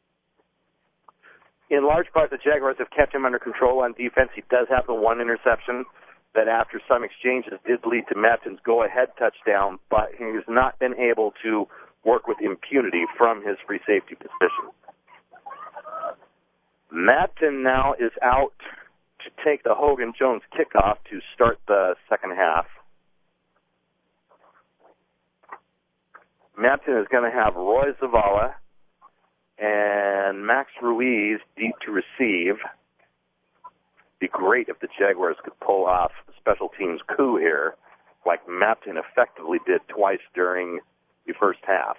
In large part, the Jaguars have kept him under control on defense. He does have the one interception that after some exchanges did lead to Mapton's go-ahead touchdown, but he has not been able to work with impunity from his free safety position. Mapton now is out take the Hogan-Jones kickoff to start the second half. Mapton is going to have Roy Zavala and Max Ruiz deep to receive. Be great if the Jaguars could pull off a special teams coup here, like Mapton effectively did twice during the first half.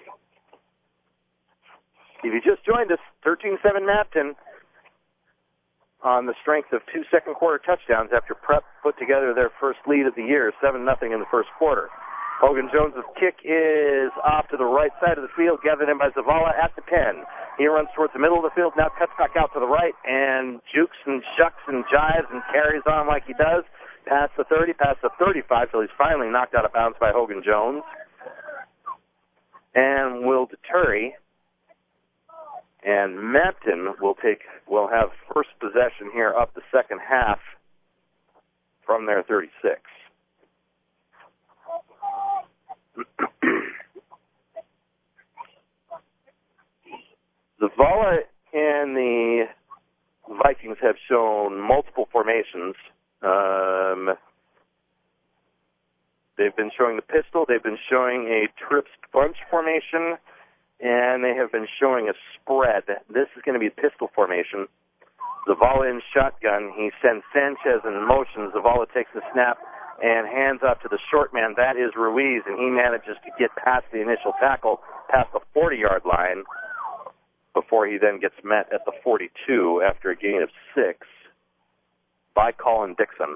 If you just joined us, 13-7 Mapton on the strength of 2 second-quarter touchdowns after Prep put together their first lead of the year, 7-0 in the first quarter. Hogan-Jones' kick is off to the right side of the field, gathered in by Zavala at the 10. He runs towards the middle of the field, now cuts back out to the right, and jukes and shucks and jives and carries on like he does. Past the 30, past the 35, till he's finally knocked out of bounds by Hogan-Jones. And Will Deterry. And Mapton will have first possession here up the second half from their 36. Zavala and the Vikings have shown multiple formations. They've been showing the pistol, they've been showing a trips bunch formation, and they have been showing a spread. This is going to be a pistol formation. Zavala in shotgun. He sends Sanchez in motion. Zavala takes the snap and hands up to the short man. That is Ruiz, and he manages to get past the initial tackle, past the 40-yard line, before he then gets met at the 42 after a gain of 6 by Colin Dixon.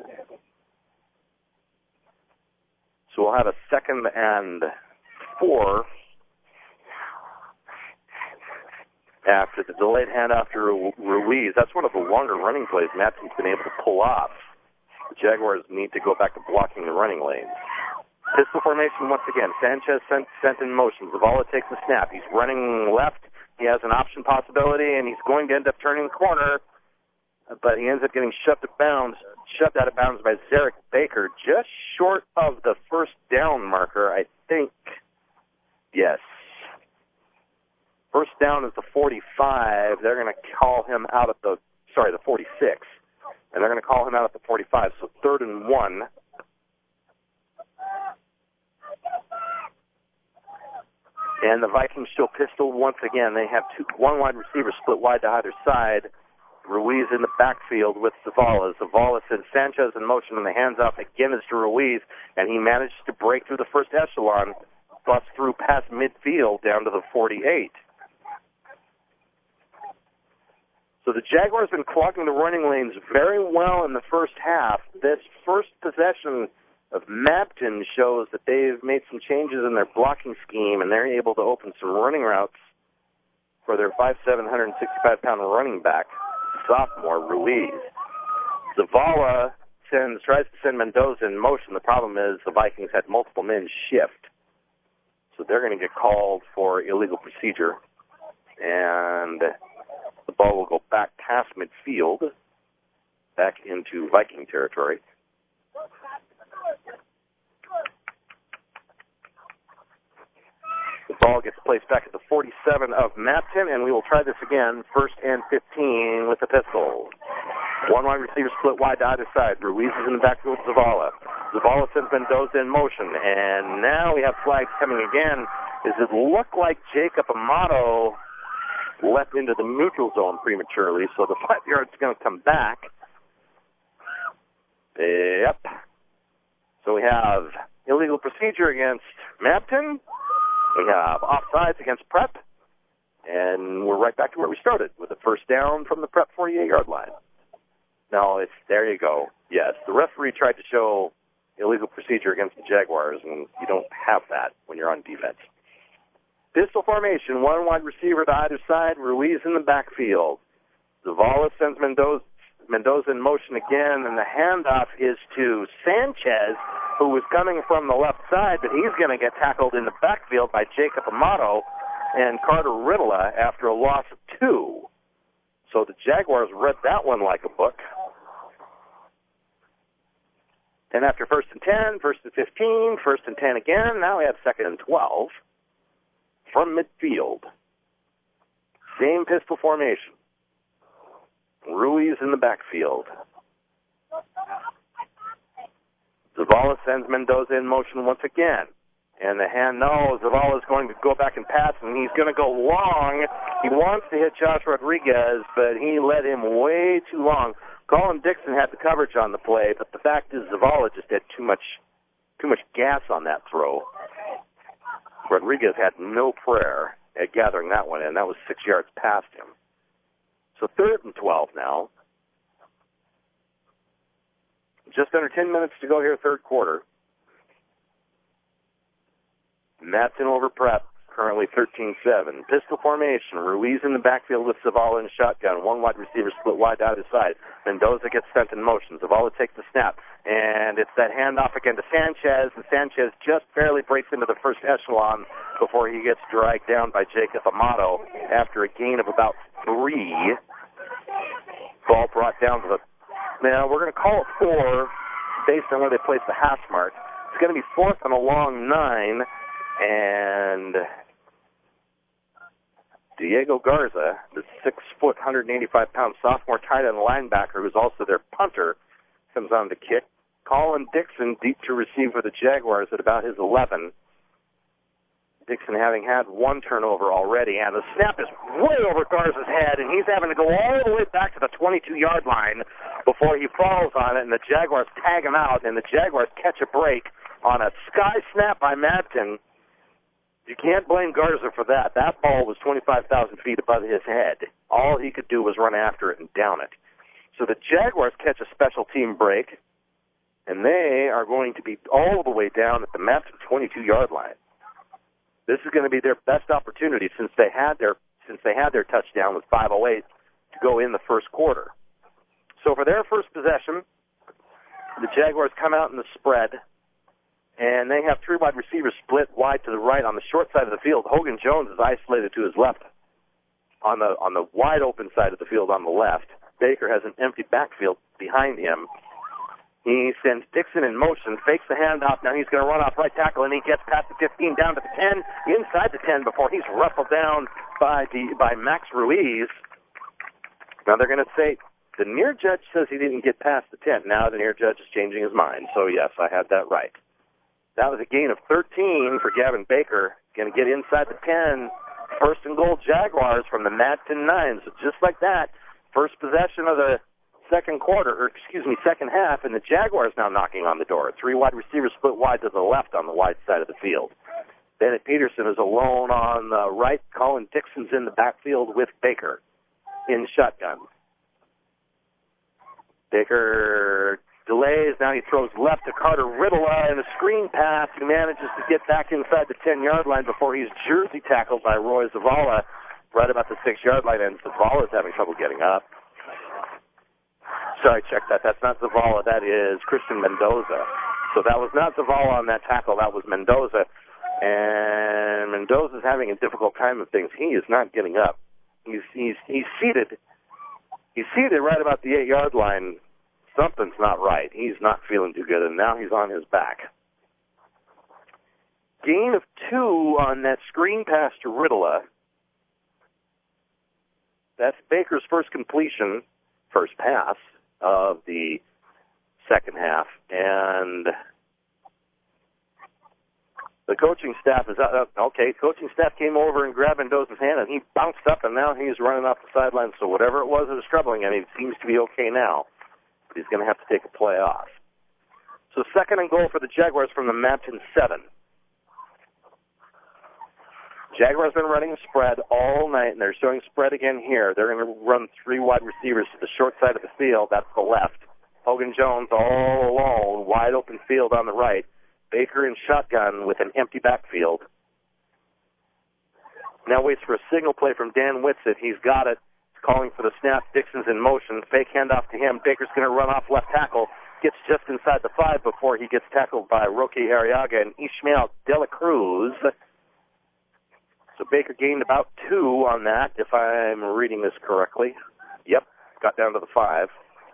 So we'll have a 2nd and 4 after the delayed handoff to Ruiz. That's one of the longer running plays Matthew's been able to pull off. The Jaguars need to go back to blocking the running lanes. Pistol formation once again. Sanchez sent in motion. Zavala takes the snap. He's running left. He has an option possibility, and he's going to end up turning the corner, but he ends up getting shoved out of bounds by Zarek Baker, just short of the first down marker, I think. Yes. First down is the 45. They're going to call him out at the 46. And they're going to call him out at the 45, so 3rd and 1. And the Vikings show pistol once again. They have one wide receiver split wide to either side. Ruiz in the backfield with Zavala. Zavala sends Sanchez in motion, and the handoff again is to Ruiz, and he manages to break through the first echelon, bust through past midfield down to the 48. So the Jaguars have been clogging the running lanes very well in the first half. This first possession of Mapton shows that they've made some changes in their blocking scheme, and they're able to open some running routes for their 5'7", 165-pound running back, sophomore Ruiz. Zavala tries to send Mendoza in motion. The problem is the Vikings had multiple men shift, so they're going to get called for illegal procedure, and the ball will go back past midfield, back into Viking territory. The ball gets placed back at the 47 of Mapton, and we will try this again, 1st and 15 with the pistol. One wide receiver split wide to either side. Ruiz is in the backfield with Zavala. Zavala sends Mendoza in motion, and now we have flags coming again. Does it look like Jacob Amato leapt into the neutral zone prematurely, so the 5 yards is going to come back. Yep. So we have illegal procedure against Mapton. We have offsides against Prep. And we're right back to where we started with a first down from the Prep 48-yard line. No, there you go. Yes, the referee tried to show illegal procedure against the Jaguars, and you don't have that when you're on defense. Pistol formation, one wide receiver to either side, Ruiz in the backfield. Zavala sends Mendoza in motion again, and the handoff is to Sanchez, who was coming from the left side, but he's going to get tackled in the backfield by Jacob Amato and Carter Riddla after a loss of 2. So the Jaguars read that one like a book. And after 1st and 10, 1st and 15, 1st and 10 again, now we have 2nd and 12 from midfield. Same pistol formation. Ruiz in the backfield. Zavala sends Mendoza in motion once again. And the hand, no, Zavala's going to go back and pass, and he's going to go long. He wants to hit Josh Rodriguez, but he led him way too long. Colin Dixon had the coverage on the play, but the fact is Zavala just had too much gas on that throw. Rodriguez had no prayer at gathering that one in. That was 6 yards past him. So 3rd and 12 now. Just under 10 minutes to go here, third quarter. Matson over Prep, currently 13-7. Pistol formation, Ruiz in the backfield with Zavala in shotgun. One wide receiver split wide out his side. Mendoza gets sent in motion. Zavala takes the snap, and it's that handoff again to Sanchez, and Sanchez just barely breaks into the first echelon before he gets dragged down by Jacob Amato after a gain of about 3. Ball brought down to the... Now, we're going to call it 4 based on where they place the hash mark. It's going to be 4th and a long 9, and Diego Garza, the 6-foot, 185-pound sophomore tight end linebacker, who's also their punter, comes on to kick. Colin Dixon deep to receive for the Jaguars at about his 11. Dixon having had 1 turnover already, and the snap is way over Garza's head, and he's having to go all the way back to the 22-yard line before he falls on it, and the Jaguars tag him out, and the Jaguars catch a break on a sky snap by Madsen. You can't blame Garza for that. That ball was 25,000 feet above his head. All he could do was run after it and down it. So the Jaguars catch a special team break, and they are going to be all the way down at the Madsen 22-yard line. This is going to be their best opportunity since they had their touchdown with 5:08 to go in the first quarter. So for their first possession, the Jaguars come out in the spread, and they have 3 wide receivers split wide to the right on the short side of the field. Hogan Jones is isolated to his left on the wide open side of the field on the left. Baker has an empty backfield behind him. He sends Dixon in motion, fakes the handoff. Now he's going to run off right tackle, and he gets past the 15, down to the 10, inside the 10 before he's ruffled down by Max Ruiz. Now they're going to say the near judge says he didn't get past the 10. Now the near judge is changing his mind. So yes, I had that right. That was a gain of 13 for Gavin Baker. Going to get inside the 10. 1st and goal Jaguars from the Madsen 9. So just like that, first possession of the second half, and the Jaguars now knocking on the door. 3 wide receivers split wide to the left on the wide side of the field. Bennett Peterson is alone on the right. Colin Dixon's in the backfield with Baker in shotgun. Baker delays. Now he throws left to Carter Riddle and a screen pass. He manages to get back inside the 10-yard line before he's jersey tackled by Roy Zavala right about the 6-yard line, and Zavala's having trouble getting up. Sorry, check that. That's not Zavala. That is Christian Mendoza. So that was not Zavala on that tackle. That was Mendoza. And Mendoza's having a difficult time of things. He is not getting up. He's seated. He's seated right about the 8-yard line. Something's not right. He's not feeling too good, and now he's on his back. Gain of 2 on that screen pass to Riddle. That's Baker's first completion, first pass of the second half, and the coaching staff is okay. Coaching staff came over and grabbed Mendoza's hand, and he bounced up, and now he's running off the sideline. So whatever it was that was troubling him, it seems to be okay now. But he's going to have to take a play off. So 2nd and goal for the Jaguars from the Madsen 7. Jaguars been running a spread all night, and they're showing spread again here. They're going to run 3 wide receivers to the short side of the field. That's the left. Hogan Jones all alone, wide open field on the right. Baker in shotgun with an empty backfield. Now waits for a signal play from Dan Whitsitt. He's got it. He's calling for the snap. Dixon's in motion. Fake handoff to him. Baker's going to run off left tackle. Gets just inside the 5 before he gets tackled by Roque Arriaga and Ishmael De La Cruz. So Baker gained about 2 on that, if I'm reading this correctly. Yep, got down to the 5.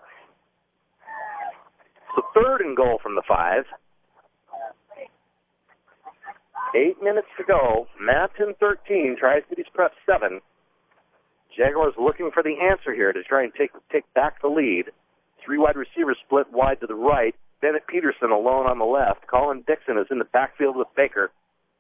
So 3rd and goal from the 5. 8 minutes to go. Madsen 13, Tri-Cities Prep 7. Jaguars looking for the answer here to try and take back the lead. 3 wide receivers split wide to the right. Bennett Peterson alone on the left. Colin Dixon is in the backfield with Baker.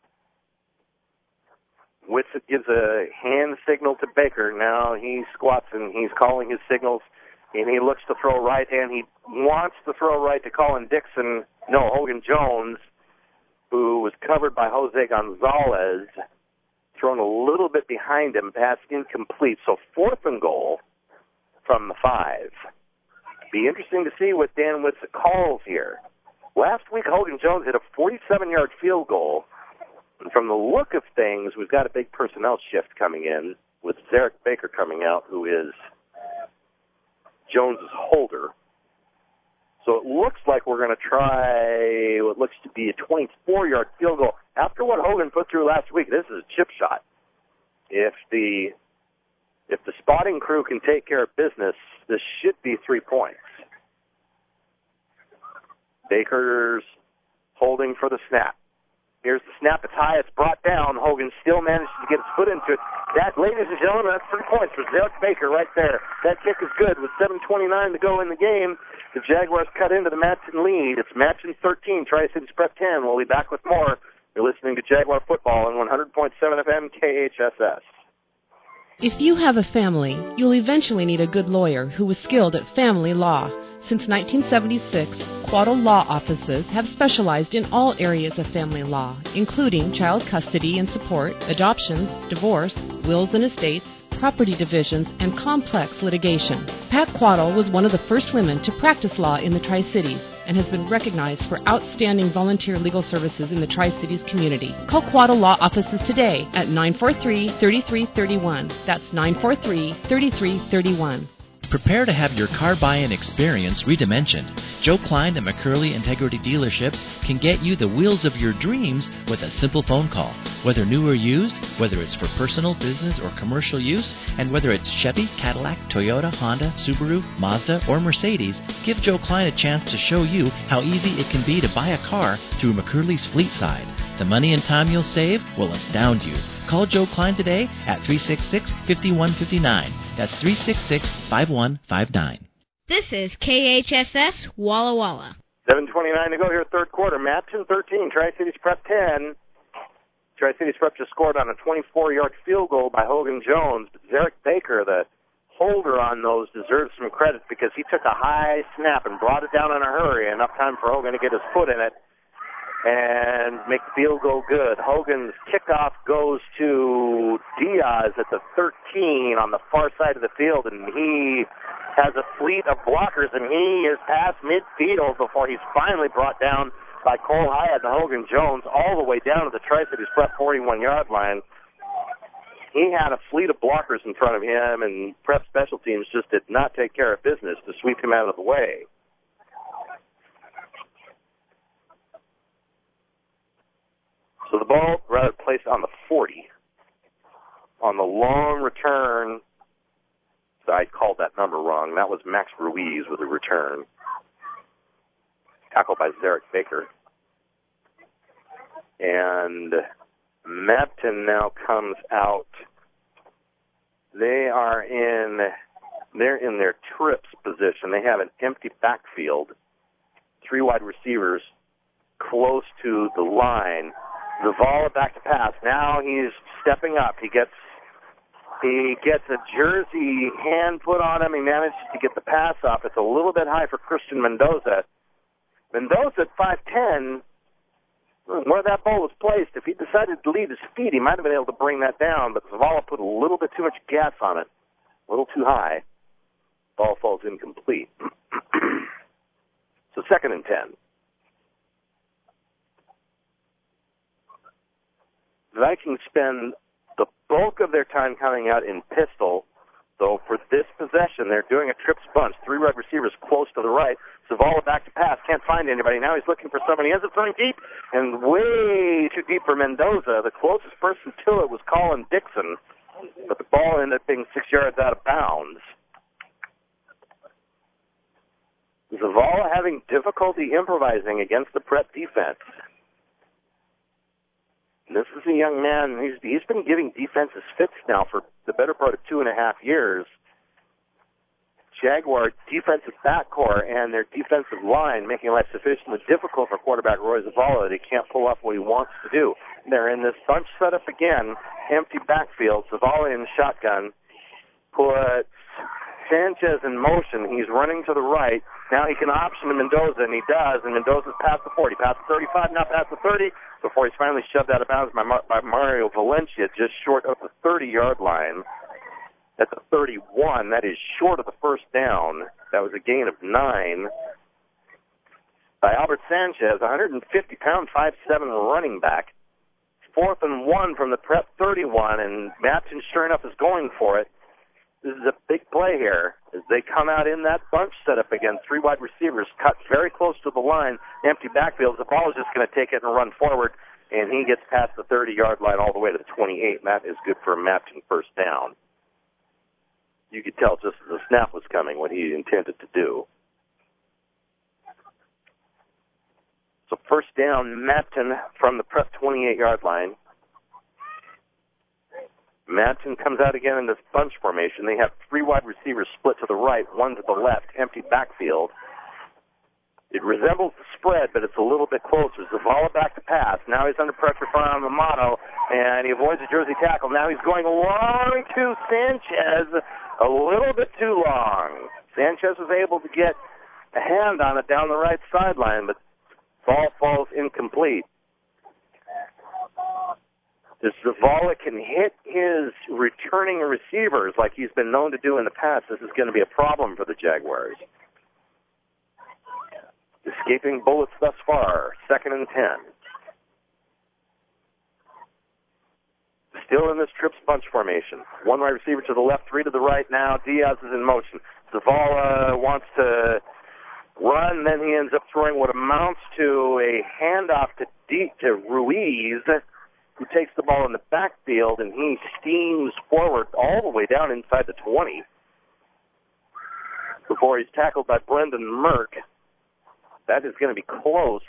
Whitsitt gives a hand signal to Baker. Now he squats and he's calling his signals, and he looks to throw right, and he wants to throw right to Colin Dixon. No, Hogan Jones, who was covered by Jose Gonzalez, thrown a little bit behind him, pass incomplete. So 4th and goal from the 5. Be interesting to see what Dan Whitsitt calls here. Last week, Hogan Jones hit a 47-yard field goal. And from the look of things, we've got a big personnel shift coming in with Zarek Baker coming out, who is Jones's holder. So it looks like we're going to try what looks to be a 24-yard field goal. After what Hogan put through last week, this is a chip shot. If the spotting crew can take care of business, this should be 3 points. Baker's holding for the snap. Here's the snap. It's high. It's brought down. Hogan still manages to get his foot into it. That, ladies and gentlemen, that's 3 points for Zarek Baker right there. That kick is good. With 7:29 to go in the game, the Jaguars cut into the Matson lead. It's Matson 13, Tri-Cities Prep 10. We'll be back with more. You're listening to Jaguar Football on 100.7 FM KHSS. If you have a family, you'll eventually need a good lawyer who is skilled at family law. Since 1976, Quaddle Law Offices have specialized in all areas of family law, including child custody and support, adoptions, divorce, wills and estates, property divisions, and complex litigation. Pat Quaddle was one of the first women to practice law in the Tri-Cities and has been recognized for outstanding volunteer legal services in the Tri-Cities community. Call Quaddle Law Offices today at 943-3331. That's 943-3331. Prepare to have your car buying experience redimensioned. Joe Klein at McCurley Integrity Dealerships can get you the wheels of your dreams with a simple phone call. Whether new or used, whether it's for personal, business, or commercial use, and whether it's Chevy, Cadillac, Toyota, Honda, Subaru, Mazda, or Mercedes, give Joe Klein a chance to show you how easy it can be to buy a car through McCurley's Fleet Side. The money and time you'll save will astound you. Call Joe Klein today at 366-5159. That's 366-5159. This is KHSS Walla Walla. 7:29 to go here, third quarter. Matson 13, Tri-Cities Prep 10. Tri-Cities Prep just scored on a 24-yard field goal by Hogan Jones. But Zarek Baker, the holder on those, deserves some credit because he took a high snap and brought it down in a hurry. Enough time for Hogan to get his foot in it and make the field goal good. Hogan's kickoff goes to Diaz at the 13 on the far side of the field, and he has a fleet of blockers, and he is past midfield before he's finally brought down by Cole Hyatt and Hogan Jones all the way down to the Tri-Cities Prep 41-yard line. He had a fleet of blockers in front of him, and Prep Special Teams just did not take care of business to sweep him out of the way. So the ball, rather, placed on the 40. On the long return, so I called that number wrong. That was Max Ruiz with a return. Tackled by Zarek Baker. And Mapton now comes out. They're in their trips position. They have an empty backfield. 3 wide receivers close to the line. Zavala back to pass. Now he's stepping up. He gets a jersey hand put on him. He manages to get the pass off. It's a little bit high for Christian Mendoza. Mendoza at 5'10", where that ball was placed, if he decided to leave his feet, he might have been able to bring that down, but Zavala put a little bit too much gas on it, a little too high. Ball falls incomplete. So 2nd and 10. The Vikings spend the bulk of their time coming out in pistol. So for this possession, they're doing a trips bunch. 3 wide receivers close to the right. Zavala back to pass. Can't find anybody. Now he's looking for somebody. He ends up throwing deep and way too deep for Mendoza. The closest person to it was Colin Dixon, but the ball ended up being 6 yards out of bounds. Zavala having difficulty improvising against the Prep defense. This is a young man. He's been giving defenses fits now for the better part of 2.5 years. Jaguar defensive backcourt and their defensive line, making life sufficiently difficult for quarterback Roy Zavala that he can't pull off what he wants to do. They're in this bunch setup again, empty backfield. Zavala in shotgun puts Sanchez in motion. He's running to the right. Now he can option to Mendoza, and he does, and Mendoza's past the 40, past the 35, now past the 30, before he's finally shoved out of bounds by Mario Valencia, just short of the 30-yard line. That's a 31. That is short of the first down. That was a gain of 9 by Albert Sanchez, 150-pound, 5'7" running back. 4th and 1 from the Prep 31, and Matson, sure enough, is going for it. This is a big play here as they come out in that bunch setup again. 3 wide receivers cut very close to the line, empty backfield. The ball is just going to take it and run forward, and he gets past the 30-yard line all the way to the 28, and that is good for a Matson first down. You could tell just as the snap was coming what he intended to do. So first down, Matson from the Prep 28-yard line. Matson comes out again in this bunch formation. They have 3 wide receivers split to the right, 1 to the left, empty backfield. It resembles the spread, but it's a little bit closer. Zavala back to pass. Now he's under pressure from Amato, and he avoids a jersey tackle. Now he's going long to Sanchez, a little bit too long. Sanchez was able to get a hand on it down the right sideline, but ball falls incomplete. If Zavala can hit his returning receivers like he's been known to do in the past, this is going to be a problem for the Jaguars. Escaping bullets thus far, 2nd and 10. Still in this trips bunch formation. 1 wide receiver to the left, 3 to the right now. Diaz is in motion. Zavala wants to run, then he ends up throwing what amounts to a handoff to Ruiz, who takes the ball in the backfield, and he steams forward all the way down inside the 20 before he's tackled by Brendan Merck. That is going to be close.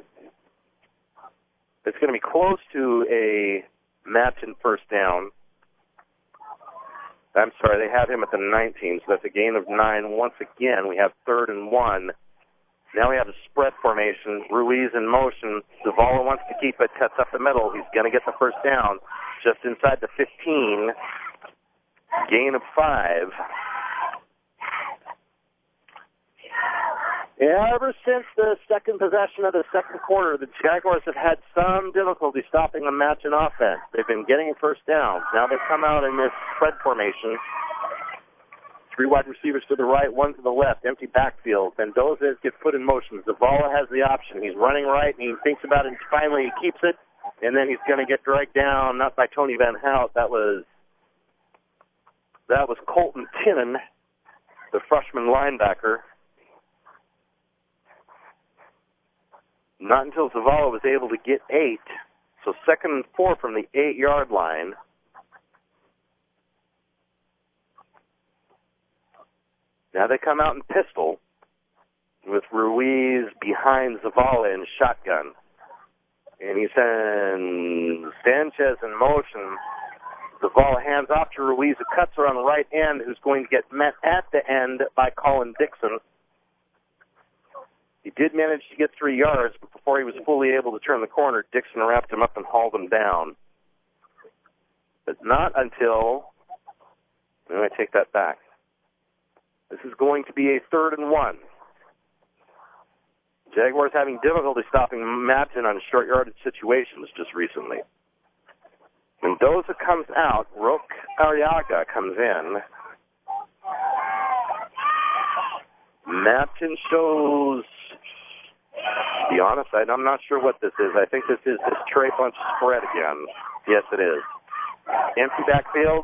It's going to be close to a Matson first down. I'm sorry, they have him at the 19, so that's a gain of 9. Once again, we have 3rd and 1. Now we have a spread formation. Ruiz in motion. Zavala wants to keep it, cuts up the middle. He's going to get the first down just inside the 15. Gain of 5. Ever since the second possession of the second quarter, the Jaguars have had some difficulty stopping the Matson offense. They've been getting first downs. Now they come out in this spread formation. 3 wide receivers to the right, 1 to the left, empty backfield. Mendoza gets put in motion. Zavala has the option. He's running right, and he thinks about it, and finally he keeps it, and then he's going to get dragged down, not by Tony Van Hout. That was Colton Tinnon, the freshman linebacker. Not until Zavala was able to get 8. So 2nd and 4 from the 8-yard line. Now they come out in pistol with Ruiz behind Zavala in shotgun. And he sends Sanchez in motion. Zavala hands off to Ruiz, who cuts her on the right end, who's going to get met at the end by Colin Dixon. He did manage to get 3 yards, but before he was fully able to turn the corner, Dixon wrapped him up and hauled him down. But not until... Let me take that back. This is going to be a 3rd and 1. Jaguars having difficulty stopping Matson on short yardage situations just recently. Mendoza comes out. Roque Arriaga comes in. Matson shows... To be honest, I'm not sure what this is. I think this is this Trey Bunch spread again. Yes, it is. Empty backfield.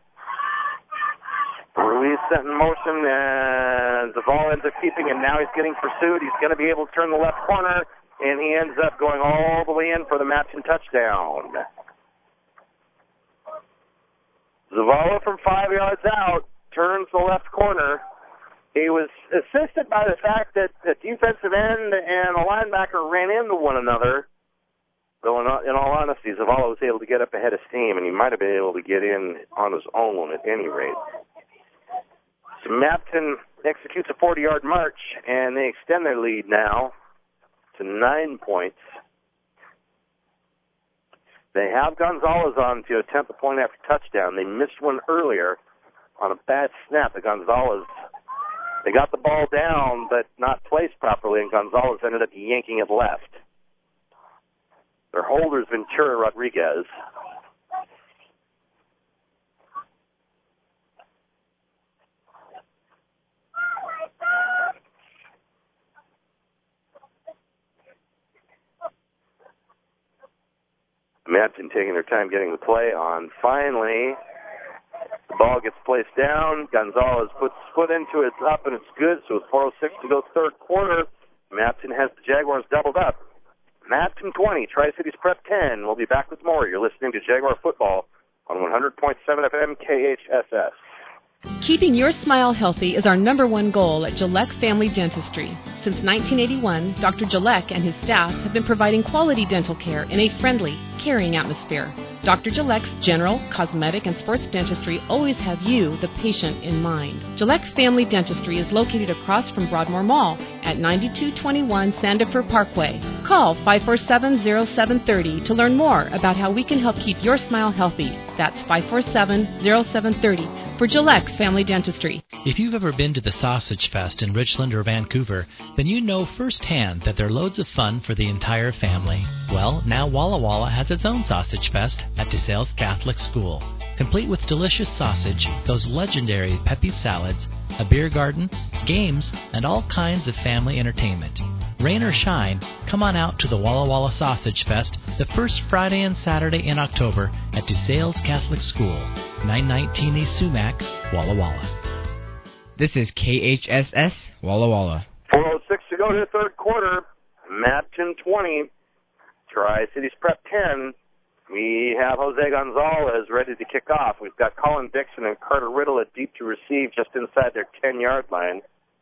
Ruiz set in motion, and Zavala ends up keeping him. Now he's getting pursued. He's going to be able to turn the left corner, and he ends up going all the way in for the Matson touchdown. Zavala from 5 yards out turns the left corner. He was assisted by the fact that the defensive end and the linebacker ran into one another. Though in all honesty, Zavala was able to get up ahead of steam, and he might have been able to get in on his own at any rate. So Mapton executes a 40-yard march, and they extend their lead now to 9 points. They have Gonzalez on to attempt the point after touchdown. They missed one earlier on a bad snap at Gonzalez. They got the ball down, but not placed properly, and Gonzalez ended up yanking it left. Their holder is Ventura Rodriguez. Madsen taking their time getting the play on. Finally, the ball gets placed down. Gonzalez puts his foot into it. It's up, and it's good. So it's 4:06 to go third quarter. Madsen has the Jaguars doubled up. Madsen 20, Tri-Cities Prep 10. We'll be back with more. You're listening to Jaguar Football on 100.7 FM KHSS. Keeping your smile healthy is our number one goal at Gillette Family Dentistry. Since 1981, Dr. Gillette and his staff have been providing quality dental care in a friendly, caring atmosphere. Dr. Gillette's general, cosmetic, and sports dentistry always have you, the patient, in mind. Gillette Family Dentistry is located across from Broadmoor Mall at 9221 Sandifer Parkway. Call 547-0730 to learn more about how we can help keep your smile healthy. That's 547-0730 for Gillette Family Dentistry. If you've ever been to the Sausage Fest in Richland or Vancouver, then you know firsthand that they're loads of fun for the entire family. Well, now Walla Walla has its own Sausage Fest at DeSales Catholic School. Complete with delicious sausage, those legendary Pepe's salads, a beer garden, games, and all kinds of family entertainment. Rain or shine, come on out to the Walla Walla Sausage Fest the first Friday and Saturday in October at DeSales Catholic School, 919 East Sumac, Walla Walla. This is KHSS Walla Walla. 4:06 to go to the third quarter. Madsen 20, Tri-Cities Prep 10. We have Jose Gonzalez ready to kick off. We've got Colin Dixon and Carter Riddle at deep to receive just inside their 10-yard line.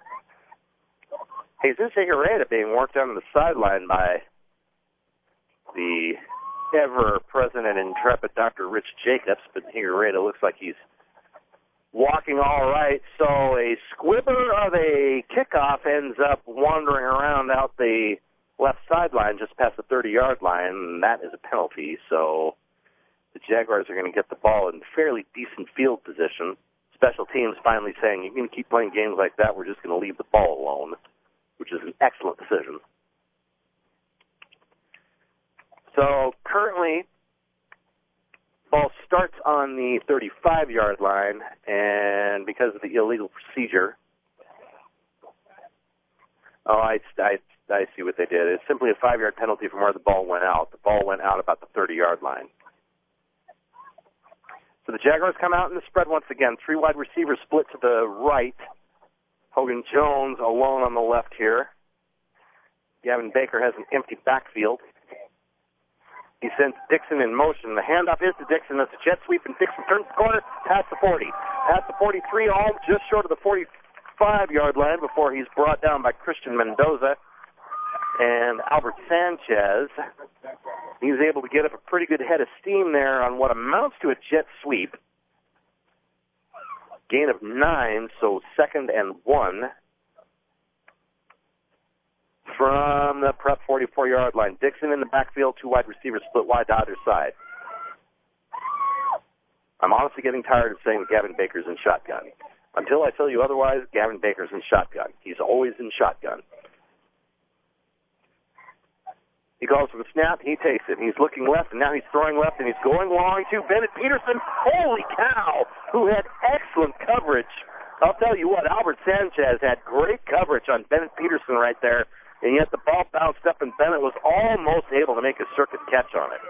Jesus Higuereta being worked on the sideline by the ever-present and intrepid Dr. Rich Jacobs, but Higuereta looks like he's walking all right. So a squibber of a kickoff ends up wandering around out the left sideline just past the 30-yard line, and that is a penalty. So the Jaguars are going to get the ball in fairly decent field position. Special teams finally saying, you're going to keep playing games like that, we're just going to leave the ball alone, which is an excellent decision. So currently, ball starts on the 35-yard line, and because of the illegal procedure, I see what they did. It's simply a 5-yard penalty from where the ball went out. The ball went out about the 30-yard line. So the Jaguars come out in the spread once again. 3 wide receivers split to the right. Hogan Jones alone on the left here. Gavin Baker has an empty backfield. He sends Dixon in motion. The handoff is to Dixon. That's a jet sweep, and Dixon turns the corner past the 40. Past the 43, all just short of the 45-yard line before he's brought down by Christian Mendoza. And Albert Sanchez, he's able to get up a pretty good head of steam there on what amounts to a jet sweep. Gain of 9, so 2nd and 1 from the prep 44-yard line. Dixon in the backfield, 2 wide receivers split wide to either side. I'm honestly getting tired of saying that Gavin Baker's in shotgun. Until I tell you otherwise, Gavin Baker's in shotgun. He's always in shotgun. He calls for the snap, he takes it. He's looking left, and now he's throwing left, and he's going long to Bennett Peterson. Holy cow, who had excellent coverage. I'll tell you what, Albert Sanchez had great coverage on Bennett Peterson right there, and yet the ball bounced up, and Bennett was almost able to make a circuit catch on it.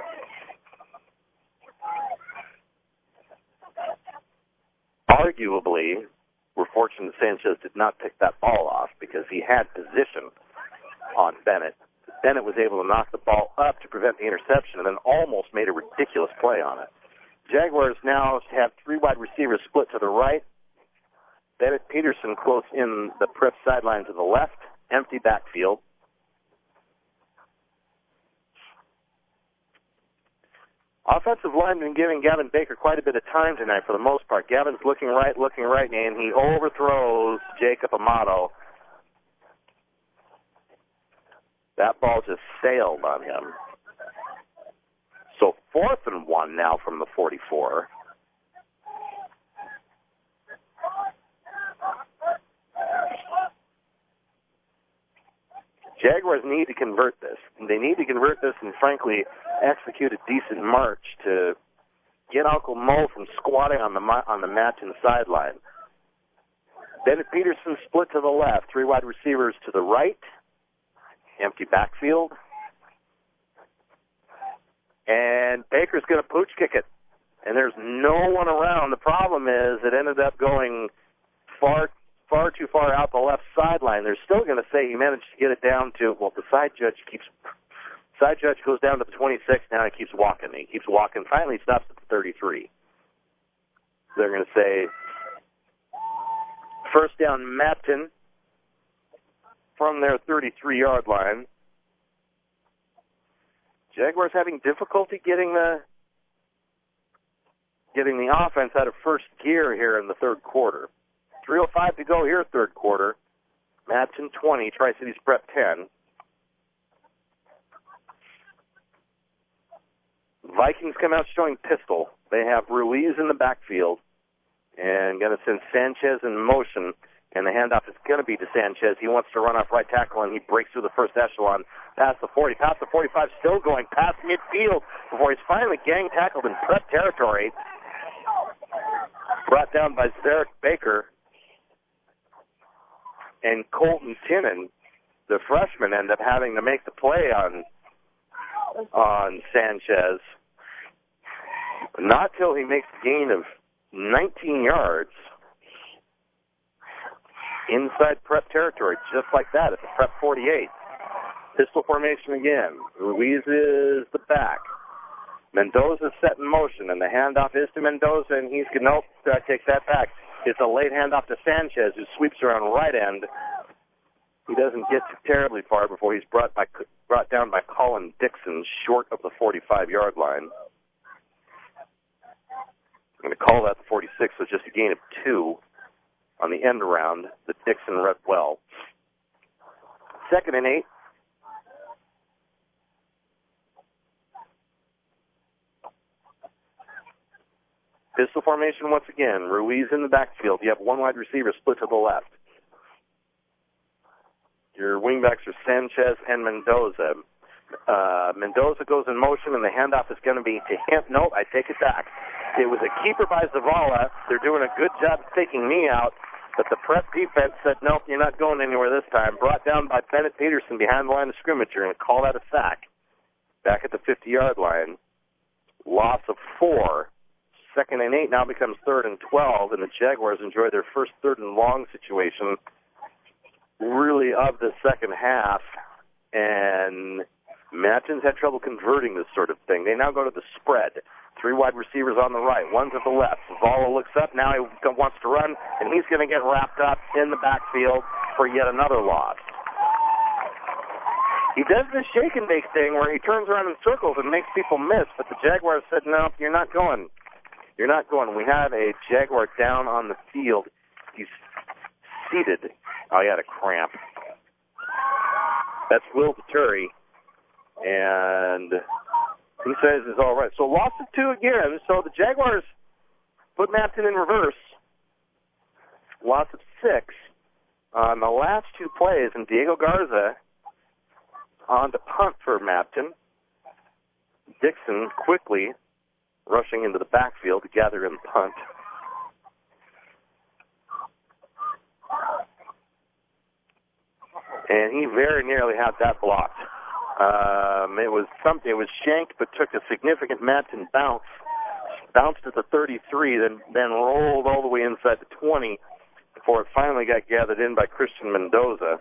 Arguably, we're fortunate Sanchez did not pick that ball off because he had position on Bennett. Bennett was able to knock the ball up to prevent the interception and then almost made a ridiculous play on it. Jaguars now have 3 wide receivers split to the right. Bennett Peterson close in the prep sideline to the left. Empty backfield. Offensive lineman giving Gavin Baker quite a bit of time tonight for the most part. Gavin's looking right, and he overthrows Jacob Amato. That ball just sailed on him. So 4th and 1 now from the 44. Jaguars need to convert this. They need to convert this and, frankly, execute a decent march to get Uncle Mo from squatting on the Matton sideline. Bennett Peterson split to the left, 3 wide receivers to the right, empty backfield. And Baker's going to pooch kick it. And there's no one around. The problem is it ended up going far too far out the left sideline. They're still going to say he managed to get it down to, well, the side judge goes down to the 26 now and keeps walking. He keeps walking. Finally, he stops at the 33. They're going to say first down Matton from their 33-yard line. Jaguars having difficulty getting the offense out of first gear here in the third quarter. 3:05 to go here, third quarter. Matton 20, Tri-Cities Prep 10. Vikings come out showing pistol. They have Ruiz in the backfield and going to send Sanchez in motion. And the handoff is going to be to Sanchez. He wants to run off right tackle, and he breaks through the first echelon past the 40, past the 45, still going past midfield before he's finally gang tackled in Prep territory. Brought down by Zarek Baker. And Colton Tinnon, the freshman, end up having to make the play on Sanchez. Not till he makes a gain of 19 yards inside Prep territory, just like that at the Prep 48. Pistol formation again. Ruiz is the back. Mendoza's set in motion, and the handoff is to Mendoza, and he's going to take that back. It's a late handoff to Sanchez, who sweeps around right end. He doesn't get terribly far before he's brought down by Colin Dixon, short of the 45-yard line. I'm going to call that the 46, so just a gain of 2 on the end around that Dixon read well. 2nd and 8. Pistol formation once again. Ruiz in the backfield. You have 1 wide receiver split to the left. Your wingbacks are Sanchez and Mendoza. Mendoza goes in motion, and the handoff is going to be to him. Nope, I take it back. It was a keeper by Zavala. They're doing a good job taking me out, but the Prep defense said, nope, you're not going anywhere this time. Brought down by Bennett Peterson behind the line of scrimmage. You're going to call that a sack. Back at the 50-yard line. Loss of 4. 2nd and 8 now becomes 3rd and 12, and the Jaguars enjoy their first 3rd and long situation, really, of the second half. And Matton's had trouble converting this sort of thing. They now go to the spread. 3 wide receivers on the right, 1 to the left. Zavala looks up. Now he wants to run, and he's going to get wrapped up in the backfield for yet another loss. He does this shake and bake thing where he turns around in circles and makes people miss, but the Jaguars said, no, you're not going. You're not going. We have a Jaguar down on the field. He's seated. Oh, he had a cramp. That's Will Vituri. And he says it's all right. So loss of 2 again. So the Jaguars put Matton in reverse. Loss of 6 on the last 2 plays. And Diego Garza on to punt for Matton. Dixon quickly rushing into the backfield to gather in the punt. And he very nearly had that blocked. It was shanked, but took a significant Matton bounce. Bounced at the 33, then rolled all the way inside the 20 before it finally got gathered in by Christian Mendoza.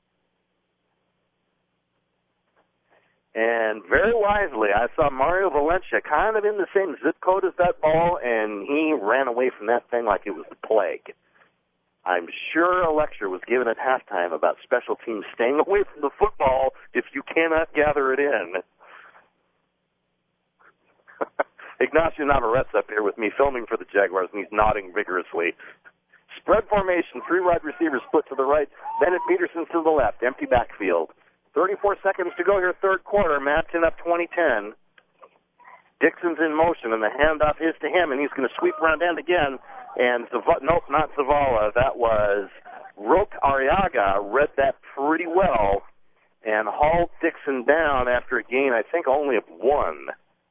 And very wisely, I saw Mario Valencia kind of in the same zip code as that ball, and he ran away from that thing like it was the plague. I'm sure a lecture was given at halftime about special teams staying away from the football if you cannot gather it in. Ignacio Navarrete up here with me filming for the Jaguars, and he's nodding vigorously. Spread formation, 3 wide receivers split to the right, Bennett Peterson to the left, empty backfield. 34 seconds to go here, third quarter. Mapton up 20-10. Dixon's in motion, and the handoff is to him, and he's going to sweep around end again. And nope, not Zavala. That was Roque Arriaga. Read that pretty well and hauled Dixon down after a gain, I think, only of 1.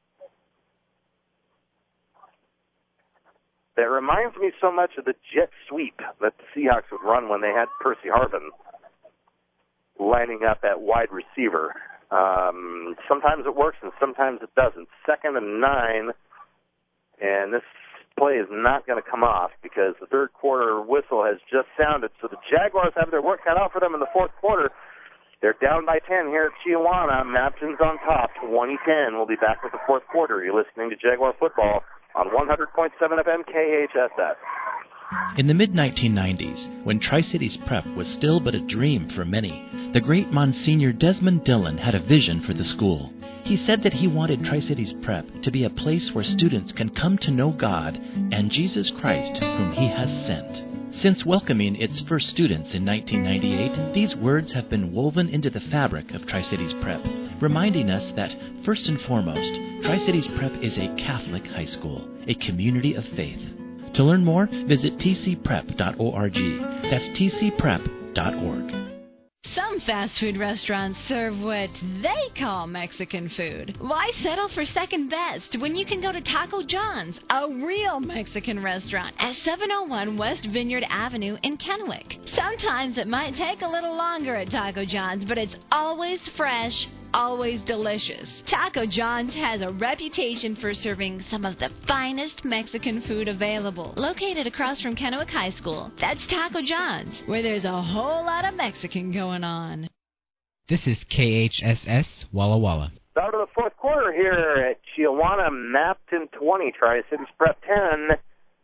That reminds me so much of the jet sweep that the Seahawks would run when they had Percy Harvin lining up at wide receiver. Sometimes it works and sometimes it doesn't. 2nd and 9, and this play is not going to come off because the third quarter whistle has just sounded. So the Jaguars have their work cut out for them in the fourth quarter. They're down by 10 here at Chiawana. Mapton's on top, 20-10. We'll be back with the fourth quarter. You're listening to Jaguar Football on 100.7 FM KHSS. In the mid-1990s, when Tri-Cities Prep was still but a dream for many, the great Monsignor Desmond Dillon had a vision for the school. He said that he wanted Tri-Cities Prep to be a place where students can come to know God and Jesus Christ, whom He has sent. Since welcoming its first students in 1998, these words have been woven into the fabric of Tri-Cities Prep, reminding us that, first and foremost, Tri-Cities Prep is a Catholic high school, a community of faith. To learn more, visit tcprep.org. That's tcprep.org. Some fast food restaurants serve what they call Mexican food. Why settle for second best when you can go to Taco John's, a real Mexican restaurant, at 701 West Vineyard Avenue in Kennewick? Sometimes it might take a little longer at Taco John's, but it's always fresh, always delicious. Taco John's has a reputation for serving some of the finest Mexican food available. Located across from Kennewick High School, that's Taco John's, where there's a whole lot of Mexican going on. This is KHSS Walla Walla. Start of the fourth quarter here at Chiawana. Mapton 20, Tri-Cities Prep 10.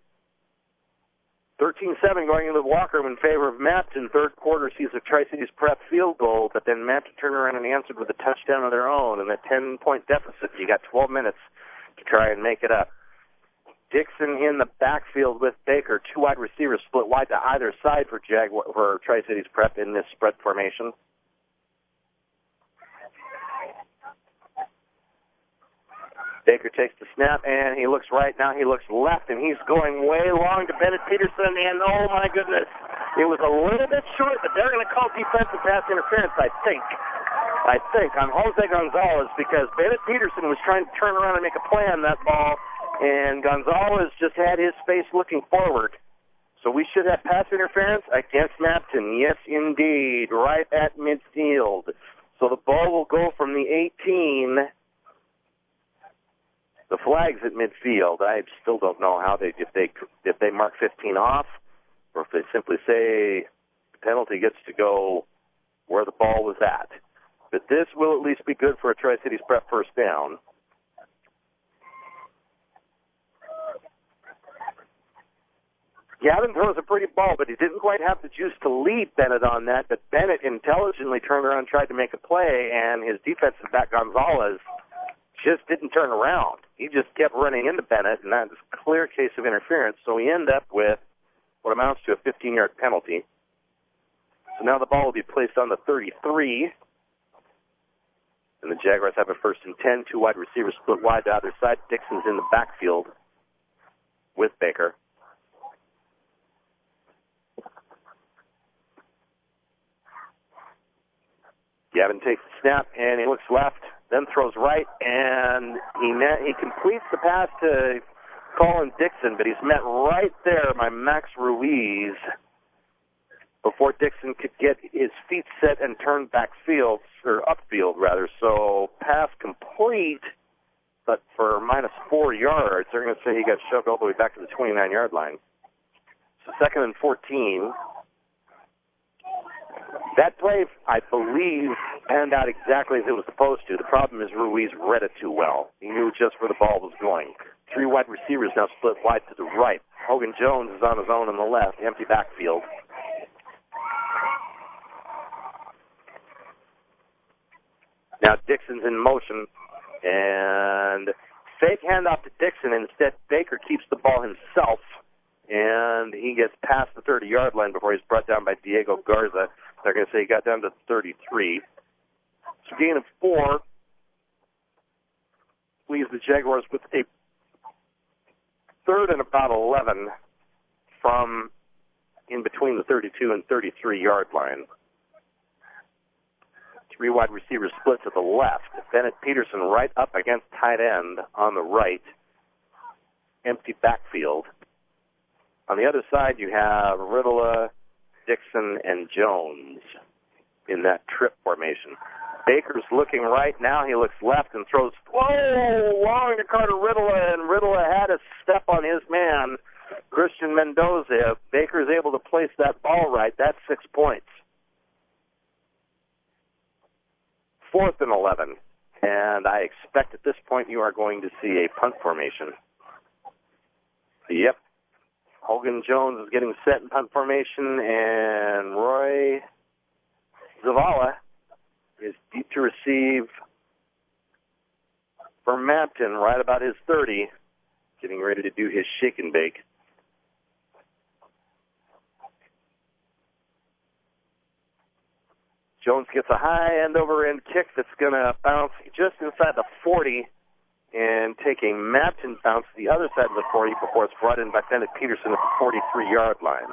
13-7 going into the locker room in favor of Mapton. Third quarter sees a Tri-Cities Prep field goal, but then Mapton turned around and answered with a touchdown of their own. And a 10-point deficit. You got 12 minutes to try and make it up. Dixon in the backfield with Baker. 2 wide receivers split wide to either side for Tri-Cities Prep in this spread formation. Baker takes the snap, and he looks right. Now he looks left, and he's going way long to Bennett Peterson, and oh, my goodness. It was a little bit short, but they're going to call defensive pass interference, I think, on Jose Gonzalez, because Bennett Peterson was trying to turn around and make a play on that ball, and Gonzalez just had his face looking forward. So we should have pass interference against Mapton. Yes, indeed, right at midfield. So the ball will go from the 18. The flag's at midfield. I still don't know how if they mark 15 off, or if they simply say the penalty gets to go where the ball was at. But this will at least be good for a Tri-Cities Prep first down. Gavin throws a pretty ball, but he didn't quite have the juice to lead Bennett on that. But Bennett intelligently turned around and tried to make a play, and his defensive back Gonzalez just didn't turn around. He just kept running into Bennett, and that is a clear case of interference. So we end up with what amounts to a 15-yard penalty. So now the ball will be placed on the 33. And the Jaguars have a 1st and 10. 2 wide receivers split wide to either side. Dixon's in the backfield with Baker. Gavin takes the snap, and he looks left, then throws right, and he completes the pass to Colin Dixon, but he's met right there by Max Ruiz before Dixon could get his feet set and turn upfield rather. So pass complete, but for -4 yards. They're going to say he got shoved all the way back to the 29-yard line. So 2nd and 14. That play, I believe, panned out exactly as it was supposed to. The problem is Ruiz read it too well. He knew just where the ball was going. 3 wide receivers now split wide to the right. Hogan Jones is on his own on the left, empty backfield. Now Dixon's in motion, and Fake handoff to Dixon. Instead, Baker keeps the ball himself, and he gets past the 30-yard line before he's brought down by Diego Garza. They're going to say he got down to 33. So gain of 4 leaves the Jaguars with a 3rd and about 11 from in between the 32 and 33-yard line. 3 wide receivers split to the left. Bennett Peterson right up against tight end on the right. Empty backfield. On the other side, you have Riddle, Dixon, and Jones in that trip formation. Baker's looking right now. He looks left and throws long to Carter Riddle, and Riddle had a step on his man, Christian Mendoza. Baker's able to place that ball right. That's 6 points. 4th and 11. And I expect at this point you are going to see a punt formation. Yep. Hogan Jones is getting set in punt formation, and Roy Zavala is deep to receive for Mapton, right about his 30, getting ready to do his shake and bake. Jones gets a high end-over-end kick that's going to bounce just inside the 40 and take a Mapton bounce to the other side of the 40 before it's brought in by Bennett Peterson at the 43-yard line.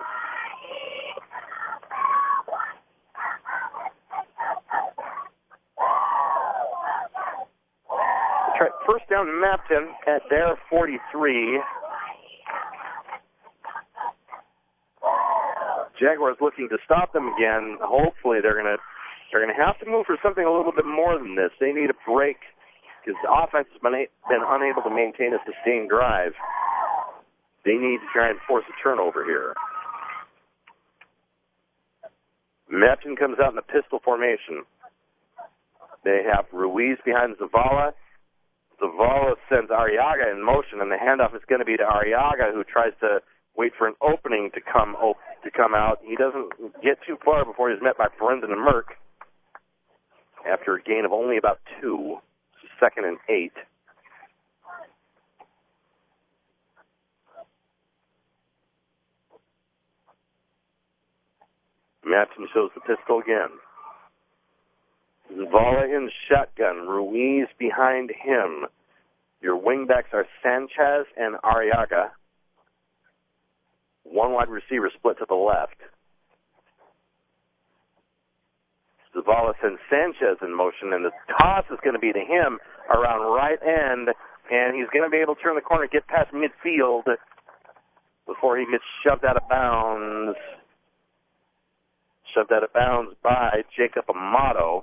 First down Mapton at their 43. Jaguars looking to stop them again. Hopefully they're going to have to move for something a little bit more than this. They need a break because the offense has been unable to maintain a sustained drive. They need to try and force a turnover here. Mapton comes out in the pistol formation. They have Ruiz behind Zavala. Zavala sends Arriaga in motion, and the handoff is going to be to Arriaga, who tries to wait for an opening to come out. He doesn't get too far before he's met by Brendan and Merck after a gain of only about 2. 2nd and 8. Matson shows the pistol again. Zavala in shotgun. Ruiz behind him. Your wingbacks are Sanchez and Arriaga. 1 wide receiver split to the left. Zavala sends Sanchez in motion, and the toss is going to be to him around right end, and he's going to be able to turn the corner, get past midfield before he gets shoved out of bounds. Shoved out of bounds by Jacob Amato,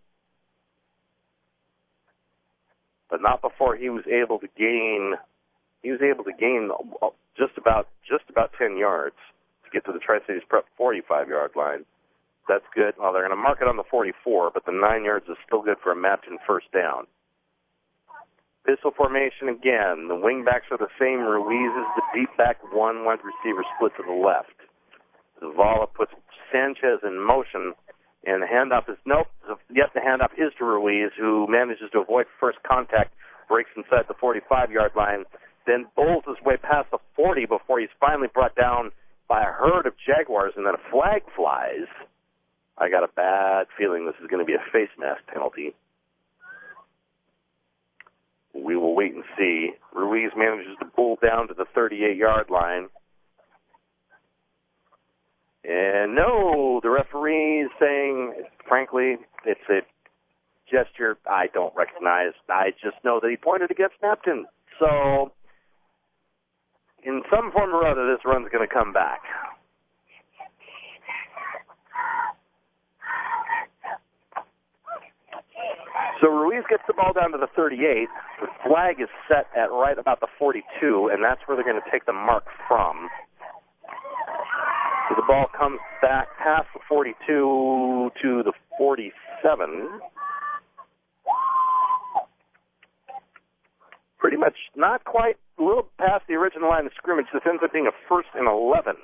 but not before he was able to gain. He was able to gain just about 10 yards to get to the Tri-Cities Prep 45-yard line. That's good. Well, they're going to mark it on the 44, but the 9 yards is still good for a Mapton first down. Pistol formation again. The wingbacks are the same. Ruiz is the deep back, 1 wide receiver split to the left. Zavala puts Sanchez in motion, and the handoff is the handoff is to Ruiz, who manages to avoid first contact, breaks inside the 45-yard line, then bowls his way past the 40 before he's finally brought down by a herd of Jaguars, and then a flag flies. I got a bad feeling this is going to be a face mask penalty. We will wait and see. Ruiz manages to pull down to the 38-yard line. And no, the referee is saying, frankly, it's a gesture I don't recognize. I just know that he pointed against Mapton. So, in some form or other, this run's going to come back. So Ruiz gets the ball down to the 38. The flag is set at right about the 42, and that's where they're going to take the mark from. So the ball comes back past the 42 to the 47. Pretty much not quite, a little past the original line of scrimmage. This ends up being a 1st and 11.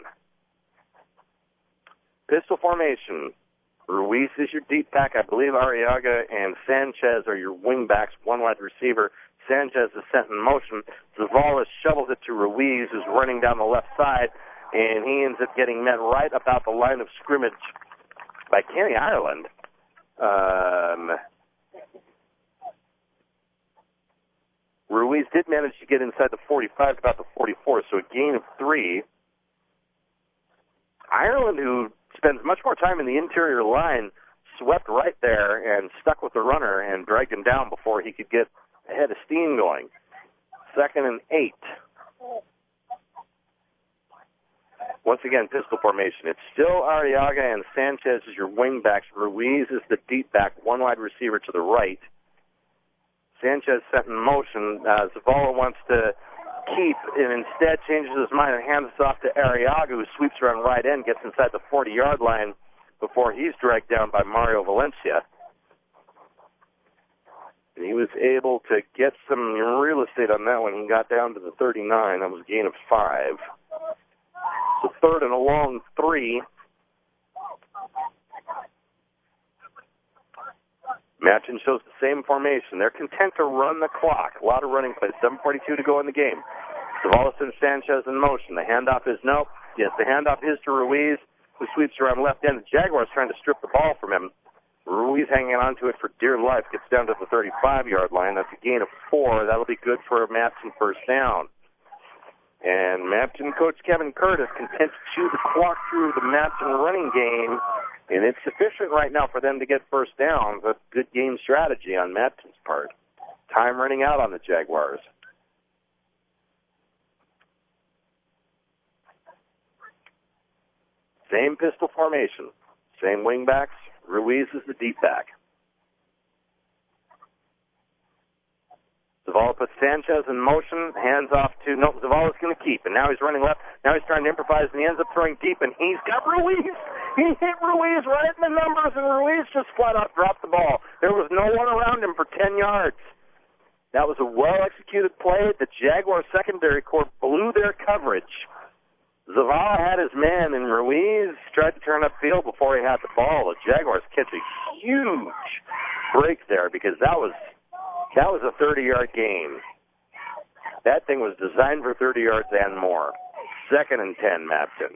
Pistol formation. Ruiz is your deep back. I believe Arriaga and Sanchez are your wing backs, 1 wide receiver. Sanchez is set in motion. Zavala shovels it to Ruiz, who's running down the left side, and he ends up getting met right about the line of scrimmage by Kenny Ireland. Ruiz did manage to get inside the 45, about the 44, so a gain of 3. Ireland, who spends much more time in the interior line, swept right there and stuck with the runner and dragged him down before he could get a head of steam going. 2nd and 8. Once again, pistol formation. It's still Arriaga and Sanchez as your wing backs. Ruiz is the deep back, one wide receiver to the right. Sanchez set in motion. Zavala wants to keep and instead changes his mind and hands it off to Arriaga, who sweeps around right end, gets inside the 40-yard line before he's dragged down by Mario Valencia. And he was able to get some real estate on that one. He got down to the 39. That was a gain of 5. So 3rd and a long 3. Matchin shows the same formation. They're content to run the clock. A lot of running plays. 7:42 to go in the game. Zavala and Sanchez in motion. The handoff is nope. Yes, the handoff is to Ruiz, who sweeps around left end. The Jaguars trying to strip the ball from him. Ruiz hanging on to it for dear life. Gets down to the 35-yard line. That's a gain of 4. That'll be good for a Matchin first down. And Matchin coach Kevin Curtis content to chew the clock through the Matchin running game, and it's sufficient right now for them to get first down. But good game strategy on Matchin's part. Time running out on the Jaguars. Same pistol formation. Same wing backs. Ruiz is the deep back. Zavala puts Sanchez in motion, hands off to, Zavala's going to keep, and now he's running left. Now he's trying to improvise, and he ends up throwing deep, and he's got Ruiz. He hit Ruiz right in the numbers, and Ruiz just flat out dropped the ball. There was no one around him for 10 yards. That was a well-executed play. The Jaguar secondary corps blew their coverage. Zavala had his man, and Ruiz tried to turn upfield before he had the ball. The Jaguars catch a huge break there because that was a 30-yard game. That thing was designed for 30 yards and more. 2nd and 10, Matchin.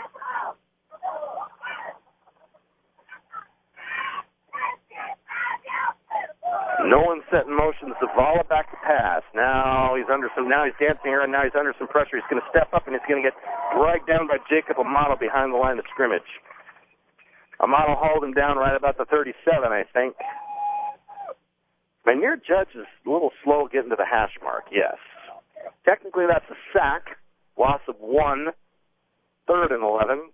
No one set in motion. Zavala back to pass. Now he's dancing around. Now he's under some pressure. He's going to step up, and he's going to get dragged down by Jacob Amato behind the line of scrimmage. Amato hauled him down right about the 37, I think. And your judge is a little slow getting to the hash mark, yes. Technically, that's a sack. Loss of 1. 3rd and 11.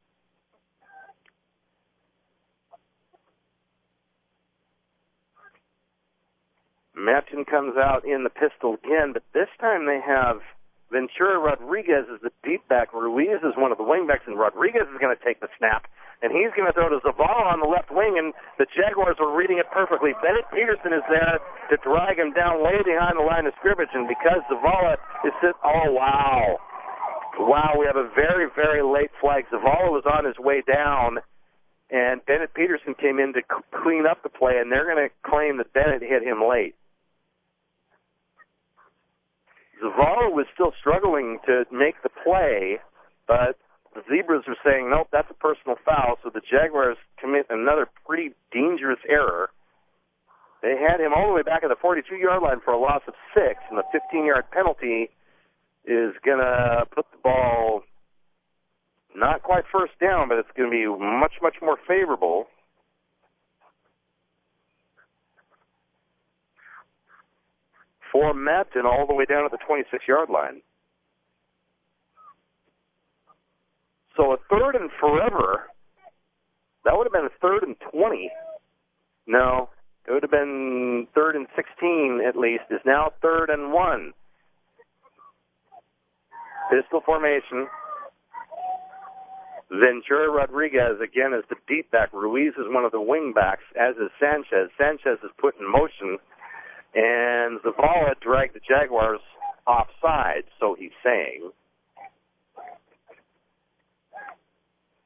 Matchin comes out in the pistol again, but this time they have Ventura Rodriguez as the deep back. Ruiz is one of the wing backs, and Rodriguez is going to take the snap, and he's going to throw to Zavala on the left wing, and the Jaguars are reading it perfectly. Bennett Peterson is there to drag him down way behind the line of scrimmage, and because Zavala is wow, we have a very, very late flag. Zavala was on his way down, and Bennett Peterson came in to clean up the play, and they're going to claim that Bennett hit him late. Zavala was still struggling to make the play, but the Zebras are saying, nope, that's a personal foul, so the Jaguars commit another pretty dangerous error. They had him all the way back at the 42-yard line for a loss of 6, and the 15-yard penalty is going to put the ball not quite first down, but it's going to be much, much more favorable. For Matchin all the way down at the 26-yard line. So a 3rd and forever, that would have been a 3rd and 20. No, it would have been 3rd and 16 at least, is now 3rd and 1. Pistol formation. Ventura Rodriguez, again, is the deep back. Ruiz is one of the wing backs, as is Sanchez. Sanchez is put in motion, and Zavala dragged the Jaguars offside, so he's saying.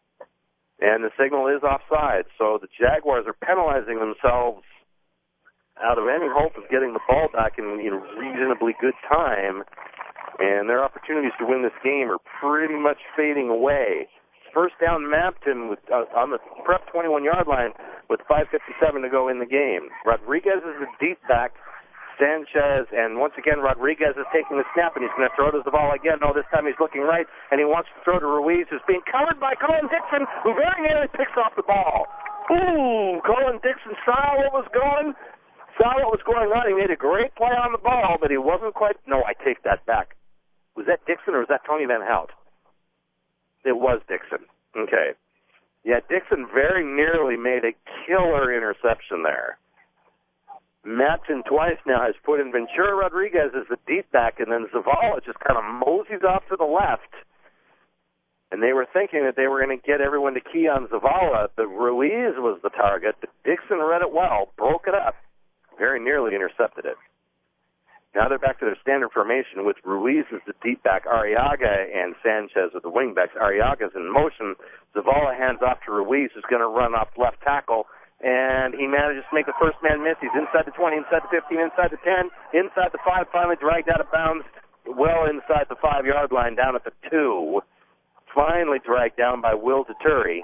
And the signal is offside, so the Jaguars are penalizing themselves out of any hope of getting the ball back in reasonably good time, and their opportunities to win this game are pretty much fading away. First down Mapton on the Prep 21-yard line with 5:57 to go in the game. Rodriguez is the deep back. Sanchez, and once again, Rodriguez is taking the snap, and he's going to throw to Zavala again. No, this time he's looking right, and he wants to throw to Ruiz, who's being covered by Colin Dixon, who very nearly picks off the ball. Ooh, Colin Dixon saw what was going on. He made a great play on the ball, but he wasn't quite... No, I take that back. Was that Dixon, or was that Tony Van Hout? It was Dixon. Okay. Yeah, Dixon very nearly made a killer interception there. Matson twice now has put in Ventura Rodriguez as the deep back, and then Zavala just kind of moseys off to the left. And they were thinking that they were going to get everyone to key on Zavala, but Ruiz was the target. But Dixon read it well, broke it up, very nearly intercepted it. Now they're back to their standard formation with Ruiz as the deep back, Arriaga and Sanchez are the wing backs. Arriaga's in motion. Zavala hands off to Ruiz, who's going to run off left tackle, and he manages to make the first man miss. He's inside the 20, inside the 15, inside the 10, inside the 5, finally dragged out of bounds, well inside the 5-yard line, down at the 2. Finally dragged down by Will Deturi.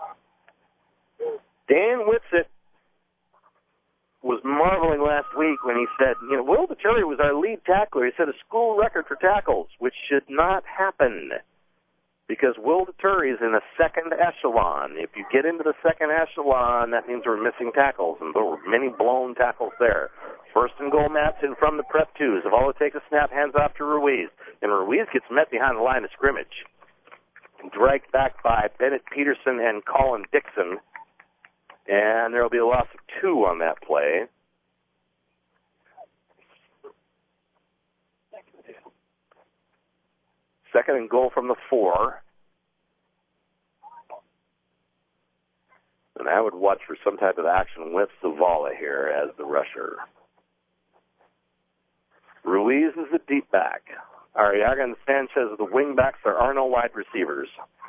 Dan Whitsitt was marveling last week when he said, Will Deturi was our lead tackler. He set a school record for tackles, which should not happen because Will Deturi is in the second echelon. If you get into the second echelon, that means we're missing tackles, and there were many blown tackles there. First and goal, Matson from the Prep 2. Zavala takes a snap, hands off to Ruiz, and Ruiz gets met behind the line of scrimmage. Dragged back by Bennett Peterson and Colin Dixon. And there will be a loss of 2 on that play. Second and goal from the 4. And I would watch for some type of action with Zavala here as the rusher. Ruiz is the deep back. Arriaga and Sanchez are the wing backs. There are no wide receivers.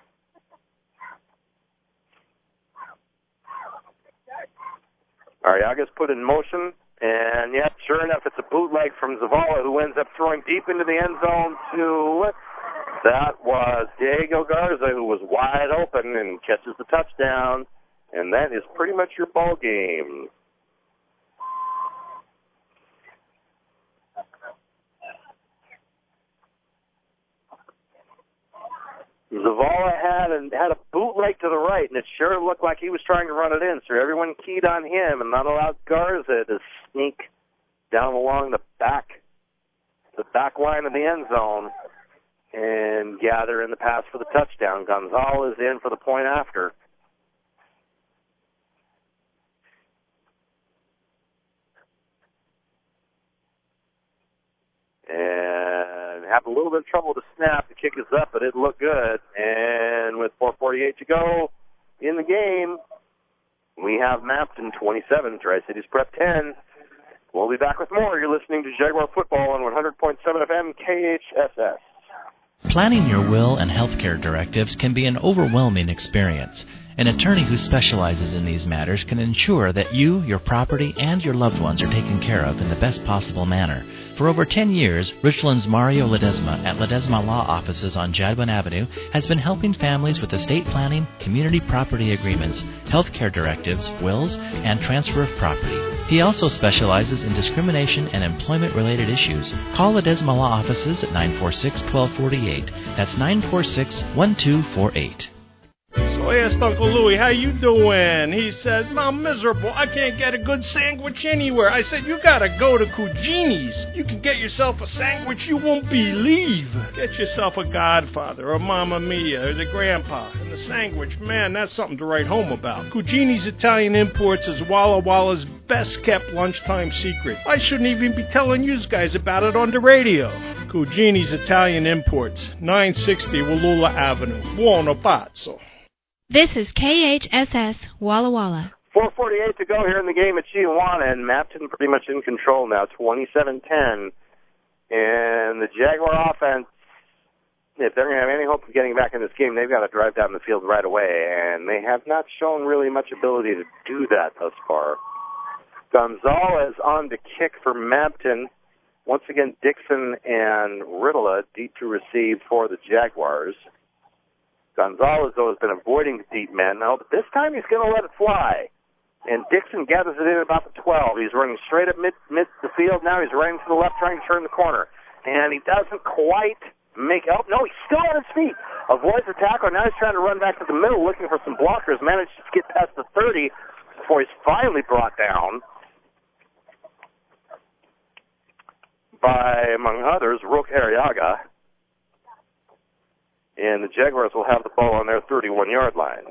Arriaga's put in motion, and yep, sure enough, it's a bootleg from Zavala, who ends up throwing deep into the end zone to... That was Diego Garza, who was wide open and catches the touchdown, and that is pretty much your ball game. Zavala had a bootleg to the right, and it sure looked like he was trying to run it in, so everyone keyed on him and not allowed Garza to sneak down along the back line of the end zone and gather in the pass for the touchdown. Gonzalez in for the point after. And have a little bit of trouble to snap. The kick is up, but it looked good. And with 4:48 to go in the game, we have Mapton 27, Tri-Cities Prep 10. We'll be back with more. You're listening to Jaguar Football on 100.7 FM KHSS. Planning your will and healthcare directives can be an overwhelming experience. An attorney who specializes in these matters can ensure that you, your property, and your loved ones are taken care of in the best possible manner. For over 10 years, Richland's Mario Ledesma at Ledesma Law Offices on Jadwin Avenue has been helping families with estate planning, community property agreements, healthcare directives, wills, and transfer of property. He also specializes in discrimination and employment-related issues. Call Ledesma Law Offices at 946-1248. That's 946-1248. So I asked Uncle Louie, how you doing? He said, I'm miserable. I can't get a good sandwich anywhere. I said, you gotta go to Cugini's. You can get yourself a sandwich you won't believe. Get yourself a Godfather, or Mamma Mia, or the Grandpa. And the sandwich, man, that's something to write home about. Cugini's Italian Imports is Walla Walla's best-kept lunchtime secret. I shouldn't even be telling you guys about it on the radio. Cugini's Italian Imports, 960 Wallula Avenue, Buono Pazzo. This is KHSS Walla Walla. 4:48 to go here in the game at Chihuahua, and Mapton pretty much in control now, 27-10. And the Jaguar offense, if they're going to have any hope of getting back in this game, they've got to drive down the field right away, and they have not shown really much ability to do that thus far. Gonzalez on to kick for Mabton. Once again, Dixon and Riddle deep to receive for the Jaguars. Gonzalez, though, has been avoiding the deep men. Now, but this time he's going to let it fly. And Dixon gathers it in about the 12. He's running straight up mid the field. Now he's running to the left, trying to turn the corner. And he doesn't quite make out. No, he's still on his feet. Avoids the tackle. Now he's trying to run back to the middle, looking for some blockers. Managed to get past the 30 before he's finally brought down by, among others, Rook Arriaga. And the Jaguars will have the ball on their 31-yard line.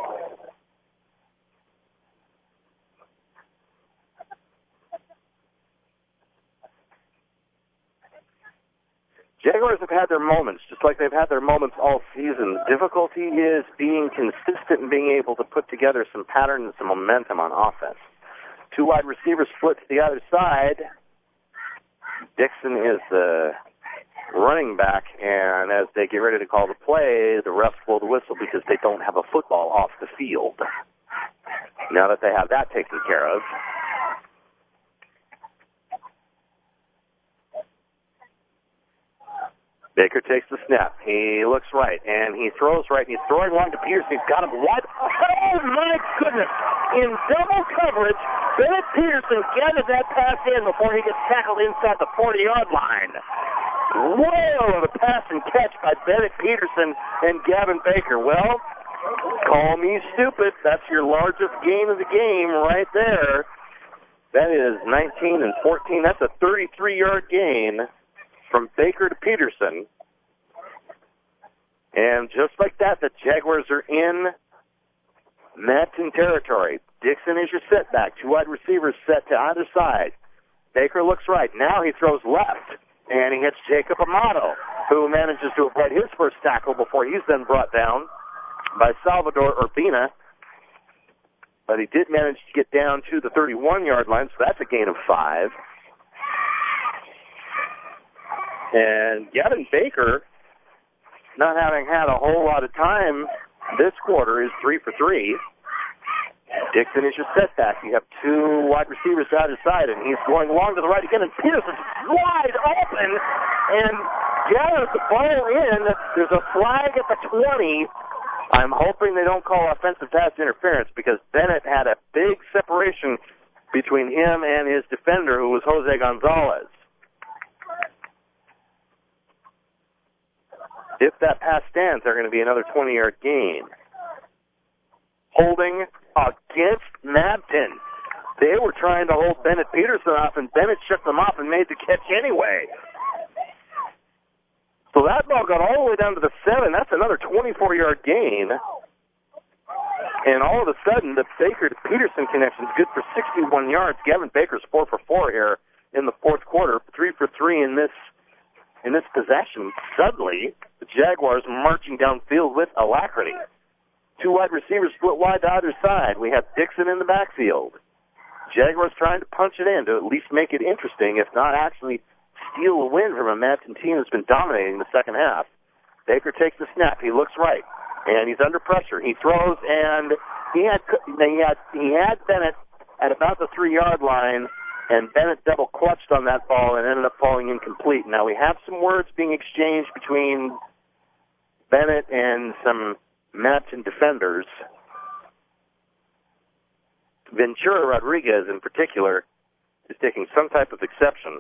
Jaguars have had their moments, just like they've had their moments all season. The difficulty is being consistent and being able to put together some pattern and some momentum on offense. Two wide receivers split to the other side. Dixon is the running back, and as they get ready to call the play, the refs blow the whistle because they don't have a football off the field. Now that they have that taken care of, Baker takes the snap. He looks right, and he throws right, and he's throwing long to Peterson. He's got him wide. Oh, my goodness. In double coverage, Bennett Peterson gathers that pass in before he gets tackled inside the 40-yard line. Whale of a pass and catch by Bennett Peterson and Gavin Baker. Well, call me stupid. That's your largest gain of the game right there. That is 19 and 14. That's a 33-yard gain from Baker to Peterson. And just like that, the Jaguars are in Mabton territory. Dixon is your setback. Two wide receivers set to either side. Baker looks right. Now he throws left, and he hits Jacob Amato, who manages to avoid his first tackle before he's then brought down by Salvador Urbina. But he did manage to get down to the 31-yard line, so that's a gain of 5. And Gavin Baker, not having had a whole lot of time this quarter, is 3 for 3. Dixon is your setback. You have two wide receivers to either side, and he's going long to the right again, and Peterson's wide open and gathers the ball in. There's a flag at the 20. I'm hoping they don't call offensive pass interference because Bennett had a big separation between him and his defender, who was Jose Gonzalez. If that pass stands, they're going to be another 20-yard gain. Holding against Mabton. They were trying to hold Bennett Peterson off, and Bennett shook them off and made the catch anyway. So that ball got all the way down to the 7. That's another 24-yard gain. And all of a sudden, the Baker to Peterson connection is good for 61 yards. Gavin Baker's 4 for 4 here in the fourth quarter, 3 for 3 in this possession. Suddenly, the Jaguars marching downfield with alacrity. Two wide receivers split wide to either side. We have Dixon in the backfield. Jaguars trying to punch it in to at least make it interesting, if not actually steal a win from a Mabton team that's been dominating the second half. Baker takes the snap. He looks right, and he's under pressure. He throws, and he had Bennett at about the 3-yard line, and Bennett double clutched on that ball and ended up falling incomplete. Now we have some words being exchanged between Bennett and some Mabton defenders. Ventura Rodriguez, in particular, is taking some type of exception.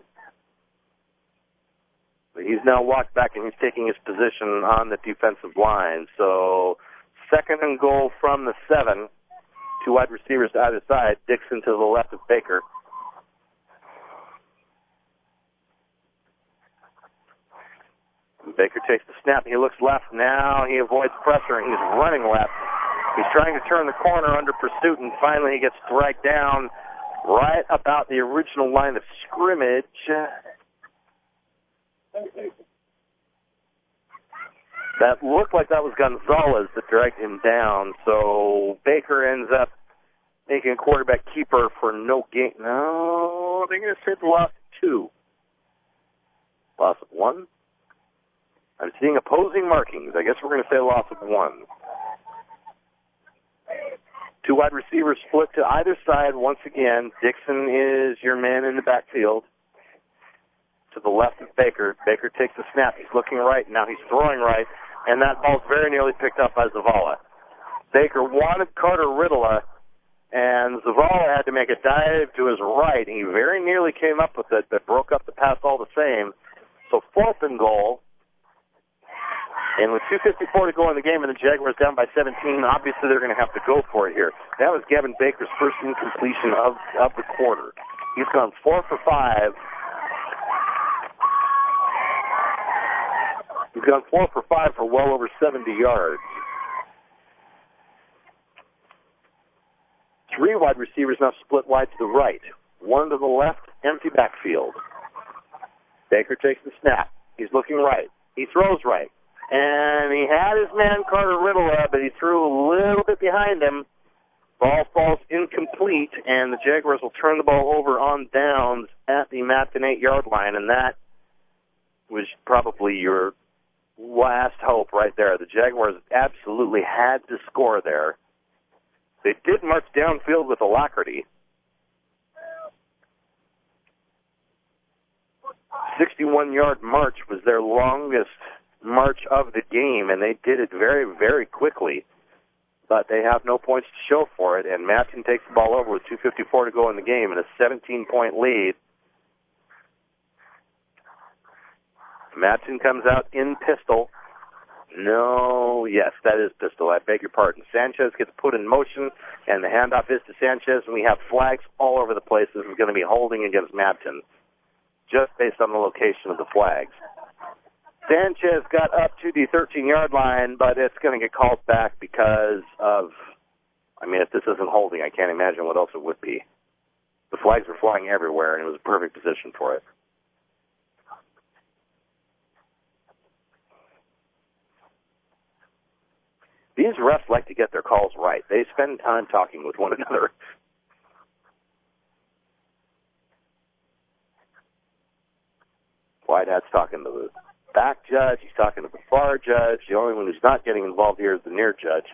But he's now walked back and he's taking his position on the defensive line. So 2nd and goal from the 7. Two wide receivers to either side. Dixon to the left of Baker. Baker takes the snap. He looks left. Now he avoids pressure, and he's running left. He's trying to turn the corner under pursuit, and finally he gets dragged down right about the original line of scrimmage. That looked like that was Gonzalez that dragged him down, so Baker ends up making a quarterback keeper for no gain. No, they're going to say the loss of 2. Loss of 1. I'm seeing opposing markings. I guess we're going to say a loss of 1. Two wide receivers split to either side once again. Dixon is your man in the backfield. To the left of Baker. Baker takes the snap. He's looking right. Now he's throwing right. And that ball's very nearly picked up by Zavala. Baker wanted Carter Riddle, and Zavala had to make a dive to his right. He very nearly came up with it, but broke up the pass all the same. So 4th and goal. And with 2:54 to go in the game and the Jaguars down by 17, obviously they're going to have to go for it here. That was Gavin Baker's first incompletion of the quarter. He's gone 4 for 5. He's gone 4 for 5 for well over 70 yards. 3 wide receivers now split wide to the right. 1 to the left, empty backfield. Baker takes the snap. He's looking right. He throws right. And he had his man Carter Riddle up, but he threw a little bit behind him. Ball falls incomplete, and the Jaguars will turn the ball over on downs at the Mapton 8-yard line, and that was probably your last hope right there. The Jaguars absolutely had to score there. They did march downfield with alacrity. 61-yard march was their longest march of the game, and they did it very, very quickly. But they have no points to show for it, and Mapton takes the ball over with 2:54 to go in the game and a 17-point lead. Mapton comes out in pistol. No, yes, that is pistol. I beg your pardon. Sanchez gets put in motion, and the handoff is to Sanchez, and we have flags all over the place. This is going to be holding against Mapton, just based on the location of the flags. Sanchez got up to the 13-yard line, but it's going to get called back because of, if this isn't holding, I can't imagine what else it would be. The flags were flying everywhere, and it was a perfect position for it. These refs like to get their calls right. They spend time talking with one another. Whitehat's talking to the back judge. He's talking to the far judge. The only one who's not getting involved here is the near judge.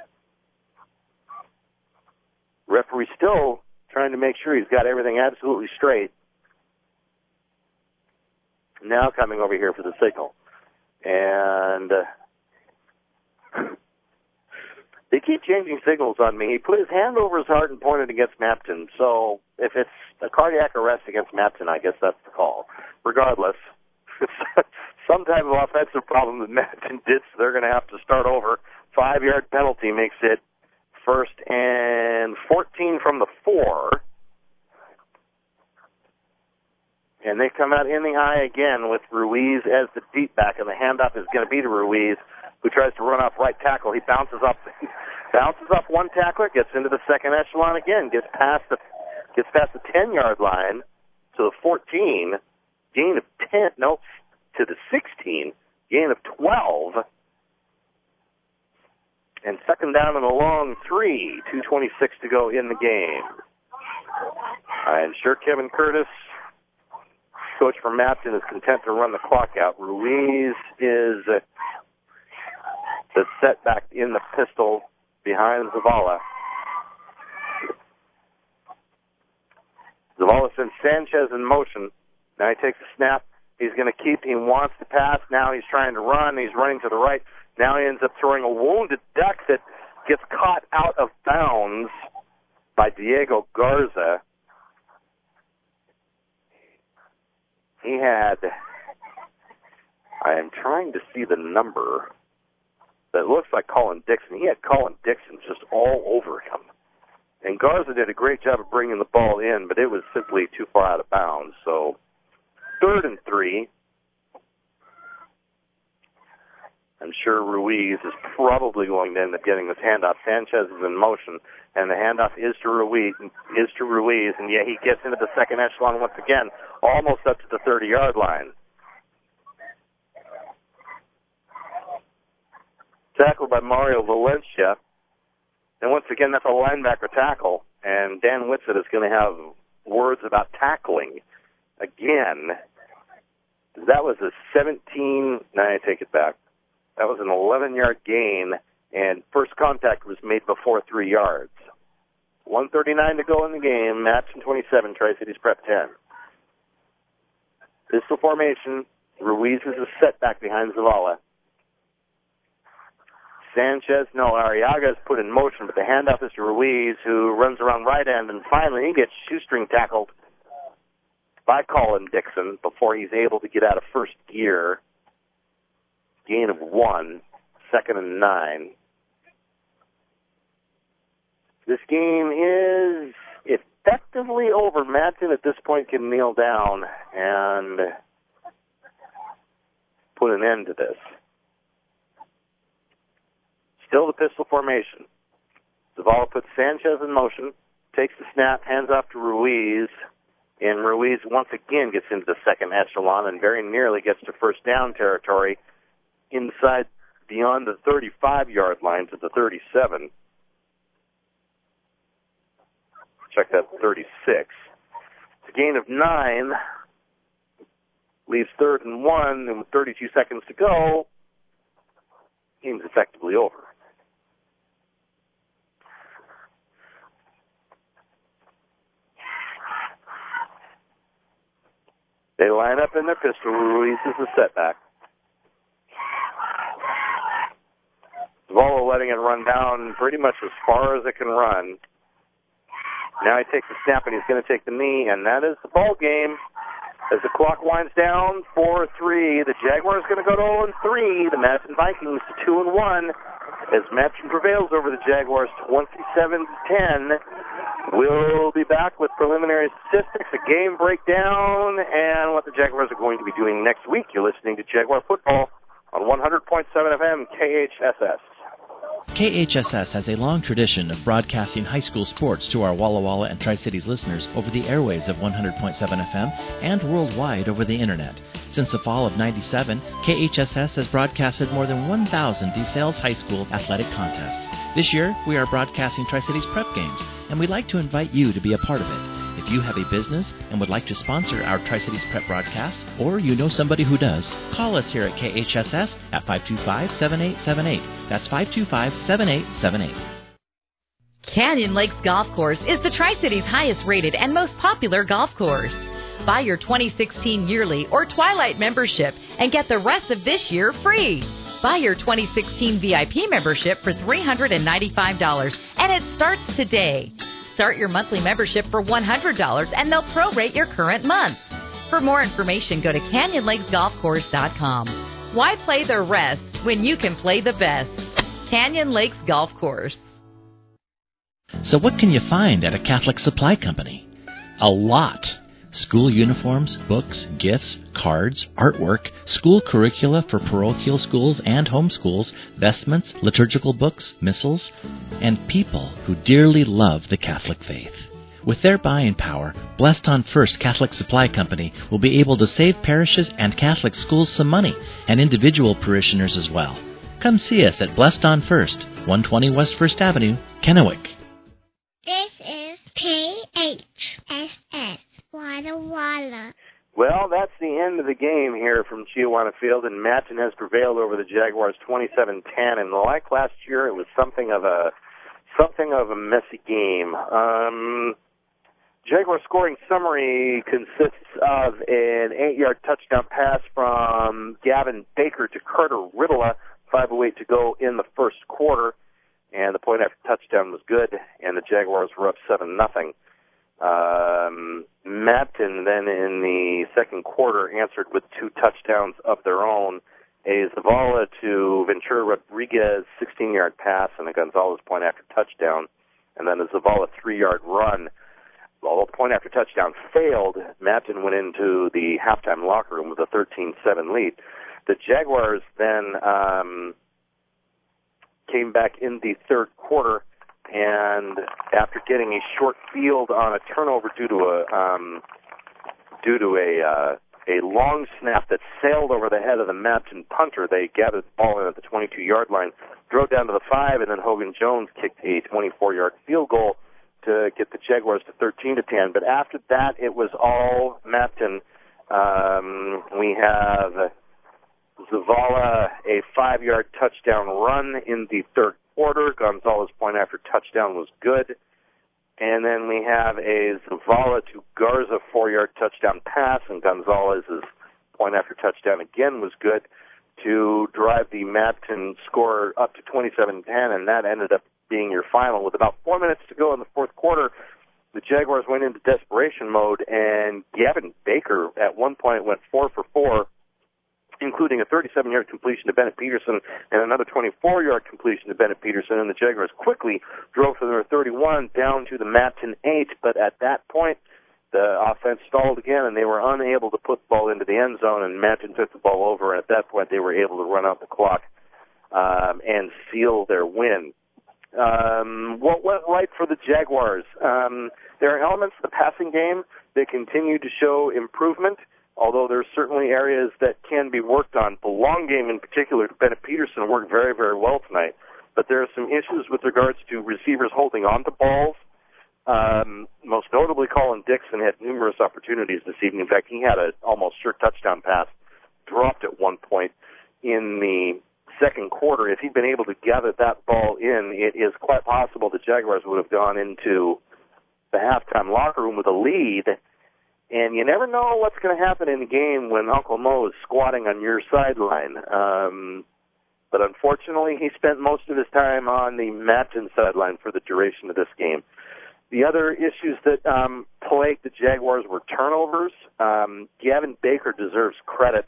Referee still trying to make sure he's got everything absolutely straight. Now coming over here for the signal. And they keep changing signals on me. He put his hand over his heart and pointed against Mapton. So if it's a cardiac arrest against Mapton, I guess that's the call. Regardless, some type of offensive problem that Mapton did, so they're going to have to start over. 5-yard penalty makes it 1st and 14 from the 4. And they come out in the eye again with Ruiz as the deep back, and the handoff is going to be to Ruiz, who tries to run off right tackle. He bounces off one tackler, gets into the second echelon again, gets past the 10-yard line to the 14, gain of 10, to the 16, gain of 12, and second down and a long 3, 2:26 to go in the game. I'm sure Kevin Curtis, coach for Mapton, is content to run the clock out. Ruiz is the setback in the pistol behind Zavala. Zavala sends Sanchez in motion. Now he takes a snap. He's going to keep. He wants to pass. Now he's trying to run. He's running to the right. Now he ends up throwing a wounded duck that gets caught out of bounds by Diego Garza. He had, I am trying to see the number that looks like Colin Dixon. He had Colin Dixon just all over him. And Garza did a great job of bringing the ball in, but it was simply too far out of bounds. So 3rd and 3. I'm sure Ruiz is probably going to end up getting this handoff. Sanchez is in motion, and the handoff is to Ruiz, and yeah, he gets into the second echelon once again, almost up to the 30-yard line. Tackled by Mario Valencia. And once again, that's a linebacker tackle. And Dan Whitsett is going to have words about tackling again. That was a 17... No, I take it back. That was an 11-yard gain, and first contact was made before 3 yards. 1:39 to go in the game. Matson 27, Tri-Cities Prep 10. Pistol formation. Ruiz is a setback behind Zavala. Arriaga is put in motion, but the handoff is to Ruiz, who runs around right end, and finally he gets shoestring tackled by Colin Dixon before he's able to get out of first gear. Gain of 1, 2nd and 9. This game is effectively over. Matson at this point can kneel down and put an end to this. Still the pistol formation. Zavala puts Sanchez in motion, takes the snap, hands off to Ruiz, and Ruiz once again gets into the second echelon and very nearly gets to first down territory inside beyond the 35-yard line to the 37. Check that, 36. It's a gain of 9. Leaves 3rd and 1, and with 32 seconds to go, game's effectively over. They line up in their pistol. Ruiz is a setback. Zavala letting it run down pretty much as far as it can run. Now he takes the snap and he's going to take the knee, and that is the ball game. As the clock winds down, 4-3, the Jaguars going to go to 0-3. The Madison Vikings to 2-1. As Madison prevails over the Jaguars 27-10. We'll be back with preliminary statistics, a game breakdown, and what the Jaguars are going to be doing next week. You're listening to Jaguar Football on 100.7 FM KHSS. KHSS has a long tradition of broadcasting high school sports to our Walla Walla and Tri-Cities listeners over the airways of 100.7 FM and worldwide over the Internet. Since the fall of '97, KHSS has broadcasted more than 1,000 DeSales High School athletic contests. This year, we are broadcasting Tri-Cities Prep games, and we'd like to invite you to be a part of it. If you have a business and would like to sponsor our Tri-Cities Prep broadcast, or you know somebody who does, call us here at KHSS at 525-7878. That's 525-7878. Canyon Lakes Golf Course is the Tri-Cities highest rated and most popular golf course. Buy your 2016 yearly or Twilight membership and get the rest of this year free. Buy your 2016 VIP membership for $395, and it starts today. Start your monthly membership for $100, and they'll prorate your current month. For more information, go to CanyonLakesGolfCourse.com. Why play the rest when you can play the best? Canyon Lakes Golf Course. So what can you find at a Catholic supply company? A lot. School uniforms, books, gifts, cards, artwork, school curricula for parochial schools and homeschools, vestments, liturgical books, missals, and people who dearly love the Catholic faith. With their buying power, Blessed on First Catholic Supply Company will be able to save parishes and Catholic schools some money, and individual parishioners as well. Come see us at Blessed on First, 120 West 1st Avenue, Kennewick. This is KHSS Walla Walla. Well, that's the end of the game here from Chiawana Field, and Matson has prevailed over the Jaguars 27-10. And like last year, it was something of a messy game. Jaguar scoring summary consists of an 8-yard touchdown pass from Gavin Baker to Carter Riddle, 5:08 to go in the first quarter, and the point after touchdown was good, and the Jaguars were up 7-0. Matson then in the second quarter answered with 2 touchdowns of their own, a Zavala to Ventura Rodriguez 16-yard pass and a Gonzalez point after touchdown, and then a Zavala 3-yard run. Although the point after touchdown failed, Matson went into the halftime locker room with a 13-7 lead. The Jaguars then came back in the third quarter, and after getting a short field on a turnover due to a long snap that sailed over the head of the Matson punter, they gathered the ball in at the 22-yard line, drove down to the 5, and then Hogan Jones kicked a 24-yard field goal to get the Jaguars to 13-10. But after that, it was all Matson. We have Zavala, a 5-yard touchdown run in the third quarter. Gonzalez point after touchdown was good. And then we have a Zavala to Garza 4-yard touchdown pass, and Gonzalez's point after touchdown again was good to drive the Mapton score up to 27-10, and that ended up being your final. With about 4 minutes to go in the fourth quarter, the Jaguars went into desperation mode, and Gavin Baker at one point went 4 for 4, including a 37-yard completion to Bennett Peterson and another 24-yard completion to Bennett Peterson, and the Jaguars quickly drove from their 31 down to the Mapton 8, but at that point, the offense stalled again, and they were unable to put the ball into the end zone, and Mapton took the ball over, and at that point, they were able to run out the clock and seal their win. What went right for the Jaguars? There are elements of the passing game that continue to show improvement, although there's certainly areas that can be worked on. The long game in particular, Bennett Peterson worked very, very well tonight, but there are some issues with regards to receivers holding on to balls. Most notably, Colin Dixon had numerous opportunities this evening. In fact, he had an almost sure touchdown pass dropped at one point in the second quarter. If he'd been able to gather that ball in, it is quite possible the Jaguars would have gone into the halftime locker room with a lead. And you never know what's going to happen in a game when Uncle Mo is squatting on your sideline. But unfortunately, he spent most of his time on the Mapton sideline for the duration of this game. The other issues that plagued the Jaguars were turnovers. Gavin Baker deserves credit.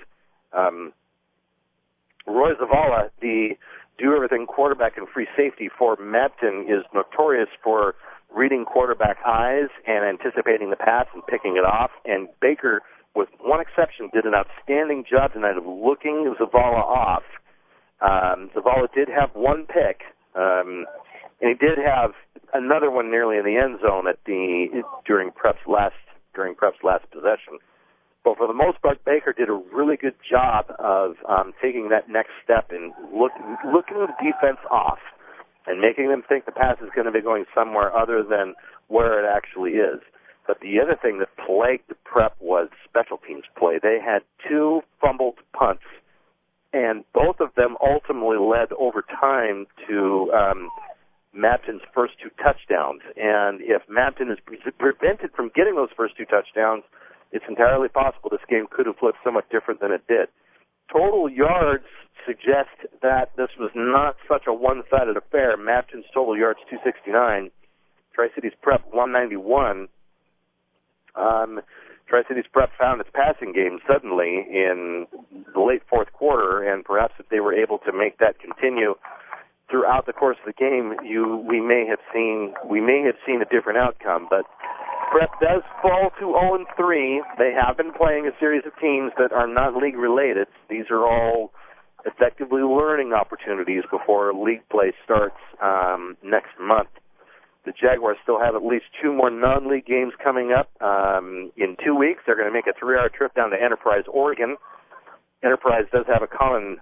Roy Zavala, the do-everything quarterback and free safety for Mapton, is notorious for reading quarterback eyes and anticipating the pass and picking it off. And Baker, with one exception, did an outstanding job tonight of looking Zavala off. Zavala did have one pick, and he did have another one nearly in the end zone during Prep's last possession. But for the most part, Baker did a really good job of taking that next step and looking the defense off and making them think the pass is going to be going somewhere other than where it actually is. But the other thing that plagued the Prep was special teams play. They had 2 fumbled punts, and both of them ultimately led over time to Mapton's first 2 touchdowns. And if Mapton is prevented from getting those first 2 touchdowns, it's entirely possible this game could have looked somewhat different than it did. Total yards suggest that this was not such a one-sided affair. Mapton's total yards 269, Tri-Cities Prep 191. Tri-Cities Prep found its passing game suddenly in the late fourth quarter, and perhaps if they were able to make that continue throughout the course of the game, we may have seen a different outcome. But Prep does fall to 0-3. They have been playing a series of teams that are not league related. These are all effectively learning opportunities before league play starts next month. The Jaguars still have at least 2 more non-league games coming up. In 2 weeks, they're going to make a 3-hour trip down to Enterprise, Oregon. Enterprise does have a common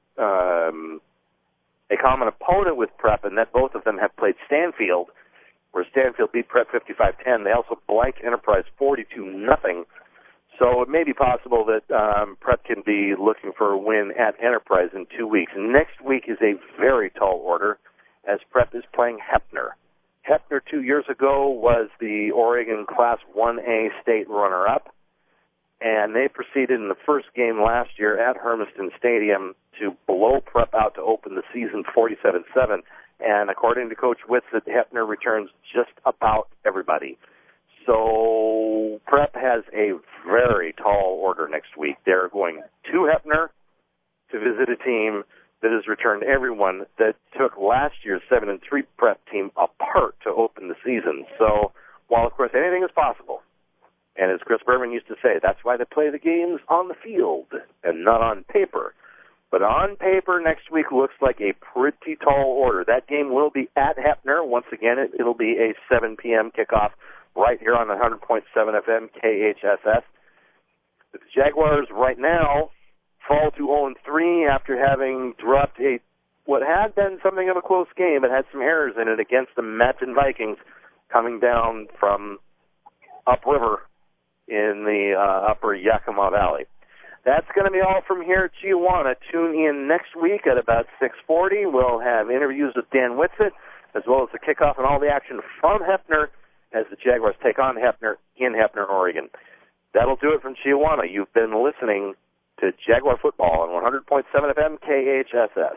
opponent with Prep, and that both of them have played Stanfield, where Stanfield beat Prep 55-10. They also blanked Enterprise 42-0. So it may be possible that Prep can be looking for a win at Enterprise in 2 weeks. Next week is a very tall order, as Prep is playing Heppner. Heppner 2 years ago was the Oregon Class 1A state runner-up, and they proceeded in the first game last year at Hermiston Stadium to blow Prep out to open the season 47-7. And according to Coach Whitsitt, Heppner returns just about everybody. So Prep has a very tall order next week. They're going to Heppner to visit a team that has returned everyone that took last year's 7-3 Prep team apart to open the season. So while, of course, anything is possible, and as Chris Berman used to say, that's why they play the games on the field and not on paper. But on paper, next week looks like a pretty tall order. That game will be at Heppner. Once again, it'll be a 7 p.m. kickoff right here on 100.7 FM KHSS. The Jaguars right now fall to 0-3 after having dropped what had been something of a close game. It had some errors in it against the Mapton Vikings coming down from upriver in the upper Yakima Valley. That's going to be all from here at Chihuahua. Tune in next week at about 6:40. We'll have interviews with Dan Whitsitt, as well as the kickoff and all the action from Heppner. as the Jaguars take on Hefner in Hefner, Oregon. That'll do it from Chiawana. You've been listening to Jaguar Football on 100.7 FM KHSS.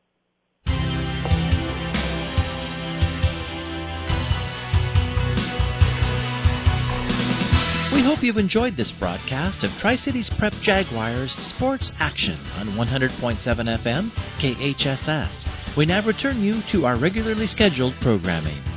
We hope you've enjoyed this broadcast of Tri-Cities Prep Jaguars Sports Action on 100.7 FM KHSS. We now return you to our regularly scheduled programming.